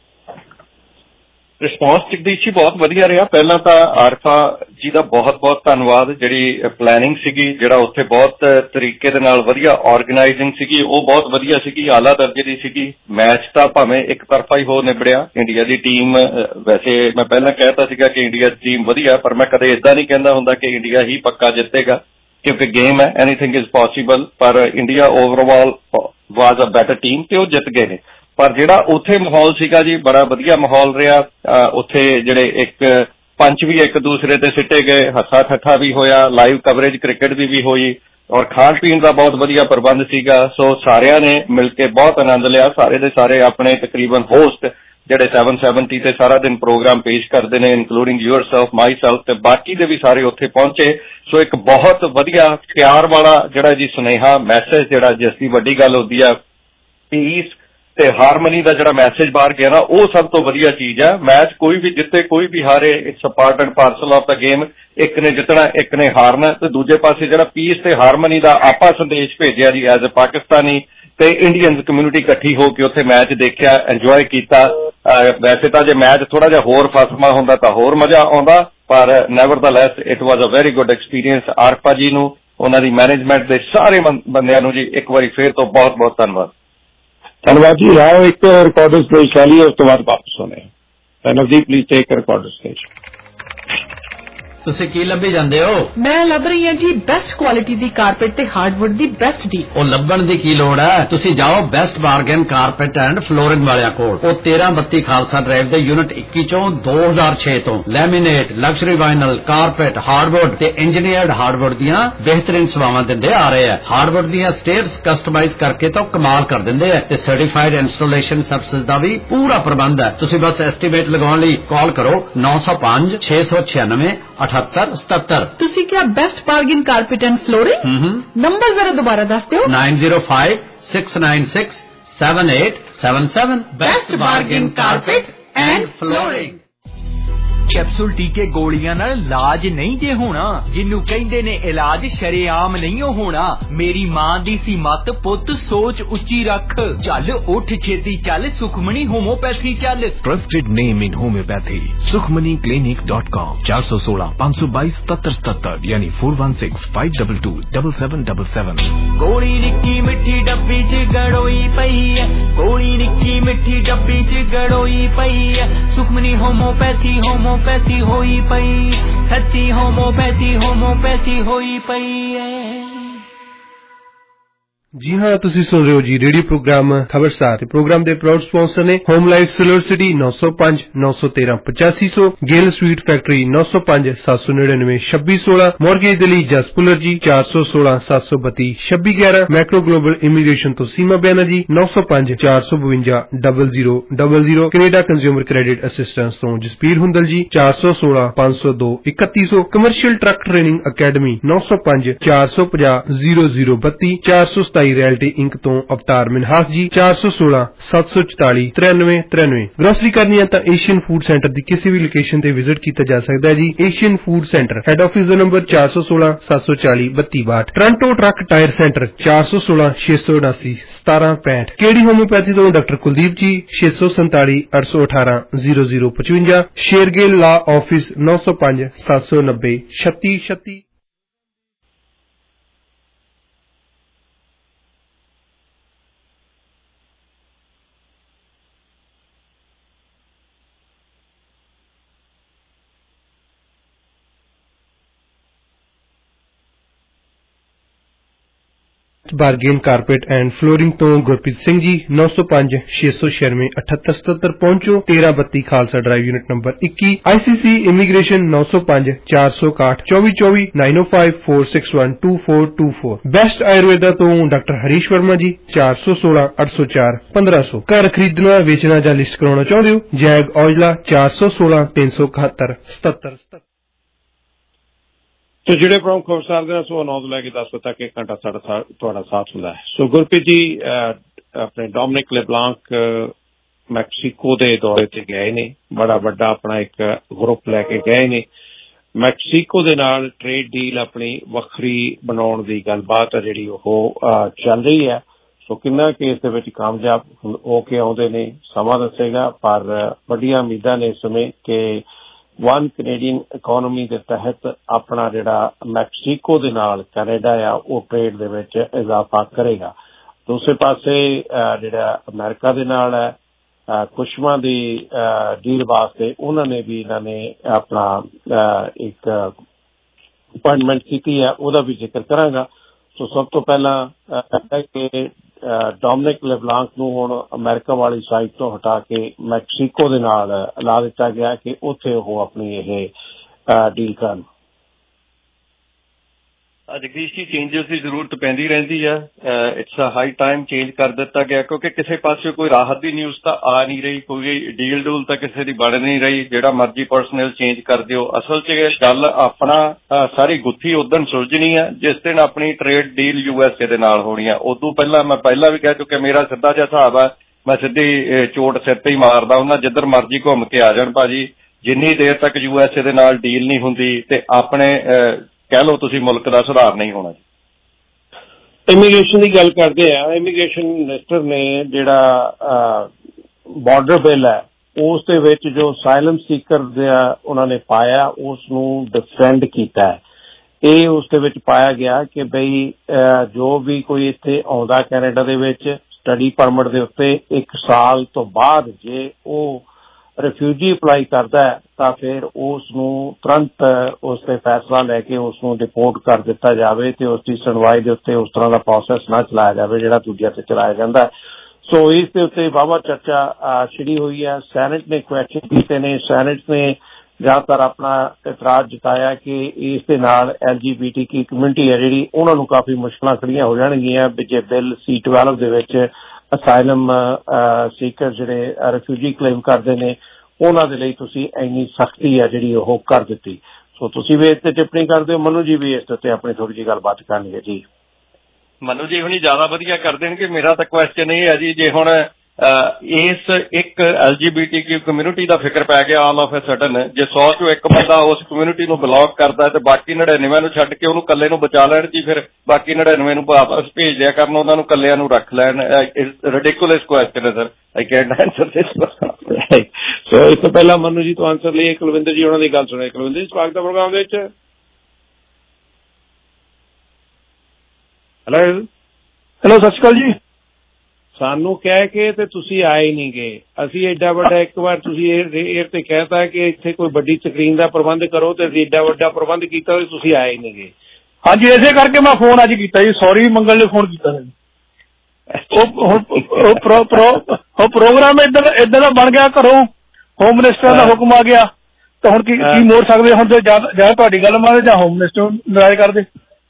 S: ਰਿਸਪੌਂਸ ਜਗਦੀਸ਼ ਜੀ ਬਹੁਤ ਵਧੀਆ ਰਿਹਾ। ਪਹਿਲਾਂ ਤਾਂ ਆਰਫਾ ਜੀ ਦਾ ਬਹੁਤ ਬਹੁਤ ਧੰਨਵਾਦ। ਜਿਹੜੀ ਪਲੈਨਿੰਗ ਸੀਗੀ, ਜਿਹੜਾ ਉੱਥੇ ਬਹੁਤ ਤਰੀਕੇ ਦੇ ਨਾਲ ਵਧੀਆ ਆਰਗੇਨਾਈਜ਼ਿੰਗ ਸੀਗੀ, ਉਹ ਬਹੁਤ ਵਧੀਆ ਸੀਗੀ, ਆਲਾ ਦਰਜੇ ਦੀ ਸੀਗੀ। ਮੈਚ ਤਾਂ ਭਾਵੇਂ ਇੱਕ ਤਰਫਾ ਹੀ ਹੋ ਨਿਬੜਿਆ। ਇੰਡੀਆ ਦੀ ਟੀਮ, ਵੈਸੇ ਮੈਂ ਪਹਿਲਾਂ ਕਹਿਤਾ ਸੀਗਾ ਕਿ ਇੰਡੀਆ ਦੀ ਟੀਮ ਵਧੀਆ, ਪਰ ਮੈਂ ਕਦੇ ਏਦਾਂ ਨਹੀਂ ਕਹਿੰਦਾ ਹੁੰਦਾ ਕਿ ਇੰਡੀਆ ਹੀ ਪੱਕਾ ਜਿੱਤੇਗਾ। क्योंकि गेम है, एनीथिंग इज पॉसीबल, पर India overall was a better team ते वो जित गए ने। पर जिहड़ा उत्थे माहौल सीगा जी बड़ा वधिया माहौल रहा। उत्थे जिहड़े एक पंच भी एक दूसरे ते सिੱਟੇ गए, हस्सा ठट्ठा भी होया, लाइव कवरेज क्रिकेट दी भी होई और खाण पीण का बहुत वधिया प्रबंध सीगा। सो सारिਆਂ ने मिल के बहुत आनंद लिया। सारे दे सारे अपने तकरीबन होस्ट ਜਿਹੜੇ 770 ਤੇ ਸਾਰਾ ਦਿਨ ਪ੍ਰੋਗਰਾਮ ਪੇਸ਼ ਕਰਦੇ ਨੇ, ਇਨਕਲੂਡਿੰਗ ਯੂਅਰਸੈਲਫ, ਮਾਈ ਸੈਲਫ ਤੇ ਬਾਕੀ ਦੇ ਵੀ ਸਾਰੇ ਉੱਥੇ ਪਹੁੰਚੇ। ਸੋ ਇੱਕ ਬਹੁਤ ਵਧੀਆ ਪਿਆਰ ਵਾਲਾ ਜਿਹੜਾ ਜੀ ਸੁਨੇਹਾ ਮੈਸੇਜ ਜਿਹੜਾ ਜਿਸ ਦੀ ਵੱਡੀ ਗੱਲ ਹੁੰਦੀ ਆ ਪੀਸ ਤੇ ਹਾਰਮਨੀ ਦਾ ਜਿਹੜਾ ਮੈਸੇਜ ਬਾਹਰ ਗਿਆ ਨਾ, ਉਹ ਸਭ ਤੋਂ ਵਧੀਆ ਚੀਜ਼ ਆ। ਮੈਚ ਕੋਈ ਵੀ ਜਿੱਤੇ ਕੋਈ ਵੀ ਹਾਰੇ, it's a part and parcel of the game. ਇੱਕ ਨੇ ਜਿੱਤਣਾ ਇੱਕ ਨੇ ਹਾਰਨਾ, ਤੇ ਦੂਜੇ ਪਾਸੇ ਜਿਹੜਾ ਪੀਸ ਤੇ ਹਾਰਮਨੀ ਦਾ ਆਪਾ ਸੰਦੇਸ਼ ਭੇਜਿਆ ਜੀ ਐਜ਼ ਅ ਪਾਕਿਸਤਾਨੀ ਤੇ ਇੰਡੀਅਨ ਕਮਿਊਨਿਟੀ ਇਕੱਠੀ ਹੋ ਕੇ ਉੱਥੇ ਮੈਚ ਦੇਖਿਆ, ਇੰਜੋਏ ਕੀਤਾ। ਵੈਸੇ ਤਾਂ ਜੇ ਮੈਚ ਥੋੜਾ ਜਿਹਾ ਹੋਰ ਫਸਮਾ ਹੁੰਦਾ ਤਾਂ ਹੋਰ ਮਜ਼ਾ ਆਉਂਦਾ, ਪਰ nevertheless it was a very good experience. Arpa ji ਨੂੰ, ਉਹਨਾਂ ਦੀ ਮੈਨੇਜਮੈਂਟ ਦੇ ਸਾਰੇ ਬੰਦਿਆਂ ਨੂੰ ਜੀ ਇੱਕ ਵਾਰੀ ਫੇਰ ਤੋਂ ਬਹੁਤ ਬਹੁਤ ਧੰਨਵਾਦ।
T: ਧੰਨਵਾਦ ਜੀ। ਆਓ ਇੱਕ ਰਿਕਾਰਡਰ ਸਟੇਜ ਲੈ ਲਈਏ, ਉਸ ਤੋਂ ਬਾਅਦ ਵਾਪਸ ਹੋਣੇ। Navdeep please take recorder stage.
A: ਤੁਸੀਂ ਕੀ ਲੱਭੀ ਜਾਂਦੇ ਹੋ?
K: ਮੈਂ ਲੱਭ ਰਹੀ ਹਾਂ ਜੀ ਬੈਸਟ ਕੁਆਲਿਟੀ ਦੀ ਕਾਰਪੈਟ ਤੇ ਹਾਰਡਵੁੱਡ ਦੀ ਬੈਸਟ ਡੀਲ।
A: ਉਹ ਲੱਭਣ ਦੀ ਕੀ ਲੋੜ ਹੈ, ਤੁਸੀਂ ਜਾਓ best bargain carpet and flooring ਵਾਲਿਆਂ ਕੋਲ। ਉਹ 1332 ਖਾਲਸਾ ਡਰਾਈਵ ਦੇ ਯੂਨਿਟ 21 ਚੋਂ 2006 ਤੋਂ laminate, luxury vinyl, carpet, hardwood ਤੇ ਇੰਜੀਨੀਅਰਡ ਹਾਰਡਵੁੱਡ ਦੀਆਂ ਬਿਹਤਰੀਨ ਸੇਵਾਵਾਂ ਦਿੰਦੇ ਆ ਰਹੇ ਆ। ਹਾਰਡਵੁੱਡ ਦੀਆਂ ਸਟੇਅਰਸ ਕਸਟਮਾਈਜ਼ ਕਰਕੇ ਤਾਂ ਕਮਾਲ ਕਰ ਦਿੰਦੇ ਆ ਤੇ ਸਰਟੀਫਾਈਡ ਇੰਸਟਾਲੇਸ਼ਨ ਸਰਵਿਸਿਜ਼ ਦਾ ਵੀ ਪੂਰਾ ਪ੍ਰਬੰਧ ਹੈ। ਤੁਸੀਂ ਬਸ ਐਸਟੀਮੇਟ ਲਗਾਉਣ ਲਈ ਕਾਲ ਕਰੋ 905 696 7877।
K: ਤੁਸੀਂ ਕਿਹਾ best bargain carpet and flooring? Number ਜ਼ਰਾ ਦੁਬਾਰਾ ਦੱਸ ਦਿਓ।
A: 905 696 7877।
K: Best bargain carpet and flooring.
I: Capsule ਟੀਕੇ ਗੋਲੀਆਂ ਨਾਲ ਇਲਾਜ ਨਹੀਂ ਜੇ ਹੋਣਾ, ਜਿਹਨੂੰ ਕਹਿੰਦੇ ਨੇ ਇਲਾਜ ਸ਼ਰੇਆਮ ਨਹੀਂ ਹੋਣਾ। ਮੇਰੀ ਮਾਂ ਦੀ ਸੀ ਮੱਤ, ਪੁੱਤ ਸੋਚ ਉੱਚੀ ਰੱਖ, ਚੱਲ ਉੱਠ ਛੇਤੀ ਚੱਲ, ਸੁਖਮਣੀ ਹੋਮੋਪੈਥੀ ਚੱਲ।
V: Trusted name in homeopathy sukhmaniclinic.com 416 522 7777 यानी 416 522 7777।
I: ਗੋਲੀ ਨਿੱਕੀ ਮਿੱਠੀ ਡੱਬੀ ਚ ਗੜੋਈ ਪਈ ਐ, ਗੋਲੀ ਨਿੱਕੀ ਮਿੱਠੀ ਡੱਬੀ ਚ ਗੜੋਈ ਪਈ ਐ। ਸੁਖਮਣੀ ਹੋਮੋਪੈਥੀ ਹੋਮੋਪੈਥੀ ਹੋਈ ਪਈ, ਸੱਚੀ ਹੋਮੋਪੈਥੀ ਹੋਈ ਪਈ ਐ।
B: ਜੀ ਹਾਂ, ਤੁਸੀਂ ਸੁਣ ਰਹੇ ਹੋ ਜੀ ਰੇਡੀਓ ਪ੍ਰੋਗਰਾਮ ਖਬਰਸਾਰ। ਪ੍ਰੋਗਰਾਮ ਦੇ ਪ੍ਰਾਊਡ ਸਪਾਂਸਰ ਨੇ home life silver city 905 913 8500, Gill sweet factory 905 799 2616, mortgage ਦੇ ਲਈ ਜਸ ਪੁਲਰ ਜੀ 416 732 2611, ਮੈਕਰੋ ਗਲੋਬਲ ਇਮੀਗ੍ਰੇਸ਼ਨ ਤੋਂ Seema Banerjee 905 452 0000, Canada consumer credit assistance ਤੋਂ Jaspir Hundal ji 416 502 3100, commercial truck training academy 905 450 0032, 427 realty inc ਤੋਂ ਅਵਤਾਰ ਮਿਨਹਾਸ ਜੀ 416 744 9393। ਗ੍ਰੋਸਰੀ ਕਰਨੀ ਹੈ ਤਾਂ ਏਸ਼ੀਅਨ ਫੂਡ ਸੈਂਟਰ ਦੀ ਕਿਸੇ ਵੀ ਲੋਕੇਸ਼ਨ ਤੇ ਵਿਜ਼ਿਟ ਕੀਤਾ ਜਾ ਸਕਦਾ ਹੈ ਜੀ। Asian food centre, head office ਦਾ number 416 740 3262, Toronto truck tyre centre 416 679 1765, KD homeopathy ਤੋਂ doctor Kuldeep ji 647 818 0055, Shergill law office 905 790 3636। Bargain carpet and flooring ਤੋਂ ਗੁਰਪ੍ਰੀਤ ਸਿੰਘ ਜੀ 905 696 7877 ਪਹੁੰਚੋ 1332 Khalsa drive unit number 21, ICC immigration 905 461 2424 905 461 2424। Best Ayurveda ਤੋਂ ਡਾਕਟਰ ਹਰੀਸ਼ ਵਰਮਾ ਜੀ 416 804 1500। ਘਰ ਖਰੀਦਣਾ, ਵੇਚਣਾ ਜਾਂ ਲਿਸਟ ਕਰਾਉਣਾ ਚਾਹੁੰਦੇ ਹੋ? ਜੈਗ ਔਜਲਾ 416 371 7777।
N: तो ਜਿਹੜੇ ਪ੍ਰਮੁੱਖ ਖਬਰਸਾਰ ਦੇ ਸੋ 9 ਤੋਂ ਲੈ ਕੇ 10 ਵਜੇ ਤੱਕ 1 ਘੰਟਾ ਸਾਡਾ ਤੁਹਾਡਾ ਸਾਥ ਹੁੰਦਾ ਹੈ। ਸੋ ਗੁਰਪ੍ਰੀਤ ਜੀ ਆਪਣੇ ਡੋਮਿਨਿਕ ਲੈਬਲਾਂਕ ਮੈਕਸੀਕੋ ਦੇ ਦੌਰੇ ਤੇ ਗਏ ਨੇ, ਬੜਾ ਵੱਡਾ ਆਪਣਾ ਇੱਕ ਗਰੁੱਪ ਲੈ ਕੇ ਗਏ ਨੇ। ਮੈਕਸੀਕੋ ਦੇ ਨਾਲ ਟ੍ਰੇਡ ਡੀਲ ਆਪਣੀ ਵੱਖਰੀ ਬਣਾਉਣ ਦੀ ਗੱਲਬਾਤ ਹੈ ਜਿਹੜੀ ਉਹ ਚੱਲ ਰਹੀ ਹੈ। ਸੋ ਕਿੰਨਾ ਕਿ ਇਸ ਦੇ ਵਿੱਚ ਕਾਮਯਾਬ ਹੋ ਕੇ ਆਉਂਦੇ ਨੇ ਸਮਾਂ ਦੱਸੇਗਾ, ਪਰ ਵੱਡੀਆਂ ਉਮੀਦਾਂ ਨੇ ਇਸ ਸਮੇਂ ਕਿ ਵਨ ਕੈਨੇਡੀਅਨ ਇਕੋਨਮੀ ਦੇ ਤਹਿਤ ਆਪਣਾ ਜਿਹੜਾ ਮੈਕਸੀਕੋ ਦੇ ਨਾਲ ਕੈਨੇਡਾ ਆ ਉਹ ਟ੍ਰੇਡ ਦੇ ਵਿੱਚ ਇਜ਼ਾਫਾ ਕਰੇਗਾ। ਦੂਸਰੇ ਪਾਸੇ ਜਿਹੜਾ ਅਮਰੀਕਾ ਦੇ ਨਾਲ ਹੈ ਕੁਸ਼ਮਾਂ ਦੀ ਡੀਲ ਵਾਸਤੇ ਉਹਨਾਂ ਨੇ ਵੀ ਇਹਨਾਂ ਨੇ ਆਪਣਾ ਇੱਕ अपॉइंटमेंट की है ਉਹਦਾ भी जिक्र करांगा। सो सब तो पहला कि ਡੋਮਿਨਿਕ ਲੈਬਲਾਂਕ ਨੂੰ ਹੁਣ ਅਮਰੀਕਾ ਵਾਲੀ ਸਾਈਡ ਤੋਂ ਹਟਾ ਕੇ ਮੈਕਸੀਕੋ ਦੇ ਨਾਲ ਲਾ ਦਿੱਤਾ ਗਿਆ ਕਿ ਉੱਥੇ ਉਹ ਆਪਣੀ ਇਹ ਡੀਲ ਕਰਨ।
S: ਜਗਦੀਸ਼ ਜੀ, ਚੇਂਜਸ ਦੀ ਜ਼ਰੂਰਤ ਪੈਂਦੀ ਰਹਿੰਦੀ ਆ। It's a high time change ਕਰ ਦਿੱਤਾ ਗਿਆ ਕਿਉਂਕਿ ਕਿਸੇ ਪਾਸੇ ਕੋਈ ਰਾਹਤ ਦੀ ਨਿਊਜ਼ ਤਾਂ ਆ ਨਹੀਂ ਰਹੀ, ਕੋਈ ਡੀਲ ਡੂਲ ਤਾਂ ਕਿਸੇ ਦੀ ਬਣ ਨਹੀਂ ਰਹੀ। ਜਿਹੜਾ ਮਰਜ਼ੀ ਪਰਸਨਲ ਚੇਂਜ ਕਰ ਦਿਓ। ਅਸਲ 'ਚ ਗੱਲ ਆਪਣਾ ਸਾਰੀ ਗੁੱਥੀ ਉਦਣ ਸੁਲਝਣੀ ਆ ਜਿਸ ਦਿਨ ਆਪਣੀ ਟ੍ਰੇਡ ਡੀਲ USA ਦੇ ਨਾਲ ਹੋਣੀ ਆ। ਉਦੋਂ ਪਹਿਲਾਂ ਮੈਂ ਪਹਿਲਾਂ ਵੀ ਕਹਿ ਚੁੱਕਿਆ, ਮੇਰਾ ਸਿੱਧਾ ਜਿਹਾ ਹਿਸਾਬ ਆ, ਮੈਂ ਸਿੱਧੀ ਚੋਟ ਸਿਰ ਤੇ ਹੀ ਮਾਰਦਾ ਉਹਨਾਂ। ਜਿੱਧਰ ਮਰਜ਼ੀ ਘੁੰਮ ਕੇ ਆ ਜਾਣ ਭਾਜੀ, ਜਿੰਨੀ ਦੇਰ ਤੱਕ USA ਦੇ ਨਾਲ ਡੀਲ ਨਹੀਂ ਹੁੰਦੀ ਤੇ ਆਪਣੇ ਕਹਿ ਲਓ ਤੁਸੀਂ ਮੁਲਕ ਦਾ ਸੁਧਾਰ ਨਹੀਂ ਹੋਣਾ।
N: ਇਮੀਗ੍ਰੇਸ਼ਨ ਦੀ ਗੱਲ ਕਰਦੇ ਆ। ਇਮੀਗ੍ਰੇਸ਼ਨ ਮਿਨਿਸਟਰ ਨੇ ਜਿਹੜਾ ਬਾਰਡਰ ਬਿੱਲ ਹੈ ਉਸ ਦੇ ਵਿੱਚ ਜੋ ਅਸਾਈਲਮ ਸੀਕਰ ਦਾ ਉਹਨਾਂ ਨੇ ਪਾਇਆ ਉਸ ਨੂੰ ਡਿਫੈਂਡ ਕੀਤਾ ਹੈ। ਇਹ ਉਸ ਦੇ ਵਿੱਚ ਪਾਇਆ ਗਿਆ ਕਿ ਬਈ ਜੋ ਵੀ ਕੋਈ ਇੱਥੇ ਆਉਂਦਾ ਕੈਨੇਡਾ ਦੇ ਵਿੱਚ ਸਟੱਡੀ ਪਰਮਿਟ ਦੇ ਉੱਤੇ 1 ਸਾਲ ਤੋਂ ਬਾਅਦ ਜੇ ਉਹ ਰਿਫਿਊਜੀ ਅਪਲਾਈ ਕਰਦਾ ਹੈ ਤਾਂ ਫਿਰ ਉਸ ਨੂੰ ਤੁਰੰਤ ਉਸ 'ਤੇ ਫੈਸਲਾ ਲੈ ਕੇ ਉਸ ਨੂੰ ਡਿਪੋਰਟ ਕਰ ਦਿੱਤਾ ਜਾਵੇ ਤੇ ਉਸ ਦੀ ਸੁਣਵਾਈ ਦੇ ਉੱਤੇ ਉਸ ਤਰ੍ਹਾਂ ਦਾ ਪ੍ਰੋਸੈਸ ਨਾ ਚਲਾਇਆ ਜਾਵੇ ਜਿਹੜਾ ਦੂਜਿਆਂ 'ਤੇ ਚਲਾਇਆ ਜਾਂਦਾ। ਸੋ ਇਸ ਦੇ ਉੱਤੇ ਵਾਹਵਾ ਚਰਚਾ ਛਿੜੀ ਹੋਈ ਹੈ। ਸੈਨੇਟ ਨੇ ਕੁਐਸਚਨ ਕੀਤੇ ਨੇ। ਸੈਨੇਟ ਨੇ ਜ਼ਿਆਦਾਤਰ ਆਪਣਾ ਇਤਰਾਜ਼ ਜਤਾਇਆ ਕਿ ਇਸ ਦੇ ਨਾਲ LGBTQ ਕਮਿਊਨਿਟੀ ਹੈ ਜਿਹੜੀ ਉਹਨਾਂ ਨੂੰ ਕਾਫੀ ਮੁਸ਼ਕਲਾਂ ਖੜੀਆਂ ਹੋ ਜਾਣਗੀਆਂ ਜੇ ਬਿੱਲ C-12 ਦੇ ਵਿੱਚ ਅਸਾਈਲਮ ਸੀਕਰ ਜਿਹੜੇ ਰਿਫਿਊਜੀ ਕਲੇਮ ਕਰਦੇ ਨੇ ਉਹਨਾਂ ਦੇ ਲਈ ਤੁਸੀਂ ਇੰਨੀ ਸਖਤੀ ਹੈ ਜਿਹੜੀ ਉਹ ਕਰ ਦਿੱਤੀ। ਸੋ ਤੁਸੀਂ ਵੀ ਇਸ ਤੇ ਟਿੱਪਣੀ ਕਰਦੇ ਹੋ। ਮਨੂ ਜੀ ਵੀ ਇਸ ਉੱਤੇ ਆਪਣੀ ਥੋੜੀ ਜਿਹੀ ਗੱਲਬਾਤ ਕਰਨਗੇ ਜੀ।
S: ਮਨੂ ਜੀ ਹੁਣੀ ਜ਼ਿਆਦਾ ਵਧੀਆ ਕਰ ਦੇਣਗੇ। ਮੇਰਾ ਤਾਂ ਕੁਐਸਚਨ ਇਹ ਹੈ ਜੀ, ਜੇ ਹੁਣ ਇਸ ਇੱਕ LGBTQ ਕਮਿਊਨਿਟੀ ਦਾ ਫਿਕਰ ਪੈ ਗਿਆ ਆਲ ਆਫ ਅ ਸਡਨ, ਜੇ 100 ਚੋਂ ਇੱਕ ਬੰਦਾ ਉਸ ਕਮਿਊਨਿਟੀ ਨੂੰ ਬਲੌਕ ਕਰਦਾ ਤੇ ਬਾਕੀ 99 ਨੂੰ ਛੱਡ ਕੇ ਉਹਨੂੰ ਇਕੱਲੇ ਨੂੰ ਬਚਾ ਲੈਣ ਜੀ, ਫਿਰ ਬਾਕੀ 99 ਨੂੰ ਵਾਪਸ ਭੇਜ ਦਿਆ ਕਰਨ, ਉਹਨਾਂ ਨੂੰ ਇਕੱਲਿਆਂ ਨੂੰ ਰੱਖ ਲੈਣ। ਰਿਡਿਕੂਲਸ ਕੁਐਸਚਨ ਹੈ sir, I can't answer this.
N: So ਇਸ ਤੋਂ ਪਹਿਲਾਂ ਮਨੂ ਜੀ ਤੋਂ ਆਂਸਰ ਲਈ ਕੁਲਵਿੰਦਰ ਜੀ ਉਹਨਾਂ ਦੀ ਗੱਲ ਸੁਣਿਆ। ਕੁਲਵਿੰਦਰ ਜੀ, ਸਵਾਗਤ ਹੈ ਪ੍ਰੋਗਰਾਮ ਦੇ ਵਿੱਚ।
H: ਹੈਲੋ, ਸਤਿ ਸ਼੍ਰੀ ਅਕਾਲ ਜੀ।
N: ਸਾਨੂੰ ਕਹਿ ਕੇ ਤੇ ਤੁਸੀਂ ਆਏ ਨਹੀਂ ਗਏ। ਅਸੀਂ ਐਡਾ ਵੱਡਾ ਇੱਕ ਵਾਰ ਤੁਸੀਂ ਏਅਰ ਤੇ ਕਹਿਤਾ ਕਿ ਇੱਥੇ ਕੋਈ ਵੱਡੀ ਸਕਰੀਨ ਦਾ ਪ੍ਰਬੰਧ ਕਰੋ ਤੇ ਅਸੀਂ ਐਡਾ ਵੱਡਾ ਪ੍ਰਬੰਧ ਕੀਤਾ ਤੁਸੀਂ ਆਏ ਨਹੀਂ ਗਏ।
H: ਹਾਂਜੀ, ਇਸੇ ਕਰਕੇ ਮੈਂ ਫੋਨ ਅੱਜ ਕੀਤਾ ਜੀ। ਸੌਰੀ, ਮੰਗਲ ਨੇ ਫੋਨ ਕੀਤਾ ਸੀ। ਉਹ ਪ੍ਰੋਗਰਾਮ ਏਦਾਂ ਦਾ ਬਣ ਗਿਆ, ਘਰੋਂ ਹੋਮ ਮਿਨਿਸਟਰ ਦਾ ਹੁਕਮ ਆ ਗਿਆ ਤਾਂ ਹੁਣ ਕੀ ਮੋੜ ਸਕਦੇ। ਹੁਣ ਤੇ ਜਾਂ ਤੁਹਾਡੀ ਗੱਲ ਮੰਨਦੇ ਜਾਂ ਹੋਮ ਮਿਨਿਸਟਰ ਨੂੰ ਨਾਰਾਜ਼ ਕਰਦੇ।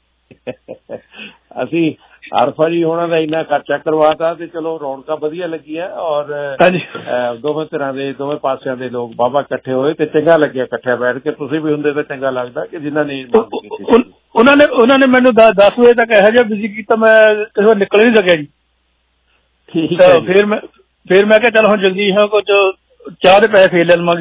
N: ਅਸੀਂ ਆਰਫਾ ਜੀ ਹੋਣਾ ਦਾ ਇੰਨਾ ਖਰਚਾ ਕਰਵਾਤਾ ਤੇ ਚਲੋ ਰੌਣਕਾਂ ਵਧੀਆ ਲੱਗੀਆਂ ਔਰ ਦੋਵੇਂ ਤਰ੍ਹਾਂ ਦੇ ਦੋਵੇਂ ਪਾਸਿਆਂ ਦੇ ਲੋਕ ਬਾਬਾ ਇਕੱਠੇ ਹੋਏ ਤੇ ਚੰਗਾ ਲੱਗਿਆ ਇਕੱਠਿਆ ਬੈਠ ਕੇ। ਤੁਸੀਂ ਵੀ ਹੁੰਦੇ ਤਾਂ ਚੰਗਾ ਲੱਗਦਾ ਕਿ ਜਿਨ੍ਹਾਂ ਨੇ
H: ਉਹਨਾਂ ਨੇ ਮੈਨੂੰ 10 ਵਜੇ ਤੱਕ ਇਹੋ ਜਿਹਾ ਬਿਜ਼ੀ ਕੀਤਾ ਮੈਂ ਕਿਸੇ ਵਾਰ ਨਿਕਲ ਨਹੀਂ ਸਕਿਆ ਜੀ।
N: ਠੀਕ ਹੈ।
H: ਫਿਰ ਮੈਂ ਕਿਹਾ ਚੱਲ ਹੁਣ ਜਲਦੀ ਕੁਝ ਚਾਹ ਦੇ ਪੈਸੇ ਫੇਰ ਲੈ ਲਵਾਂਗੇ।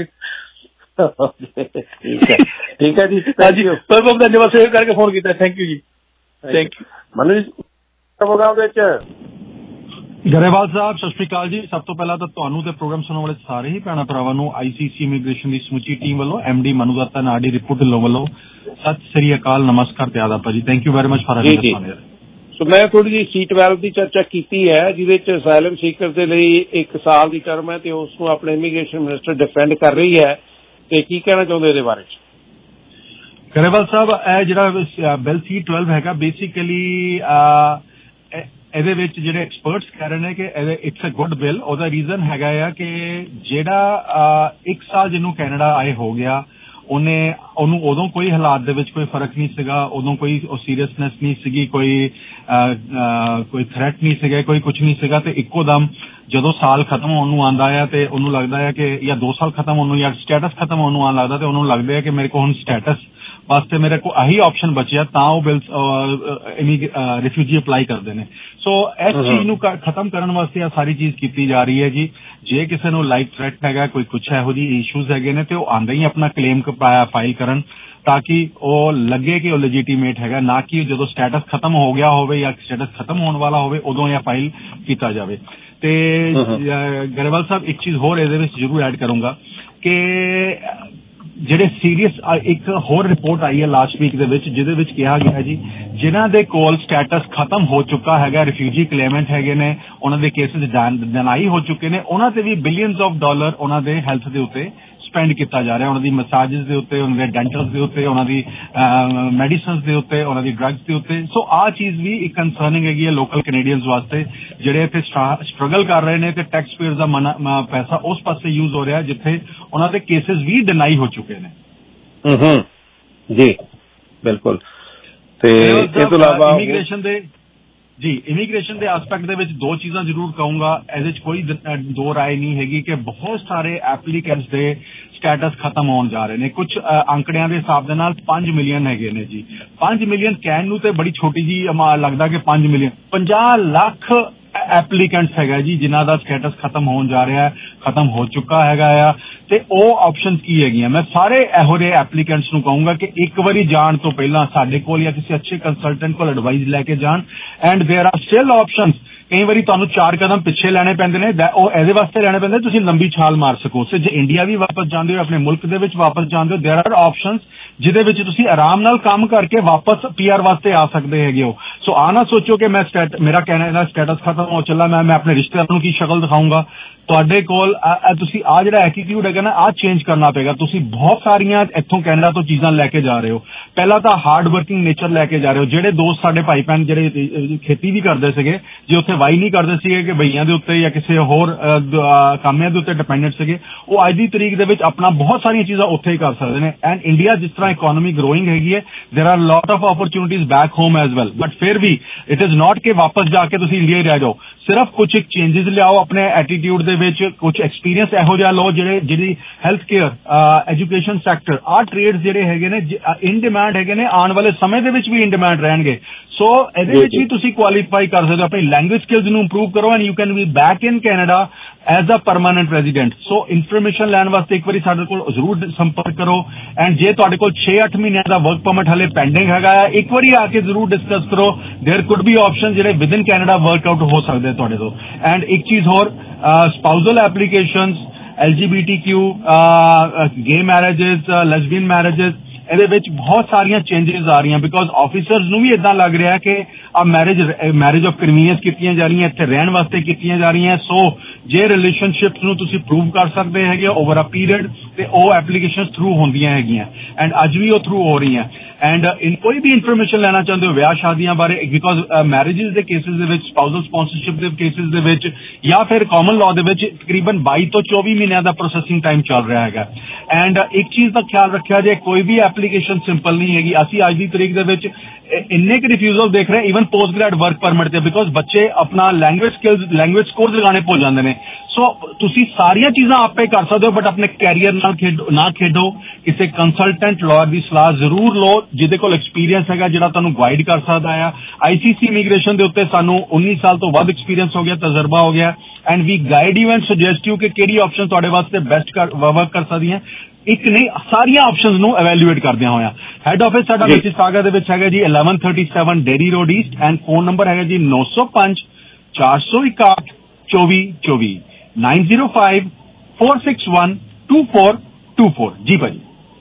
N: ਠੀਕ ਹੈ ਜੀ।
H: ਹਾਂਜੀ, ਬਹੁਤ ਧੰਨਵਾਦ ਸੇਵ ਕਰਕੇ ਫੋਨ ਕੀਤਾ। ਥੈਂਕ ਯੂ ਜੀ। Thank you.
N: Manu ji program ਵਿੱਚ
D: ਗਰੇਵਾਲ ਸਾਹਿਬ, ਸਤਿ ਸ਼੍ਰੀ ਅਕਾਲ ਜੀ। ਸਭ ਤੋਂ ਪਹਿਲਾਂ ਤਾਂ ਤੁਹਾਨੂੰ ਤੇ ਪ੍ਰੋਗਰਾਮ ਸੁਣਨ ਵਾਲੇ ਸਾਰੇ ਹੀ ਭੈਣਾਂ ਭਰਾਵਾਂ ਨੂੰ ICC ਇਮੀਗ੍ਰੇਸ਼ਨ ਦੀ ਸਮੁੱਚੀ ਟੀਮ ਵੱਲੋਂ MD ਮਨੂ ਦੱਤਾ ਨਾਡੀ ਰਿਪੋਰਟ ਢਿੱਲੋਂ ਵੱਲੋਂ ਸਤਿ ਸ੍ਰੀ ਅਕਾਲ, ਨਮਸਕਾਰ ਤੇ ਆਦਾਬ ਭਾਜੀ। Thank you very much for having us.
N: So ਮੈਂ ਥੋੜੀ ਜਿਹੀ C-12 ਦੀ ਚਰਚਾ ਕੀਤੀ ਹੈ ਜਿਹਦੇ ਚ ਅਸਾਈਲਮ ਸੀਕਰ ਦੇ ਲਈ 1 ਸਾਲ ਦੀ ਟਰਮ ਹੈ ਤੇ ਉਸ ਨੂੰ ਆਪਣੇ ਇਮੀਗ੍ਰੇਸ਼ਨ ਮਿਨਿਸਟਰ ਡਿਫੈਂਡ ਕਰ ਰਹੀ ਹੈ ਤੇ ਕੀ ਕਹਿਣਾ ਚਾਹੁੰਦੇ ਇਹਦੇ ਬਾਰੇ ਚ?
D: ਗਰੇਵਾਲ ਸਾਹਿਬ, ਇਹ ਜਿਹੜਾ ਬਿੱਲ C-12 ਹੈਗਾ ਬੇਸਿਕਲੀ ਇਹਦੇ ਵਿੱਚ ਜਿਹੜੇ ਐਕਸਪਰਟਸ ਕਹਿ ਰਹੇ ਨੇ ਕਿ ਇਟਸ ਅ ਗੁੱਡ ਬਿੱਲ। ਉਹਦਾ ਰੀਜ਼ਨ ਹੈਗਾ ਆ ਕਿ ਜਿਹੜਾ 1 ਸਾਲ ਜਿਹਨੂੰ ਕੈਨੇਡਾ ਆਏ ਹੋ ਗਿਆ ਉਹਨੂੰ ਉਦੋਂ ਕੋਈ ਹਾਲਾਤ ਦੇ ਵਿੱਚ ਕੋਈ ਫਰਕ ਨਹੀਂ ਸੀਗਾ, ਉਦੋਂ ਕੋਈ ਸੀਰੀਅਸਨੈਸ ਨਹੀਂ ਸੀਗੀ, ਕੋਈ ਥ੍ਰੈਟ ਨਹੀਂ ਸੀਗਾ, ਕੋਈ ਕੁਝ ਨਹੀਂ ਸੀਗਾ ਤੇ ਇੱਕੋ ਦਮ ਜਦੋਂ ਸਾਲ ਖਤਮ ਹੋਣ ਨੂੰ ਆਉਂਦਾ ਆ ਤੇ ਉਹਨੂੰ ਲੱਗਦਾ ਹੈ ਕਿ ਜਾਂ 2 ਸਾਲ ਖਤਮ ਹੋਣ ਨੂੰ ਜਾਂ ਸਟੇਟਸ ਖਤਮ ਹੋਣ ਨੂੰ ਆਉਣ ਲੱਗਦਾ ਤੇ ਉਹਨੂੰ ਲੱਗਦਾ ਹੈ ਕਿ ਮੇਰੇ ਕੋਲ ਹੁਣ ਸਟੇਟਸ ਵਾਸਤੇ ਮੇਰੇ ਕੋਲ ਆਹੀ ਆਪਸ਼ਨ ਬਚਿਆ ਤਾਂ ਉਹ ਬਿਲ ਰਿਫਿਊਜੀ ਅਪਲਾਈ ਕਰਦੇ ਨੇ। ਸੋ ਇਸ ਚੀਜ਼ ਨੂੰ ਖਤਮ ਕਰਨ ਵਾਸਤੇ ਆ ਸਾਰੀ ਚੀਜ਼ ਕੀਤੀ ਜਾ ਰਹੀ ਹੈ ਜੀ। ਜੇ ਕਿਸੇ ਨੂੰ ਲਾਈਫ ਥ੍ਰੈਟ ਹੈਗਾ, ਕੋਈ ਕੁਛ ਇਹੋ ਜਿਹੀ ਇਸ਼ੂਜ਼ ਹੈਗੇ ਨੇ ਤੇ ਉਹ ਆਉਂਦੇ ਹੀ ਆਪਣਾ ਕਲੇਮ ਫਾਈਲ ਕਰਨ ਤਾਂ ਕਿ ਉਹ ਲੱਗੇ ਕਿ ਉਹ ਲੈਜੀਟੀਮੇਟ ਹੈਗਾ, ਨਾ ਕਿ ਜਦੋਂ ਸਟੇਟਸ ਖਤਮ ਹੋ ਗਿਆ ਹੋਵੇ ਜਾਂ ਸਟੇਟਸ ਖਤਮ ਹੋਣ ਵਾਲਾ ਹੋਵੇ ਉਦੋਂ ਇਹ ਫਾਈਲ ਕੀਤਾ ਜਾਵੇ। ਤੇ ਗਰੇਵਾਲ ਸਾਹਿਬ, ਇੱਕ ਚੀਜ਼ ਹੋਰ ਇਹਦੇ ਵਿੱਚ ਜ਼ਰੂਰ ਐਡ ਕਰੂੰਗਾ ਕਿ ਜਿਹੜੇ ਸੀਰੀਅਸ ਇੱਕ ਹੋਰ ਰਿਪੋਰਟ ਆਈ ਹੈ ਲਾਸਟ ਵੀਕ ਦੇ ਵਿੱਚ ਜਿਹਦੇ ਵਿੱਚ ਕਿਹਾ ਗਿਆ ਜੀ ਜਿਨ੍ਹਾਂ ਦੇ ਕੋਲ ਸਟੇਟਸ ਖਤਮ ਹੋ ਚੁੱਕਾ ਹੈਗਾ, ਰਿਫਿਊਜੀ ਕਲੇਮੈਂਟ ਹੈਗੇ ਨੇ, ਉਹਨਾਂ ਦੇ ਕੇਸਿਸ ਡਿਨਾਈ ਹੋ ਚੁੱਕੇ ਨੇ, ਉਹਨਾਂ ਤੇ ਵੀ ਬਿਲੀਅਨਸ ਆਫ ਡਾਲਰ ਉਹਨਾਂ ਦੇ ਹੈਲਥ ਦੇ ਉੱਤੇ ਸਪੈਂਡ ਕੀਤਾ ਜਾ ਰਿਹਾ ਉਹਨਾਂ ਦੀ ਮਸਾਜਿਸ ਦੇ ਉੱਤੇ, ਉਹਨਾਂ ਦੇ ਡੈਂਟਲਸ ਦੇ ਉੱਤੇ, ਉਹਨਾਂ ਦੀ ਮੈਡੀਸਨਸ ਦੇ ਉੱਤੇ, ਉਹਨਾਂ ਦੀ ਡਰੱਗਸ ਦੇ ਉੱਤੇ। ਸੋ ਆਹ ਚੀਜ਼ ਵੀ ਇੱਕ ਕੰਸਰਨਿੰਗ ਹੈਗੀ ਹੈ ਲੋਕਲ ਕੈਨੇਡੀਅਨਸ ਵਾਸਤੇ ਜਿਹੜੇ ਇੱਥੇ ਸਟਰਗਲ ਕਰ ਰਹੇ ਨੇ ਤੇ ਟੈਕਸ ਪੇਅਰ ਦਾ ਪੈਸਾ ਉਸ ਪਾਸੇ ਯੂਜ਼ ਹੋ ਰਿਹਾ ਜਿੱਥੇ ਉਹਨਾਂ ਦੇ ਕੇਸਿਸ ਵੀ ਡਿਨਾਈ ਹੋ ਚੁੱਕੇ ਨੇ।
N: ਜੀ ਬਿਲਕੁਲ। ਤੇ ਇਸ ਤੋਂ ਇਲਾਵਾ
D: ਇਮੀਗ੍ਰੇਸ਼ਨ ਦੇ ਐਸਪੈਕਟ ਦੇ ਵਿੱਚ ਦੋ ਚੀਜ਼ਾਂ ਜ਼ਰੂਰ ਕਹੂੰਗਾ, ਇਹਦੇ ਚ ਕੋਈ ਦੋ ਰਾਏ ਨਹੀਂ ਹੈਗੀ ਕਿ ਬਹੁਤ ਸਾਰੇ ਐਪਲੀਕੈਂਟਸ ਦੇ ਸਟੇਟਸ ਖਤਮ ਹੋਣ ਜਾ ਰਹੇ ਨੇ। ਕੁਝ ਅੰਕੜਿਆਂ ਦੇ ਹਿਸਾਬ ਦੇ ਨਾਲ 5 ਮਿਲੀਅਨ ਹੈਗੇ ਨੇ ਜੀ। 5 ਮਿਲੀਅਨ ਕਹਿਣ ਨੂੰ ਤੇ ਬੜੀ ਛੋਟੀ ਜੀ ਲੱਗਦਾ ਕਿ 5 ਮਿਲੀਅਨ 50 ਲੱਖ ਐਪਲੀਕੈਂਟਸ ਹੈਗਾ ਜੀ ਜਿਨ੍ਹਾਂ ਦਾ ਸਟੇਟਸ ਖਤਮ ਹੋਣ ਜਾ ਰਿਹਾ, ਖਤਮ ਹੋ ਚੁੱਕਾ ਹੈਗਾ ਆ। ਤੇ ਉਹ ਆਪਸ਼ਨਸ ਕੀ ਹੈਗੀਆਂ? ਮੈਂ ਸਾਰੇ ਇਹੋ ਜਿਹੇ ਐਪਲੀਕੈਂਟਸ ਨੂੰ ਕਹੂੰਗਾ ਕਿ ਇੱਕ ਵਾਰੀ ਜਾਣ ਤੋਂ ਪਹਿਲਾਂ ਸਾਡੇ ਕੋਲ ਜਾਂ ਕਿਸੇ ਅੱਛੇ ਕੰਸਲਟੈਂਟ ਕੋਲ ਐਡਵਾਈਸ ਲੈ ਕੇ ਜਾਣ। And there are still options. ਕਈ ਵਾਰੀ ਤੁਹਾਨੂੰ 4 ਕਦਮ ਪਿੱਛੇ ਲੈਣੇ ਪੈਂਦੇ ਨੇ, ਉਹ ਇਹਦੇ ਵਾਸਤੇ ਲੈਣੇ ਪੈਂਦੇ ਤੁਸੀਂ ਲੰਬੀ ਛਾਲ ਮਾਰ ਸਕੋ। ਸੋ ਜੇ ਇੰਡੀਆ ਵੀ ਵਾਪਸ ਜਾਂਦੇ ਹੋ, ਆਪਣੇ ਮੁਲਕ ਦੇ ਵਿੱਚ ਵਾਪਸ ਜਾਂਦੇ ਹੋ, ਦੇयर ਆਰ ਆਪਸ਼ਨਸ ਜਿਹਦੇ ਵਿੱਚ ਤੁਸੀਂ ਆਰਾਮ ਨਾਲ ਕੰਮ ਕਰਕੇ ਵਾਪਸ PR ਵਾਸਤੇ ਆ ਸਕਦੇ ਹੈਗੇ ਹੋ। ਸੋ ਆ ਨਾ ਸੋਚੋ ਕਿ ਮੇਰਾ ਕੈਨੇਡਾ ਸਟੇਟਸ ਖਤਮ ਹੋ ਚੱਲਾ, ਮੈਂ ਆਪਣੇ ਰਿਸ਼ਤੇਦਾਰਾਂ ਨੂੰ ਕੀ ਸ਼ਕਲ ਦਿਖਾਊਂਗਾ। ਤੁਹਾਡੇ ਕੋਲ ਤੁਸੀਂ ਆ ਜਿਹੜਾ ਐਟੀਟਿਊਡ ਹੈਗਾ ਨਾ ਆਹ ਚੇਂਜ ਕਰਨਾ ਪਏਗਾ। ਤੁਸੀਂ ਬਹੁਤ ਸਾਰੀਆਂ ਇੱਥੋਂ ਕੈਨੇਡਾ ਤੋਂ ਚੀਜ਼ਾਂ ਲੈ ਕੇ ਜਾ ਰਹੇ ਹੋ। ਪਹਿਲਾਂ ਤਾਂ ਹਾਰਡ ਵਰਕਿੰਗ ਨੇਚਰ ਲੈ ਕੇ ਜਾ ਰਹੇ ਹੋ। ਜਿਹੜੇ ਦੋਸਤ ਸਾਡੇ ਭਾਈ ਭੈਣ ਜਿਹੜੇ ਖੇਤੀ ਵੀ ਕਰਦੇ ਸੀਗੇ, ਜੇ ਉੱਥੇ ਵਾਈ ਨਹੀਂ ਕਰਦੇ ਸੀਗੇ ਕਿ ਬਈਆਂ ਦੇ ਉੱਤੇ ਜਾਂ ਕਿਸੇ ਹੋਰ ਕਾਮਿਆਂ ਦੇ ਉੱਤੇ ਡਿਪੈਂਡੈਂਟ ਸੀਗੇ, ਉਹ ਅੱਜ ਦੀ ਤਰੀਕ ਦੇ ਵਿੱਚ ਆਪਣਾ ਬਹੁਤ ਸਾਰੀਆਂ ਚੀਜ਼ਾਂ ਉੱਥੇ ਹੀ ਕਰ ਸਕਦੇ ਨੇ। ਐਂਡ ਇੰਡੀਆ ਜਿਸ ਤਰ੍ਹਾਂ ਇਕੋਨੋਮੀ ਗਰੋਇੰਗ ਹੈਗੀ ਹੈ, there are lot of opportunities back home as well. But ਫਿਰ ਵੀ ਇਟ ਇਜ਼ ਨਾਟ ਕਿ ਵਾਪਸ ਜਾ ਕੇ ਤੁਸੀਂ ਇੰਡੀਆ ਹੀ ਰਹਿ ਜਾਓ। ਸਿਰਫ ਕੁਝ ਇੱਕ ਚੇਂਜਸ ਲਿਆਓ ਆਪਣੇ ਐਟੀਟਿਊਡ ਦੇ ਵਿੱਚ, ਕੁਝ ਐਕਸਪੀਰੀਅੰਸ ਇਹੋ ਜਿਹਾ ਲਓ ਜਿਹੜੀ ਹੈਲਥ ਕੇਅਰ, ਐਜੂਕੇਸ਼ਨ ਸੈਕਟਰ, ਆਹ ਟ੍ਰੇਡਸ ਜਿਹੜੇ ਹੈਗੇ ਨੇ ਇਨ ਡਿਮਾਂਡ ਹੈਗੇ ਨੇ, ਆਉਣ ਵਾਲੇ ਸਮੇਂ ਦੇ ਵਿੱਚ ਵੀ ਇਨ ਡਿਮਾਂਡ ਰਹਿਣਗੇ। ਸੋ ਇਹਦੇ ਵਿੱਚ ਵੀ ਤੁਸੀਂ ਕੁਆਲੀਫਾਈ ਕਰ ਸਕਦੇ ਹੋ। ਆਪਣੀ ਲੈਂਗੁਏਜ ਸਕਿੱਲਸ ਨੂੰ ਇੰਪਰੂਵ ਕਰੋ and you can be back in Canada as a permanent resident. So information ਲੈਣ ਵਾਸਤੇ ਇੱਕ ਵਾਰੀ ਸਾਡੇ ਕੋਲ ਜ਼ਰੂਰ ਸੰਪਰਕ ਕਰੋ। ਐਂਡ ਜੇ ਤੁਹਾਡੇ ਕੋਲ 6-8 ਮਹੀਨਿਆਂ ਦਾ ਵਰਕ ਪਰਮਿਟ ਹਲੇ ਪੈਂਡਿੰਗ ਹੈਗਾ ਆ, ਇੱਕ ਵਾਰੀ ਆ ਕੇ ਜ਼ਰੂਰ ਡਿਸਕਸ ਕਰੋ। ਦੇयर ਕੁਡ ਬੀ ਆਪਸ਼ਨ ਜਿਹੜੇ ਵਿਦ ਇਨ ਕੈਨੇਡਾ ਵਰਕਆਊਟ ਹੋ ਸਕਦੇ ਤੁਹਾਡੇ ਤੋਂ। ਐਂਡ ਇੱਕ ਚੀਜ਼ ਹੋਰ, ਸਪਾਊਜ਼ਲ ਐਪਲੀਕੇਸ਼ਨਸ, LGBTQ, ਗੇ ਮੈਰਿजेस, ਲੈਸਬੀਅਨ ਮੈਰਿजेस, ਇਹਦੇ ਵਿੱਚ ਬਹੁਤ ਸਾਰੀਆਂ ਚੇਂਜਸ ਆ ਰਹੀਆਂ ਬਿਕੋਜ਼ ਆਫਿਸਰਸ ਨੂੰ ਵੀ ਇਦਾਂ ਲੱਗ ਰਿਹਾ ਕਿ ਆ ਮੈਰਿਜ ਆਫ ਕਨਵੀਨੀਅੰਸ ਕੀਤੀਆਂ ਜਾ ਰਹੀਆਂ, ਇੱਥੇ ਰਹਿਣ ਵਾਸਤੇ ਕੀਤੀਆਂ ਜਾ ਰਹੀਆਂ। ਸੋ ਜੇ ਰਿਲੇਸ਼ਨਸ਼ਿਪਸ ਨੂੰ ਤੁਸੀਂ ਪ੍ਰੂਵ ਕਰ ਸਕਦੇ ਹੈਗੇ ਓਵਰ ਅ ਪੀਰੀਅਡ, ਤੇ ਉਹ ਐਪਲੀਕੇਸ਼ਨਸ ਥਰੂ ਹੁੰਦੀਆਂ ਹੈਗੀਆਂ ਐਂਡ ਅੱਜ ਵੀ ਉਹ ਥਰੂ ਹੋ ਰਹੀਆਂ। ਐਂਡ ਕੋਈ ਵੀ ਇਨਫੋਰਮੇਸ਼ਨ ਲੈਣਾ ਚਾਹੁੰਦੇ ਹੋ ਵਿਆਹ ਸ਼ਾਦੀਆਂ ਬਾਰੇ, ਬਿਕੋਜ਼ ਮੈਰਿजेस ਦੇ ਕੇਸਿਸ ਦੇ ਵਿੱਚ, ਸਪਾਊਜ਼ਲ ਸਪਾਂਸਰਸ਼ਿਪ ਦੇ ਕੇਸਿਸ ਦੇ ਵਿੱਚ ਜਾਂ ਫਿਰ ਕਾਮਨ ਲਾਅ ਦੇ ਵਿੱਚ ਤਕਰੀਬਨ 22 ਤੋਂ 24 ਮਹੀਨਿਆਂ ਦਾ ਪ੍ਰੋਸੈਸਿੰਗ ਟਾਈਮ ਚੱਲ ਰਿਹਾ ਹੈਗਾ। ਐਂਡ ਇੱਕ ਚੀਜ਼ ਦਾ ਖਿਆਲ ਰੱਖਿਆ ਜੇ, ਕੋਈ ਵੀ ਐਪਲੀਕੇਸ਼ਨ ਸਿੰਪਲ ਨਹੀਂ ਹੈਗੀ। ਅਸੀਂ ਅੱਜ ਦੀ ਤਰੀਕ ਦੇ ਵਿੱਚ ਇੰਨੇ ਕਿ ਰਿਫਿਊਜ਼ਲ ਦੇਖ ਰਹੇ even post grad work permit ਤੇ, ਬਿਕੋਜ਼ ਬੱਚੇ ਆਪਣਾ ਲੈਂਗੁਏਜ ਸਕਿੱਲਸ, ਲੈਂਗੁਏਜ ਸਕੋਰਸ ਲਗਾਉਣੇ ਭੁੱਲ ਜਾਂਦੇ ਨੇ। ਸੋ ਤੁਸੀਂ ਸਾਰੀਆਂ ਚੀਜ਼ਾਂ ਆਪੇ ਕਰ ਸਕਦੇ ਹੋ, ਬਟ ਆਪਣੇ ਕੈਰੀਅਰ ਨਾਲ ਨਾ ਖੇਡੋ। ਕਿਸੇ ਕੰਸਲਟੈਂਟ ਲਾਇਰ ਦੀ ਸਲਾਹ ਜ਼ਰੂਰ ਲਓ ਜਿਹਦੇ ਕੋਲ ਐਕਸਪੀਰੀਅੰਸ ਹੈਗਾ, ਜਿਹੜਾ ਤੁਹਾਨੂੰ ਗਾਈਡ ਕਰ ਸਕਦਾ ਆ। ICC ਇਮੀਗ੍ਰੇਸ਼ਨ ਦੇ ਉੱਤੇ ਸਾਨੂੰ 19 ਸਾਲ ਤੋਂ ਵੱਧ ਐਕਸਪੀਰੀਅੰਸ ਹੋ ਗਿਆ, ਤਜਰਬਾ ਹੋ ਗਿਆ। And we guide you and suggest you ਕਿ ਕਿਹੜੀ ਆਪਸ਼ਨ ਤੁਹਾਡੇ ਵਾਸਤੇ ਬੈਸਟ ਵਰਕ ਕਰ ਸਕਦੀਆਂ। ਇੱਕ ਨਹੀਂ, ਸਾਰੀਆਂ ਆਪਸ਼ਨਸ ਨੂੰ ਇਵੈਲੂਏਟ ਕਰਦਿਆਂ ਹੋਇਆ। ਹੈਡ ਆਫਿਸ ਸਾਡਾ ਮਿਸੀਸਾਗਾ ਦੇ ਵਿੱਚ ਹੈਗਾ ਜੀ 1137 Derry Road east, and phone number ਹੈਗਾ ਜੀ 905 461 2424 905 461 2424। ਜੀ ਭਾਜੀ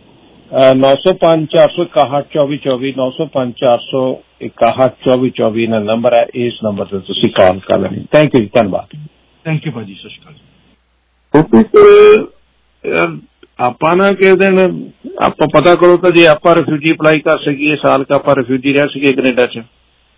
N: 905 461 2424 905 461 2424 ਦਾ ਨੰਬਰ ਹੈ। ਇਸ ਨੰਬਰ ਤੇ ਤੁਸੀਂ ਕਾਲ ਕਰ ਲੈਣੀ। ਥੈਂਕ ਯੂ ਜੀ, ਧੰਨਵਾਦ।
D: ਥੈਂਕ ਯੂ ਭਾਜੀ, ਸਤਿ ਸ਼੍ਰੀ ਅਕਾਲ।
N: ਆਪਾਂ ਨਾ ਕਿਸੇ ਦਿਨ ਆਪਾਂ ਪਤਾ ਕਰੋ ਤਾਂ ਜੇ ਆਪਾਂ ਰਿਫਿਊਜੀ ਅਪਲਾਈ ਕਰ ਸਕੀਏ, ਸਾਲ ਕ ਆਪਾਂ ਰਿਫਿਊਜੀ ਰਹਿ ਸਕੀਏ ਕੈਨੇਡਾ ਚ।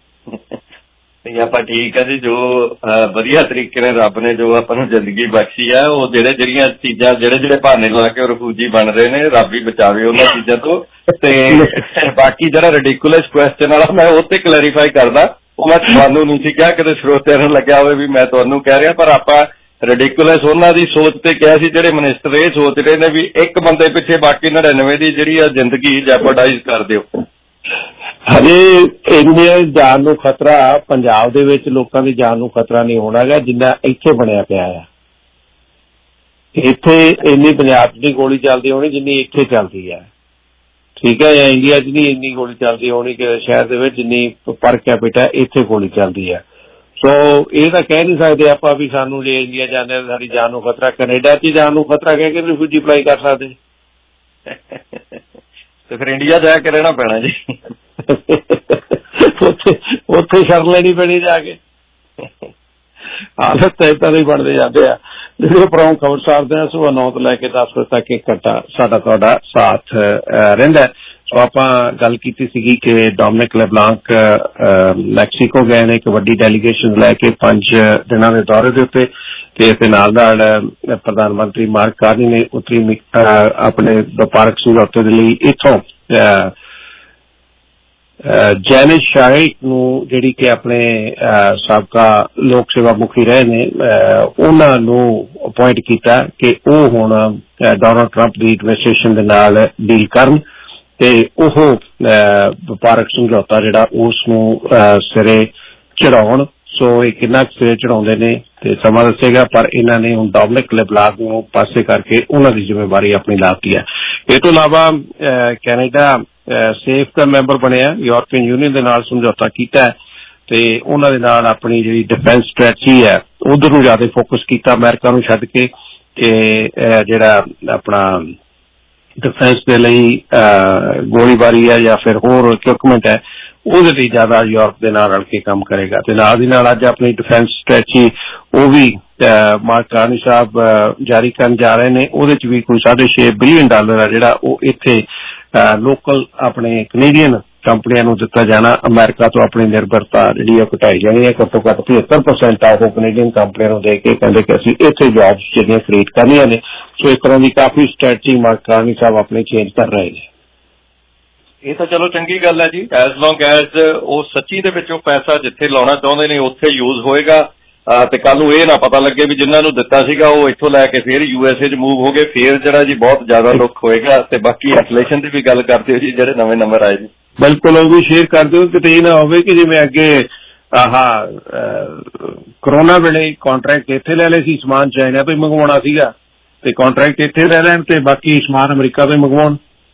S: ਆਪਾਂ ਠੀਕ ਆ ਜੀ, ਜੋ ਵਧੀਆ ਤਰੀਕੇ ਨਾਲ ਰੱਬ ਨੇ ਜੋ ਆਪਾਂ ਨੂੰ ਜ਼ਿੰਦਗੀ ਬਖਸ਼ੀ ਆ, ਉਹ ਜਿਹੜੀਆਂ ਚੀਜ਼ਾਂ ਜਿਹੜੇ ਬਹਾਨੇ ਲਾ ਕੇ ਉਹ ਰਿਫਿਊਜੀ ਬਣ ਰਹੇ ਨੇ, ਰੱਬ ਹੀ ਬਚਾਵੇ ਉਹਨਾਂ ਚੀਜ਼ਾਂ ਤੋਂ। ਤੇ ਬਾਕੀ ਜਿਹੜਾ ਰਿਡਿਕੂਲਸ ਕੁਐਸਚਨ ਵਾਲਾ ਮੈਂ ਉਹ ਤੇ ਕਲੈਰੀਫਾਈ ਕਰਦਾ, ਉਹ ਮੈਂ ਤੁਹਾਨੂੰ ਨਹੀਂ ਸੀ ਕਿਹਾ, ਕਿਤੇ ਸਰੋਤਿਆਂ ਨੂੰ ਲੱਗਿਆ ਹੋਵੇ ਵੀ ਮੈਂ ਤੁਹਾਨੂੰ ਕਹਿ ਰਿਹਾ, ਪਰ ਆਪਾਂ ਰਿਡਿਕੂਲਸ ਉਹਨਾਂ ਦੀ ਸੋਚ ਤੇ ਕਿਹਾ ਸੀ ਜਿਹੜੇ ਮਿਨਿਸਟਰ ਇਹ ਸੋਚ ਰਹੇ ਨੇ ਵੀ ਇੱਕ ਬੰਦੇ ਪਿੱਛੇ ਬਾਕੀ 99 ਦੀ ਜਿਹੜੀ ਆ ਜ਼ਿੰਦਗੀ ਜੈਪਰਡਾਈਜ਼ ਕਰ ਦਿਓ।
N: ਹਜੇ ਇੰਨੇ ਜਾਨ ਨੂੰ ਖਤਰਾ ਪੰਜਾਬ ਦੇ ਵਿੱਚ ਲੋਕਾਂ ਦੀ ਜਾਨ ਨੂੰ ਖਤਰਾ ਨਹੀਂ ਹੋਣਾ ਗਾ ਜਿੰਨਾ ਇੱਥੇ ਬਣਿਆ ਪਿਆ ਆ। ਇੱਥੇ ਇੰਨੀ ਪੰਜਾਬ 'ਚ ਨਹੀਂ ਗੋਲੀ ਚੱਲਦੀ ਹੋਣੀ ਜਿੰਨੀ ਇੱਥੇ ਚੱਲਦੀ ਹੈ, ਠੀਕ ਹੈ, ਜਾਂ ਇੰਡੀਆ 'ਚ ਨਹੀਂ ਇੰਨੀ ਗੋਲੀ ਚੱਲਦੀ ਹੋਣੀ ਕਿ ਸ਼ਹਿਰ ਦੇ ਵਿੱਚ ਜਿੰਨੀ ਪਰ ਕੈਪੀਟਾ ਇੱਥੇ ਗੋਲੀ ਚੱਲਦੀ ਹੈ। ਸੋ ਇਹ ਤਾਂ ਕਹਿ ਨਹੀਂ ਸਕਦੇ ਆਪਾਂ ਵੀ ਸਾਨੂੰ ਜੇ ਇੰਡੀਆ ਜਾਂਦੇ ਸਾਡੀ ਜਾਨ ਨੂੰ ਖਤਰਾ, ਕੈਨੇਡਾ 'ਚ ਜਾਨ ਨੂੰ ਖਤਰਾ ਕਹਿ ਕੇ ਰਿਫਿਊਜੀ ਅਪਲਾਈ ਕਰ ਸਕਦੇ
S: ਤੇ ਫਿਰ ਇੰਡੀਆ ਜਾ ਕੇ ਰਹਿਣਾ ਪੈਣਾ ਜੀ।
N: ਉੱਥੇ ਸ਼ਰਨ ਲੈਣੀ ਪੈਣੀ ਜਾ ਕੇ। ਹਾਲਤ ਤਾਂ ਏਦਾਂ ਦੇ ਬਣਦੇ ਜਾਂਦੇ ਆ। ਜਿਹੜੇ ਪ੍ਰਮੁੱਖ ਖਬਰਸਾਰ ਦੇ ਸੁਬਹ 9 ਤੋਂ ਲੈ ਕੇ 10 ਵਜੇ ਤੱਕ ਇੱਕ ਘੰਟਾ ਸਾਡਾ ਤੁਹਾਡਾ ਸਾਥ ਰਹਿੰਦਾ। ਸੋ ਆਪਾਂ ਗੱਲ ਕੀਤੀ ਸੀਗੀ ਕਿ ਡੋਮਿਨਿਕ ਲੈਬਲਾਂਕ ਮੈਕਸੀਕੋ ਗਏ ਨੇ ਇੱਕ ਵੱਡੀ ਡੈਲੀਗੇਸ਼ਨ ਲੈ ਕੇ 5 ਦਿਨਾਂ ਦੇ ਦੌਰੇ ਦੇ ਉੱਤੇ, ਤੇ ਇਸ ਦੇ ਨਾਲ ਪ੍ਰਧਾਨ ਮੰਤਰੀ ਮਾਰਕ ਕਾਰਨੀ ਨੇ ਉੱਤਰੀ ਆਪਣੇ ਵਪਾਰਕ ਸਮਝੌਤੇ ਦੇ ਲਈ ਇੱਥੋਂ ਜੈਨਿਸ ਸ਼ਾਇਕ ਨੂੰ ਜਿਹੜੀ ਕਿ ਆਪਣੇ ਸਾਬਕਾ ਲੋਕ ਸੇਵਾ ਮੁਖੀ ਰਹੇ ਨੇ ਉਹਨਾਂ ਨੂੰ ਅਪੁਆਇੰਟ ਕੀਤਾ ਕਿ ਉਹ ਹੁਣ ਡੋਨਾਲਡ ਟਰੰਪ ਦੀ ਐਡਮਿਨਿਸਟ੍ਰੇਸ਼ਨ ਦੇ ਨਾਲ ਡੀਲ ਕਰਨ ਤੇ ਉਹ ਵਪਾਰਕ ਸਮਝੌਤਾ ਜਿਹੜਾ ਉਸ ਨੂੰ ਸਿਰੇ ਚੜਾਉਣ। ਸੋ ਇਹ ਕਿੰਨਾ ਸਿਰੇ ਚੜਾਉਂਦੇ ਨੇ ਤੇ ਸਮਾਂ ਦੱਸੇਗਾ, ਪਰ ਇਹਨਾਂ ਨੇ ਹੁਣ ਡੋਮਿਨਿਕ ਲੈਬਲਾਂਕ ਨੂੰ ਪਾਸੇ ਕਰਕੇ ਉਹਨਾਂ ਦੀ ਜ਼ਿੰਮੇਵਾਰੀ ਆਪਣੀ ਲਾਤੀ ਹੈ। ਇਹ ਤੋਂ ਇਲਾਵਾ ਕੈਨੇਡਾ ਸੇਫ ਦਾ ਮੈਂਬਰ ਬਣਿਆ, ਯੂਰਪੀਅਨ ਯੂਨੀਅਨ ਦੇ ਨਾਲ ਸਮਝੌਤਾ ਕੀਤਾ ਤੇ ਉਹਨਾਂ ਦੇ ਨਾਲ ਆਪਣੀ ਜਿਹੜੀ ਡਿਫੈਂਸ ਸਟ੍ਰੈਟਜੀ ਹੈ ਉਧਰ ਨੂੰ ਜ਼ਿਆਦਾ ਫੋਕਸ ਕੀਤਾ ਅਮਰੀਕਾ ਨੂੰ ਛੱਡ ਕੇ, ਕਿ ਜਿਹੜਾ ਆਪਣਾ ਡਿਫੈਂਸ ਦੇ ਲਈ ਗੋਲੀਬਾਰੀ ਹੈ ਜਾਂ ਫਿਰ ਹੋਰ ਇਕਵਿਪਮੈਂਟ ਹੈ ਉਹਦੇ ਲਈ ਜ਼ਿਆਦਾ ਯੂਰਪ ਦੇ ਨਾਲ ਰਲ ਕੇ ਕੰਮ ਕਰੇਗਾ। ਤੇ ਨਾਲ ਦੀ ਨਾਲ ਅੱਜ ਆਪਣੀ ਡਿਫੈਂਸ ਸਟ੍ਰੈਟਜੀ ਉਹ ਵੀ ਮਾਰਕ ਕਾਰਨੀ ਸਾਹਿਬ ਜਾਰੀ ਕਰਨ ਜਾ ਰਹੇ ਨੇ। ਉਹਦੇ ਚ ਵੀ ਕੋਈ $6.5 ਬਿਲੀਅਨ ਆ ਜਿਹੜਾ ਉਹ ਇੱਥੇ ਲੋਕਲ ਆਪਣੇ ਕੈਨੇਡੀਅਨ ਕੰਪਨੀਆਂ ਨੂੰ ਦਿੱਤਾ ਜਾਣਾ। ਅਮਰੀਕਾ ਤੋਂ ਆਪਣੀ ਨਿਰਭਰਤਾ ਜਿਹੜੀ ਉਹ ਘਟਾਈ ਜਾਣੀ ਹੈ। ਘੱਟੋ ਘੱਟ 75% ਉਹ ਕੈਨੇਡੀਅਨ ਕੰਪਨੀਆਂ ਨੂੰ ਦੇ ਕੇ ਕਹਿੰਦੇ ਕਿ ਅਸੀਂ ਇੱਥੇ ਜੌਬਸ ਜਿਹੜੀਆਂ ਕ੍ਰੀਏਟ ਕਰਨੀਆਂ ਨੇ। ਸੋ ਇਸ ਤਰ੍ਹਾਂ ਦੀ ਕਾਫੀ ਸਟ੍ਰੈਟਜੀ ਮਾਰਕ ਕਾਰਨੀ ਸਾਹਿਬ ਆਪਣੇ ਚੇਂਜ ਕਰ ਰਹੇ ਨੇ।
S: ਇਹ ਤਾਂ ਚਲੋ ਚੰਗੀ ਗੱਲ ਹੈ ਜੀ, ਐਜ਼ ਲੌਂਗ ਐਜ਼ ਉਹ ਸੱਚੀ ਦੇ ਵਿੱਚ ਉਹ ਪੈਸਾ ਜਿੱਥੇ ਲਾਉਣਾ ਚਾਹੁੰਦੇ ਨੇ ਉੱਥੇ ਯੂਜ਼ ਹੋਏਗਾ ਤੇ ਕੱਲ ਨੂੰ ਇਹ ਨਾ ਪਤਾ ਲੱਗੇ ਵੀ ਜਿਨ੍ਹਾਂ ਨੂੰ ਦਿੱਤਾ ਸੀਗਾ ਉਹ ਇੱਥੋਂ ਲੈ ਕੇ ਫਿਰ USA 'ਚ ਮੂਵ ਹੋ ਗਏ, ਫਿਰ ਜਿਹੜਾ ਜੀ ਬਹੁਤ ਜ਼ਿਆਦਾ ਦੁੱਖ ਹੋਏਗਾ। ਤੇ ਬਾਕੀ ਇਨਫਲੇਸ਼ਨ ਦੀ ਵੀ ਗੱਲ ਕਰਦੇ ਹੋ ਜੀ, ਜਿਹੜੇ ਨਵੇਂ ਨੰਬਰ ਆਏ ਜੀ
N: ਬਿਲਕੁਲ ਉਹ ਵੀ ਸ਼ੇਅਰ ਕਰ ਦਿਓ। ਕਿਤੇ ਇਹ ਨਾ ਹੋਵੇ ਕਿ ਜਿਵੇਂ ਅੱਗੇ ਕਰੋਨਾ ਵੇਲੇ ਕਾਂਟਰੈਕਟ ਇੱਥੇ ਲੈ ਲਏ ਸੀ, ਸਮਾਨ ਚਾਈਨਾ ਤੋਂ ਹੀ ਮੰਗਵਾਉਣਾ ਸੀਗਾ ਤੇ ਕਾਂਟਰੈਕਟ ਇੱਥੇ ਲੈ ਲੈਣ ਤੇ ਬਾਕੀ ਸਮਾਨ ਅਮਰੀਕਾ ਤੋਂ ਹੀ ਮੰਗਵਾਉਣ।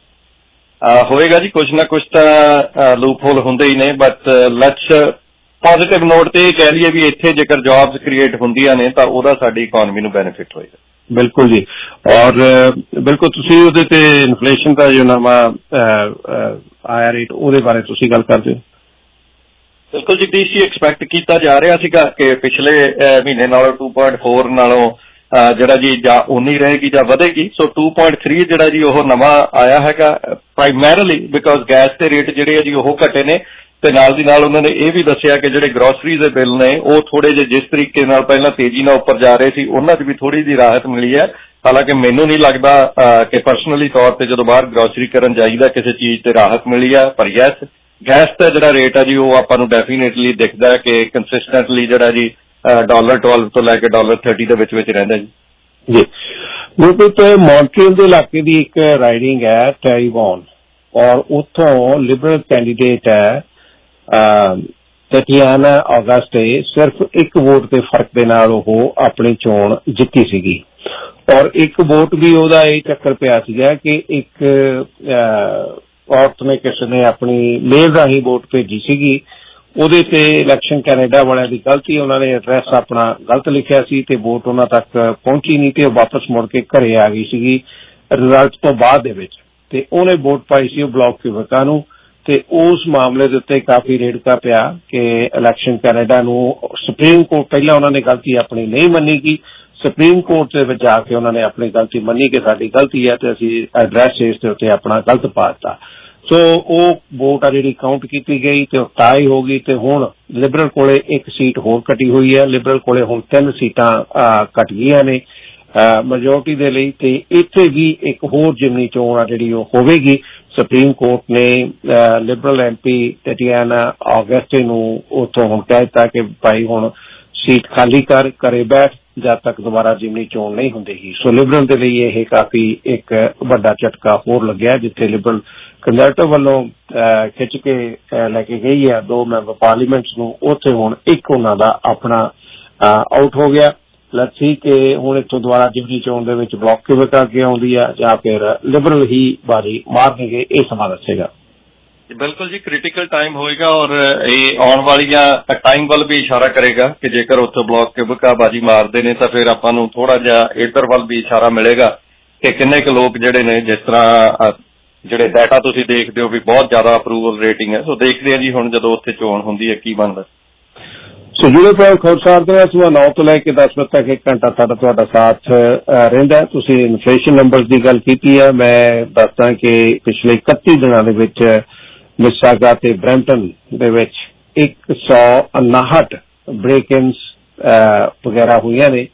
S: ਹੋਏਗਾ ਜੀ, ਕੁਛ ਨਾ ਕੁਛ ਤਾਂ ਲੂਪ ਹੋਲ ਹੁੰਦੇ ਹੀ ਨੇ, ਬਟ ਲੈਟਸ ਪੋਜ਼ਿਟਿਵ ਨੋਟ ਤੇ ਇਹ ਕਹਿ ਲਈਏ ਵੀ ਇੱਥੇ ਜੇਕਰ ਜੌਬਸ ਕ੍ਰੀਏਟ ਹੁੰਦੀਆਂ ਨੇ ਤਾਂ ਉਹਦਾ ਸਾਡੀ ਇਕਨੋਮੀ ਨੂੰ ਬੈਨੀਫਿਟ ਹੋਏਗਾ।
N: ਬਿਲਕੁਲ ਜੀ, ਔਰ ਬਿਲਕੁਲ ਤੁਸੀਂ ਉਹਦੇ ਤੇ ਇਨਫਲੇਸ਼ਨ ਦਾ ਜੋ ਨਵਾਂ ਆਇਆ ਰੇਟ ਉਹਦੇ ਬਾਰੇ ਤੁਸੀਂ ਗੱਲ ਕਰਦੇ ਹੋ।
S: ਬਿਲਕੁਲ ਜੀ, DC ਐਕਸਪੈਕਟ ਕੀਤਾ ਜਾ ਰਿਹਾ ਸੀਗਾ ਕਿ ਪਿਛਲੇ ਮਹੀਨੇ ਨਾਲੋਂ 2.4 ਨਾਲੋਂ ਜਿਹੜਾ ਜੀ ਜਾਂ ਉਨੀ ਰਹੇਗੀ ਜਾਂ ਵਧੇਗੀ। ਸੋ 2.3 ਜਿਹੜਾ ਜੀ ਉਹ ਨਵਾਂ ਆਇਆ ਹੈਗਾ, ਪ੍ਰਾਈਮੈਰੀਲੀ ਬਿਕਾਜ਼ ਗੈਸ ਦੇ ਰੇਟ ਜਿਹੜੇ ਆ ਜੀ ਉਹ ਘਟੇ ਨੇ ਤੇ ਨਾਲ ਦੀ ਨਾਲ ਉਹਨਾਂ ਨੇ ਇਹ ਵੀ ਦੱਸਿਆ ਕਿ ਜਿਹੜੇ ਗਰੋਸਰੀਜ਼ ਦੇ ਬਿੱਲ ਨੇ ਉਹ ਥੋੜੇ ਜਿਹੇ ਜਿਸ ਤਰੀਕੇ ਨਾਲ ਪਹਿਲਾਂ ਤੇਜ਼ੀ ਨਾਲ ਉੱਪਰ ਜਾ ਰਹੇ ਸੀ ਉਹਨਾਂ 'ਚ ਵੀ ਥੋੜੀ ਜਿਹੀ ਰਾਹਤ ਮਿਲੀ ਹੈ। ਹਾਲਾਂਕਿ ਮੈਨੂੰ ਨਹੀਂ ਲੱਗਦਾ ਕਿ ਪਰਸਨਲੀ ਤੌਰ ਤੇ ਜਦੋਂ ਬਾਹਰ ਗਰੋਸਰੀ ਕਰਨ ਜਾਈਦਾ ਕਿਸੇ ਚੀਜ਼ ਤੇ ਰਾਹਤ ਮਿਲੀ ਹੈ, ਪਰ ਯੈਸ ਗੈਸ ਦਾ ਜਿਹੜਾ ਰੇਟ ਹੈ ਜੀ ਉਹ ਆਪਾਂ ਨੂੰ ਡੈਫੀਨੇਟਲੀ ਦਿਖਦਾ ਹੈ ਕਿ ਕੰਸਿਸਟੈਂਟਲੀ ਜਿਹੜਾ ਜੀ $12 ਤੋਂ ਲੈ ਕੇ $30 ਦੇ ਵਿੱਚ ਰਹਿੰਦਾ ਜੀ।
N: ਗੁਰਪ੍ਰੀਤ, ਮੌਂਟਰੀਅਲ ਦੇ ਇਲਾਕੇ ਦੀ ਇੱਕ ਰਾਈਡਿੰਗ ਹੈ ਟੈਰੀਵੌਨ ਔਰ ਉੱਥੋਂ ਲਿਬਰਲ ਕੈਂਡੀਡੇਟ ਹੈ ਟੈਟਿਆਨਾ ਆਗਸਟੇ, ਸਿਰਫ ਇੱਕ ਵੋਟ ਦੇ ਫਰਕ ਦੇ ਨਾਲ ਉਹ ਆਪਣੀ ਚੋਣ ਜਿੱਤੀ ਸੀਗੀ। ਔਰ ਇੱਕ ਵੋਟ ਵੀ ਉਹਦਾ ਇਹ ਚੱਕਰ ਪਿਆ ਸੀਗਾ ਕਿ ਇੱਕ ਔਰਤ ਨੇ ਕਿਸੇ ਨੇ ਆਪਣੀ ਮੇਲ ਰਾਹੀਂ ਵੋਟ ਭੇਜੀ ਸੀਗੀ, ਉਹਦੇ ਤੇ ਇਲੈਕਸ਼ਨ ਕੈਨੇਡਾ ਵਾਲਿਆਂ ਦੀ ਗਲਤੀ, ਉਹਨਾਂ ਨੇ ਐਡਰੈਸ ਆਪਣਾ ਗਲਤ ਲਿਖਿਆ ਸੀ ਤੇ ਵੋਟ ਉਹਨਾਂ ਤੱਕ ਪਹੁੰਚੀ ਨਹੀਂ ਤੇ ਉਹ ਵਾਪਸ ਮੁੜ ਕੇ ਘਰੇ ਆ ਗਈ ਸੀਗੀ ਰਿਜ਼ਲਟ ਤੋਂ ਬਾਅਦ ਦੇ ਵਿੱਚ, ਤੇ ਉਹਨੇ ਵੋਟ ਪਾਈ ਸੀ ਉਹ ਬਲਾਕ ਕਿਊਬਿਕਾ ਨੂੰ। ਤੇ ਉਸ ਮਾਮਲੇ ਦੇ ਉੱਤੇ ਕਾਫੀ ਰੇੜਕਾ ਪਿਆ ਕਿ ਇਲੈਕਸ਼ਨ ਕੈਨੇਡਾ ਨੂੰ ਸੁਪਰੀਮ ਕੋਰਟ, ਪਹਿਲਾਂ ਉਹਨਾਂ ਨੇ ਗਲਤੀ ਆਪਣੀ ਨਹੀਂ ਮੰਨੀ ਗਈ, ਸੁਪਰੀਮ ਕੋਰਟ ਦੇ ਵਿੱਚ ਜਾ ਕੇ ਉਹਨਾਂ ਨੇ ਆਪਣੀ ਗਲਤੀ ਮੰਨੀ ਕਿ ਸਾਡੀ ਗਲਤੀ ਹੈ ਤੇ ਅਸੀਂ ਐਡਰੈਸ ਇਸ ਦੇ ਉੱਤੇ ਆਪਣਾ ਗਲਤ ਪਾ ਦਿੱਤਾ। ਸੋ ਉਹ ਵੋਟ ਆ ਜਿਹੜੀ ਕਾਊਂਟ ਕੀਤੀ ਗਈ ਤੇ ਉਹ ਟਾਈ ਹੋ ਗਈ ਤੇ ਹੁਣ ਲਿਬਰਲ ਕੋਲੇ ਇੱਕ ਸੀਟ ਹੋਰ ਘਟੀ ਹੋਈ ਹੈ। ਲਿਬਰਲ ਕੋਲੇ ਹੁਣ 3 ਸੀਟਾਂ ਘਟ ਗਈਆਂ ਨੇ ਮੈਜੋਰਟੀ ਦੇ ਲਈ, ਤੇ ਇੱਥੇ ਵੀ ਇੱਕ ਹੋਰ ਜਿਮਨੀ ਚੋਣ ਆ ਜਿਹੜੀ ਉਹ ਹੋਵੇਗੀ। ਸੁਪਰੀਮ ਕੋਰਟ ਨੇ ਲਿਬਰਲ MP ਟੈਟਿਆਨਾ ਆਗਸਟੇ ਨੂੰ ਉੱਥੋਂ ਹੁਣ ਕਹਿ ਦਿੱਤਾ ਕਿ ਭਾਈ ਹੁਣ ਸੀਟ ਖਾਲੀ ਕਰ, ਘਰੇ ਬੈਠ ਜਦ ਤੱਕ ਦੁਬਾਰਾ ਜਿਮਨੀ ਚੋਣ ਨਹੀਂ ਹੁੰਦੀ। ਸੋ ਲਿਬਰਲ ਦੇ ਲਈ ਇਹ ਕਾਫੀ ਇੱਕ ਵੱਡਾ ਝਟਕਾ ਹੋਰ ਲੱਗਿਆ, ਜਿੱਥੇ ਲਿਬਰਲ ਕੰਜ਼ਰਵੇਟਿਵ ਵੱਲੋਂ ਖਿੱਚ ਕੇ ਲੈ ਕੇ ਗਈ ਹੈ 2 ਮੈਂਬਰ ਪਾਰਲੀਮੈਂਟਸ ਨੂੰ, ਉੱਥੇ ਹੁਣ ਇੱਕ ਉਹਨਾਂ ਦਾ ਆਪਣਾ ਆਊਟ ਹੋ ਗਿਆ। ਲੈਟਸ ਸੀ ਕਿ ਹੁਣ ਇੱਥੋਂ ਦੁਬਾਰਾ ਜਿਮਨੀ ਚੋਣ ਦੇ ਵਿੱਚ ਬਲਾਕ ਕਿਊਬਿਕਾ ਅੱਗੇ ਆਉਂਦੀ ਆ ਜਾਂ ਫਿਰ ਲਿਬਰਲ ਹੀ ਬਾਜੀ ਮਾਰਨਗੇ, ਇਹ ਸਮਾਂ ਦੱਸੇਗਾ।
S: ਬਿਲਕੁਲ ਜੀ, ਕ੍ਰਿਟੀਕਲ ਟਾਈਮ ਹੋਏਗਾ ਔਰ ਇਹ ਆਉਣ ਵਾਲੀਆਂ ਟਾਈਮ ਵੱਲ ਵੀ ਇਸ਼ਾਰਾ ਕਰੇਗਾ ਕਿ ਜੇਕਰ ਉੱਥੇ ਬਲਾਕ ਕਿਊਬਿਕਾ ਬਾਜੀ ਮਾਰਦੇ ਨੇ ਤਾਂ ਫਿਰ ਆਪਾਂ ਨੂੰ ਥੋੜਾ ਜਿਹਾ ਇੱਧਰ ਵੱਲ ਵੀ ਇਸ਼ਾਰਾ ਮਿਲੇਗਾ ਕਿ ਕਿੰਨੇ ਕੁ ਲੋਕ ਜਿਹੜੇ ਨੇ, ਜਿਸ ਤਰ੍ਹਾਂ ਜਿਹੜੇ ਡਾਟਾ ਤੁਸੀਂ ਦੇਖਦੇ ਹੋ ਵੀ ਬਹੁਤ ਜ਼ਿਆਦਾ ਅਪਰੂਵਲ ਰੇਟਿੰਗ ਹੈ। ਸੋ ਦੇਖਦੇ ਹਾਂ ਜੀ ਹੁਣ ਜਦੋਂ ਉੱਥੇ ਚੋਣ ਹੁੰਦੀ ਹੈ ਕੀ ਬਣਦਾ।
C: ਸੋ ਜਿਹੜੇ ਪ੍ਰੋਗਰਾਮ ਖਬਰਸਾਰ ਦੇ ਸੁਬਹ 9 ਤੋਂ ਲੈ ਕੇ 10 ਵਜੇ ਤੱਕ 1 ਘੰਟਾ ਸਾਡਾ ਤੁਹਾਡਾ ਸਾਥ ਰਹਿੰਦਾ। ਤੁਸੀਂ ਇਨਫਲੇਸ਼ਨ ਨੰਬਰਸ ਦੀ ਗੱਲ ਕੀਤੀ ਹੈ। ਮੈਂ ਦੱਸਦਾ ਕਿ ਪਿਛਲੇ 31 ਦਿਨਾਂ ਦੇ ਵਿੱਚ ਮਿਸਾਗਾ ਤੇ ਬਰੈਂਪਟਨ ਦੇ ਵਿੱਚ 159 ਬ੍ਰੇਕ-ਇਨਸ ਵਗੈਰਾ ਹੋਈਆਂ ਨੇ।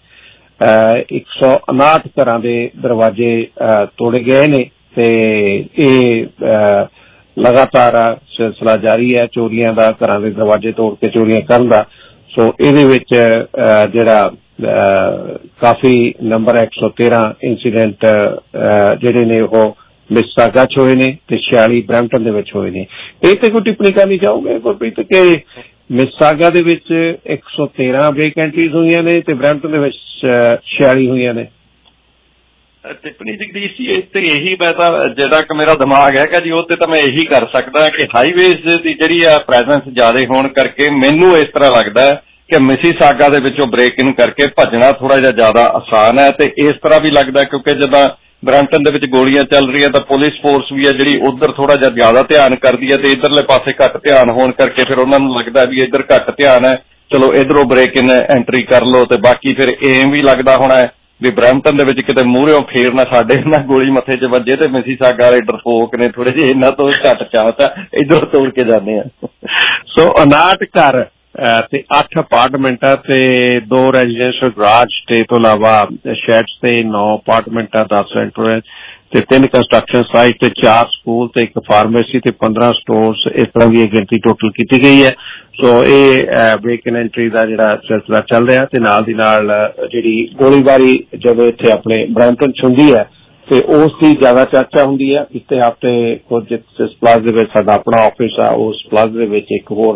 C: 159 ਘਰਾਂ ਦੇ ਦਰਵਾਜ਼ੇ ਤੋੜੇ ਗਏ ਨੇ ਤੇ ਇਹ ਲਗਾਤਾਰ ਸਿਲਸਿਲਾ ਜਾਰੀ ਹੈ ਚੋਰੀਆਂ ਦਾ, ਘਰਾਂ ਦੇ ਦਰਵਾਜ਼ੇ ਤੋੜ ਕੇ ਚੋਰੀਆਂ ਕਰਨ ਦਾ। ਸੋ ਇਹਦੇ ਵਿੱਚ ਜਿਹੜਾ ਕਾਫੀ ਨੰਬਰ 113 ਇੰਸੀਡੈਂਟ ਜਿਹੜੇ ਨੇ ਉਹ ਮਿਸਾਗਾ ਚ ਹੋਏ ਨੇ ਤੇ 46 ਬਰੈਂਪਟਨ ਦੇ ਵਿੱਚ ਹੋਏ ਨੇ। ਇਹ ਤੇ ਕੋਈ ਟਿੱਪਣੀ ਕਰਨੀ ਚਾਹੋਗੇ ਗੁਰਪ੍ਰੀਤ ਕਿ ਮਿਸਾਗਾ ਦੇ ਵਿੱਚ 113 ਬ੍ਰੇਕ ਐਂਟਰੀਜ਼ ਹੋਈਆਂ ਨੇ ਤੇ ਬਰੈਂਪਟਨ ਦੇ ਵਿੱਚ 46 ਹੋਈਆਂ ਨੇ?
S: ਟਿੱਪਣੀ ਜਗਦੀਸ਼ ਜੀ ਇੱਥੇ ਇਹੀ ਮੈਂ ਤਾਂ ਜਿਹੜਾ ਕਿ ਮੇਰਾ ਦਿਮਾਗ ਹੈਗਾ ਜੀ ਉਹ ਤੇ ਤਾਂ ਮੈਂ ਇਹੀ ਕਰ ਸਕਦਾ ਕਿ ਹਾਈਵੇਜ਼ ਦੀ ਜਿਹੜੀ ਆ ਪ੍ਰੈਜ਼ੈਂਸ ਜ਼ਿਆਦਾ ਹੋਣ ਕਰਕੇ ਮੈਨੂੰ ਇਸ ਤਰ੍ਹਾਂ ਲੱਗਦਾ ਕਿ ਮਿਸੀਸਾਗਾ ਦੇ ਵਿੱਚੋਂ ਬ੍ਰੇਕ ਇਨ ਕਰਕੇ ਭੱਜਣਾ ਥੋੜਾ ਜਿਹਾ ਜ਼ਿਆਦਾ ਆਸਾਨ ਹੈ। ਤੇ ਇਸ ਤਰ੍ਹਾਂ ਵੀ ਲੱਗਦਾ ਕਿਉਂਕਿ ਜਦੋਂ ਬਰੈਂਪਟਨ ਦੇ ਵਿੱਚ ਗੋਲੀਆਂ ਚੱਲ ਰਹੀਆਂ ਤਾਂ ਪੁਲਿਸ ਫੋਰਸ ਵੀ ਹੈ ਜਿਹੜੀ ਉਧਰ ਥੋੜਾ ਜਿਹਾ ਜ਼ਿਆਦਾ ਧਿਆਨ ਕਰਦੀ ਹੈ ਤੇ ਇੱਧਰਲੇ ਪਾਸੇ ਘੱਟ ਧਿਆਨ ਹੋਣ ਕਰਕੇ ਫਿਰ ਉਹਨਾਂ ਨੂੰ ਲੱਗਦਾ ਵੀ ਇੱਧਰ ਘੱਟ ਧਿਆਨ ਹੈ, ਚਲੋ ਇੱਧਰੋਂ ਬ੍ਰੇਕ ਇਨ ਐਂਟਰੀ ਕਰ ਲਓ। ਤੇ ਬਾਕੀ ਫਿਰ ਇਹ ਵੀ ਲੱਗਦਾ ਹੋਣਾ ਵੀ ਬਰੈਂਪਟਨ ਦੇ ਵਿੱਚ ਕਿਤੇ ਮੂਹਰਿਓਂ ਫੇਰ ਨਾ ਸਾਡੇ ਨਾਲ ਗੋਲੀ ਮੱਥੇ 'ਚ ਵੱਜੇ ਤੇ ਮਿਸੀਸਾਗਾ ਵਾਲੇ ਡਰਪੋਕ ਨੇ ਥੋੜੇ ਜਿਹੇ ਇਹਨਾਂ ਤੋਂ ਘੱਟ ਚਾਹਤ ਆ, ਇੱਧਰੋਂ ਤੋੜ ਕੇ ਜਾਂਦੇ ਆ।
C: ਸੋ 59 ਘਰ ਤੇ 8 ਅਪਾਰਟਮੈਂਟਾਂ ਤੇ 2 ਰੈਜ਼ੀਡੈਂਸ਼ੀਅਲ ਗਰਾਜ ਤੇ ਤੋਂ ਇਲਾਵਾ ਸ਼ੈਡਸ ਤੇ 9 ਅਪਾਰਟਮੈਂਟਾਂ 10 ਰੈਸਟੋਰੈਂਟ ਤੇ 3 ਕੰਸਟਰਕਸ਼ਨ ਸਾਈਟ ਤੇ 4 ਸਕੂਲ ਤੇ 1 ਫਾਰਮੇਸੀ ਤੇ 15 ਸਟੋਰਸ, ਇਸ ਤਰ੍ਹਾਂ ਦੀ ਗਿਣਤੀ ਟੋਟਲ ਕੀਤੀ ਗਈ ਹੈ। ਸੋ ਇਹ ਬ੍ਰੇਕ ਇਨ ਐਂਟਰੀ ਦਾ ਜਿਹੜਾ ਸਿਲਸਿਲਾ ਚੱਲ ਰਿਹਾ ਤੇ ਨਾਲ ਦੀ ਨਾਲ ਜਿਹੜੀ ਗੋਲੀਬਾਰੀ ਜਦੋਂ ਇੱਥੇ ਆਪਣੇ ਬਰੈਂਪਟਨ 'ਚ ਹੁੰਦੀ ਹੈ ਤੇ ਉਸ ਦੀ ਜ਼ਿਆਦਾ ਚਰਚਾ ਹੁੰਦੀ ਹੈ। ਪਿਛਲੇ ਹਫ਼ਤੇ ਕੁਝ ਜਿਸ ਪਲਾਜ਼ਾ ਦੇ ਵਿੱਚ ਸਾਡਾ ਆਪਣਾ ਆਫਿਸ ਆ ਉਸ ਪਲਾਜ਼ਾ ਦੇ ਵਿੱਚ ਇੱਕ ਹੋਰ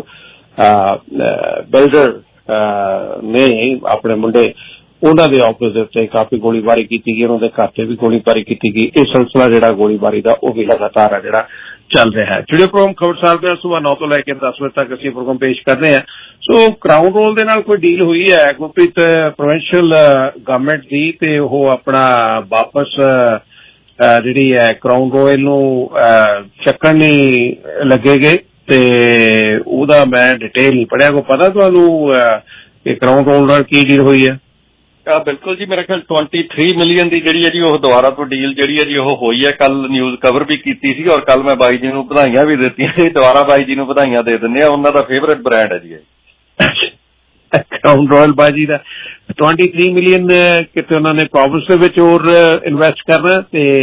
C: ਬਿਲਡਰ ਨੇ ਆਪਣੇ ਮੁੰਡੇ ਉਹਨਾਂ ਦੇ ਆਫਿਸ ਦੇ ਉੱਤੇ ਕਾਫੀ ਗੋਲੀਬਾਰੀ ਕੀਤੀ ਗਈ, ਉਹਨਾਂ ਦੇ ਘਰ ਤੇ ਵੀ ਗੋਲੀਬਾਰੀ ਕੀਤੀ ਗਈ। ਇਹ ਸਿਲਸਿਲਾ ਜਿਹੜਾ ਗੋਲੀਬਾਰੀ ਦਾ ਉਹ ਵੀ ਲਗਾਤਾਰ ਆ ਜਿਹੜਾ ਚੱਲ ਰਿਹਾ ਹੈ। ਜਿਹੜੇ ਪ੍ਰੋਗਰਾਮ ਖਬਰਸਾਰ ਦੇ ਸੁਬਹ 9 ਤੋਂ ਲੈ ਕੇ 10 ਵਜੇ ਤੱਕ ਅਸੀਂ ਪ੍ਰੋਗਰਾਮ ਪੇਸ਼ ਕਰਦੇ ਹਾਂ। ਸੋ ਕਰਾਊਨ ਰੋਲ ਦੇ ਨਾਲ ਕੋਈ ਡੀਲ ਹੋਈ ਹੈ ਗੁਰਪ੍ਰੀਤ ਪ੍ਰੋਵਿੰਸ਼ੀਅਲ ਗਵਰਨਮੈਂਟ ਦੀ ਤੇ ਉਹ ਆਪਣਾ ਵਾਪਸ ਜਿਹੜੀ ਹੈ ਕਰਾਊਨ ਰੋਇਲ ਨੂੰ ਚੱਕਣ ਨਹੀਂ ਲੱਗੇ ਗਏ ਤੇ ਉਹਦਾ ਮੈਂ ਡਿਟੇਲ ਨਹੀਂ ਪੜ੍ਹਿਆ। ਕੋਈ ਪਤਾ ਤੁਹਾਨੂੰ ਕਿ ਕਰਾਊਨ ਰੋਲ ਨਾਲ ਕੀ ਡੀਲ ਹੋਈ ਹੈ?
S: ਬਿਲਕੁਲ ਜੀ, ਮੇਰੇ ਖਿਆਲ 23 ਮਿਲੀਅਨ ਦੀ ਜਿਹੜੀ ਹੈ ਜੀ ਉਹ ਦੁਬਾਰਾ ਤੋਂ ਡੀਲ ਜਿਹੜੀ ਹੈ ਜੀ ਉਹ ਹੋਈ ਹੈ। ਕੱਲ ਨਿਊਜ਼ ਕਵਰ ਵੀ ਕੀਤੀ ਸੀ ਔਰ ਕੱਲ ਮੈਂ ਬਾਈ ਜੀ ਨੂੰ ਵਧਾਈਆਂ ਵੀ ਦਿੱਤੀਆਂ। ਦੁਬਾਰਾ ਬਾਈ ਜੀ ਨੂੰ ਵਧਾਈਆਂ ਦੇ ਦਿੰਦੇ ਆ, ਉਹਨਾਂ ਦਾ ਫੇਵਰੇਟ ਬ੍ਰਾਂਡ ਹੈ ਜੀ
C: ਕਰਾਊਨ ਰੋਇਲ ਬਾਈ ਜੀ ਦਾ। 23 ਮਿਲੀਅਨ ਕਿਤੇ ਉਹਨਾਂ ਨੇ ਪ੍ਰੋਵਿੰਸ ਦੇ ਵਿੱਚ ਹੋਰ ਇਨਵੈਸਟ ਕਰਨਾ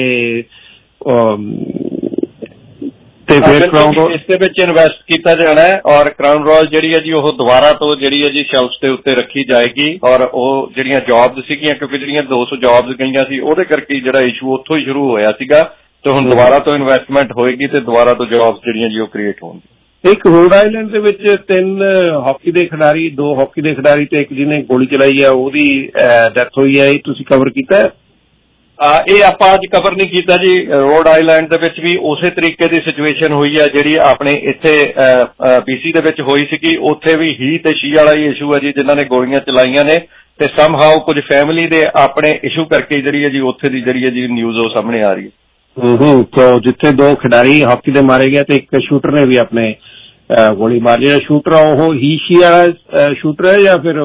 C: ਤੇ ਫਿਰ ਕਰਾਊਨ ਰੋਇਲ
S: ਇਸ ਦੇ ਵਿੱਚ ਇਨਵੈਸਟ ਕੀਤਾ ਜਾਣਾ ਹੈ ਔਰ ਕਰਾਊਨ ਰੋਇਲ ਜਿਹੜੀ ਹੈ ਜੀ ਉਹ ਦੁਬਾਰਾ ਤੋਂ ਜਿਹੜੀ ਹੈ ਜੀ ਸ਼ੈਲਫਸ ਦੇ ਉੱਤੇ ਰੱਖੀ ਜਾਏਗੀ। ਔਰ ਉਹ ਜਿਹੜੀਆਂ ਜੌਬਸ ਸੀਗੀਆਂ ਕਿਉਂਕਿ ਜਿਹੜੀਆਂ 200 ਜੌਬਸ ਗਈਆਂ ਸੀ ਉਹਦੇ ਕਰਕੇ ਜਿਹੜਾ ਇਸ਼ੂ ਉੱਥੋਂ ਹੀ ਸ਼ੁਰੂ ਹੋਇਆ ਸੀਗਾ ਤੇ ਹੁਣ ਦੁਬਾਰਾ ਤੋਂ ਇਨਵੈਸਟਮੈਂਟ ਹੋਏਗੀ ਤੇ ਦੁਬਾਰਾ ਤੋਂ ਜੌਬਸ ਜਿਹੜੀਆਂ ਜੀ ਉਹ ਕ੍ਰੀਏਟ ਹੋਣਗੀਆਂ।
C: ਇੱਕ ਰੋਡ ਆਈਲੈਂਡ ਦੇ ਵਿੱਚ 3 ਹਾਕੀ ਦੇ ਖਿਡਾਰੀ, 2 ਹਾਕੀ ਦੇ ਖਿਡਾਰੀ ਤੇ ਇੱਕ ਜਿਹਨੇ ਗੋਲੀ ਚਲਾਈ ਹੈ ਉਹਦੀ ਡੈਥ ਹੋਈ ਹੈ। ਇਹ ਤੁਸੀਂ ਕਵਰ ਕੀਤਾ?
S: ਇਹ ਆਪਾਂ ਅੱਜ ਕਵਰ ਨਹੀਂ ਕੀਤਾ ਜੀ। ਰੋਡ ਆਈਲੈਂਡ ਦੇ ਵਿੱਚ ਵੀ ਉਸੇ ਤਰੀਕੇ ਦੀ ਸਿਚੁਏਸ਼ਨ ਹੋਈ ਹੈ ਜਿਹੜੀ ਆਪਣੇ ਇੱਥੇ BC ਦੇ ਵਿੱਚ ਹੋਈ ਸੀਗੀ। ਉੱਥੇ ਵੀ ਹੀ ਤੇ ਸ਼ੀ ਵਾਲਾ ਹੀ ਇਸ਼ੂ ਹੈ ਜੀ, ਜਿਨ੍ਹਾਂ ਨੇ ਗੋਲੀਆਂ ਚਲਾਈਆਂ ਨੇ ਤੇ ਸਮਹਾਉ ਕੁਝ ਫੈਮਿਲੀ ਦੇ ਆਪਣੇ ਇਸ਼ੂ ਕਰਕੇ ਜਿਹੜੀ ਹੈ ਜੀ ਉੱਥੇ ਦੀ ਜਿਹੜੀ ਹੈ ਜੀ ਨਿਊਜ਼ ਉਹ ਸਾਹਮਣੇ ਆ ਰਹੀ ਹੈ।
C: तो जिथे 2 खिडारी हॉकी दे मारे गए तो एक शूटर ने भी अपने गोली मारी। जो शूटर है वो हीशी वाला शूटर है या फिर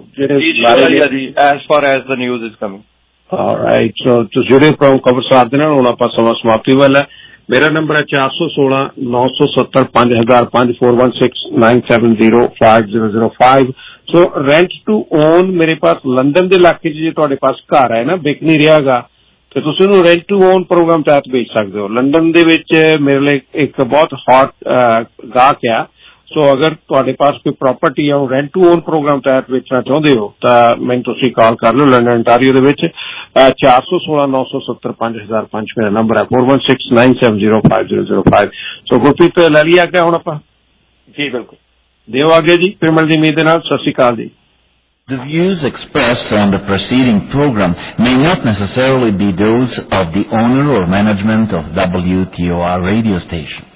S: as far as the news is coming.
C: Alright, so ਜਿਹੜੇ ਪ੍ਰੋਗਰਾਮ ਖਬਰ ਸਾਥ ਦੇ ਨਾਲ ਹੁਣ ਆਪਾਂ ਸਮਾਂ ਸਮਾਪਤੀ ਵਾਲਾ। ਮੇਰਾ ਨੰਬਰ ਹੈ 416 970 5005 4169705005। ਸੋ ਰੈਂਟ ਟੂ ਓਨ ਮੇਰੇ ਪਾਸ ਲੰਡਨ ਦੇ ਇਲਾਕੇ 'ਚ ਜੇ ਤੁਹਾਡੇ ਪਾਸ ਘਰ ਹੈ ਨਾ ਵਿਕ ਨਹੀਂ ਰਿਹਾਗਾ ਤੇ ਤੁਸੀਂ ਉਹਨੂੰ ਰੈਂਟ ਟੂ ਓਨ ਪ੍ਰੋਗਰਾਮ ਤਹਿਤ ਵੇਚ ਸਕਦੇ ਹੋ। ਲੰਡਨ ਦੇ ਵਿੱਚ ਮੇਰੇ ਲਈ ਇੱਕ ਬਹੁਤ ਹੌਟ ਗਾਹਕ ਆ। ਸੋ ਅਗਰ ਤੁਹਾਡੇ ਪਾਸ ਕੋਈ ਪ੍ਰਾਪਰਟੀ ਆ ਉਹ ਰੈਂਟ ਟੂ ਓਨ ਪ੍ਰੋਗਰਾਮ ਤਹਿਤ ਵੇਚਣਾ ਚਾਹੁੰਦੇ ਹੋ ਤਾਂ ਮੈਨੂੰ ਤੁਸੀਂ ਕਾਲ ਕਰ ਲਓ। ਲੰਡਨ ਅੰਟਾਰੀਓ ਦੇ ਵਿੱਚ 416 970 5005 ਮੇਰਾ ਨੰਬਰ ਹੈ 4169705005। ਸੋ ਗੁਰਪ੍ਰੀਤ ਲੈ ਲਈ ਆ ਗਿਆ ਹੁਣ ਆਪਾਂ?
S: ਜੀ ਬਿਲਕੁਲ,
C: ਦਿਓ ਆਗੇ ਜੀ। ਫਿਰ ਮਿਲਦੀ ਉਮੀਦ ਦੇ ਨਾਲ। ਸਤਿ ਸ਼੍ਰੀ ਅਕਾਲ ਜੀ।
A: The views expressed on the preceding program may not necessarily be those of the owner or management of WTOR radio station.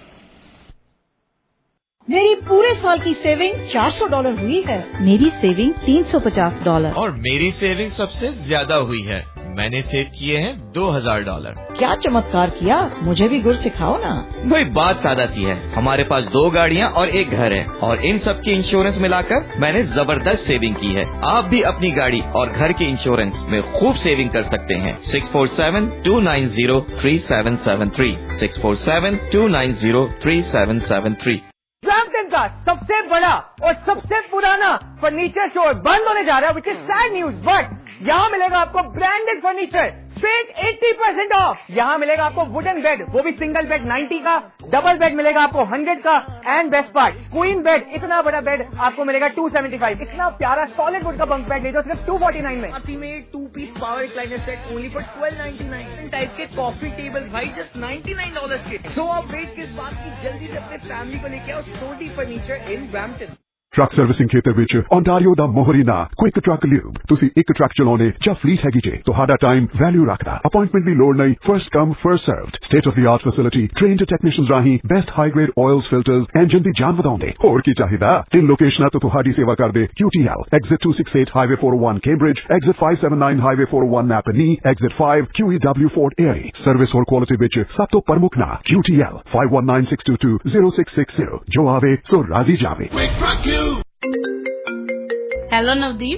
E: मेरी पूरे साल की सेविंग $400 हुई है।
G: मेरी सेविंग $350
W: और मेरी सेविंग सबसे ज्यादा हुई है।
F: मैंने सेव किए हैं $2000।
E: क्या चमत्कार किया, मुझे भी गुर सिखाओ ना।
F: वही बात सादा सी है, हमारे पास 2 गाड़ियाँ और 1 घर है और इन सब की इंश्योरेंस मिलाकर मैंने जबरदस्त सेविंग की है। आप भी अपनी गाड़ी और घर के इंश्योरेंस में खूब सेविंग कर सकते हैं। 647-290-3773 647-290-3773।
G: ब्रैम्पटन का सबसे बड़ा और सबसे पुराना फर्नीचर स्टोर बंद होने जा रहा है, which is sad news, but यहाँ मिलेगा आपको ब्रांडेड फर्नीचर स्ट्रेट 80% ऑफ। यहाँ मिलेगा आपको वुडन बेड, वो भी सिंगल बेड 90 का, डबल बेड मिलेगा आपको 100 का, and best part queen bed, इतना बड़ा बेड आपको मिलेगा 275। इतना प्यारा सॉलिड वुड का बंक बेड ले दो सिर्फ 249 में। Ultimate 2-piece power recliner set only for $1299। Type के कॉफी टेबल भाई जस्ट $99 के। सो आप वेट किस बात की, जल्दी से अपने फैमिली को लेके आओ सोटी furniture in Brampton.
W: Truck servicing ਖੇਤਰ ਵਿੱਚ ਓਨਟਾਰੀਓ ਦਾ ਮੋਹਰੀਨਾ ਕੁਇਕ ਟਰੱਕ ਲਿਊਬ। ਤੁਸੀਂ ਇੱਕ ਟਰੱਕ ਚਲਾਉਣੇ ਜਾਂ ਫਲੀਟ ਹੈਗੀ ਜੇ, ਤੁਹਾਡਾ ਟਾਈਮ ਵੈਲਿਊ ਰੱਖਦਾ। ਅਪਾਇੰਟਮੈਂਟ ਦੀ ਲੋੜ ਨਹੀਂ, first come first served. State of the art facility, trained technicians ਰਾਹੀਂ best high grade oils filters, engine ਦੀ ਜਾਨ ਵਧਾਉਂਦੇ। ਹੋਰ ਕੀ ਚਾਹੀਦਾ? 3 ਲੋਕੇਸ਼ਨਾਂ ਤੋਂ ਤੁਹਾਡੀ ਸੇਵਾ ਕਰਦੇ QTL, exit 268 highway 401 Cambridge, exit 579 highway 401 Napanee, exit 5 QEW Fort Erie। Service ਹੋਰ ਕੁਆਲਿਟੀ ਵਿੱਚ ਸਭ ਤੋਂ ਪ੍ਰਮੁੱਖ ਨਾਂ QTL 5196220660। ਜੋ ਆਵੇ ਸੋ ਰਾਜ਼ੀ ਜਾਵੇ।
X: हेलो नवदीप,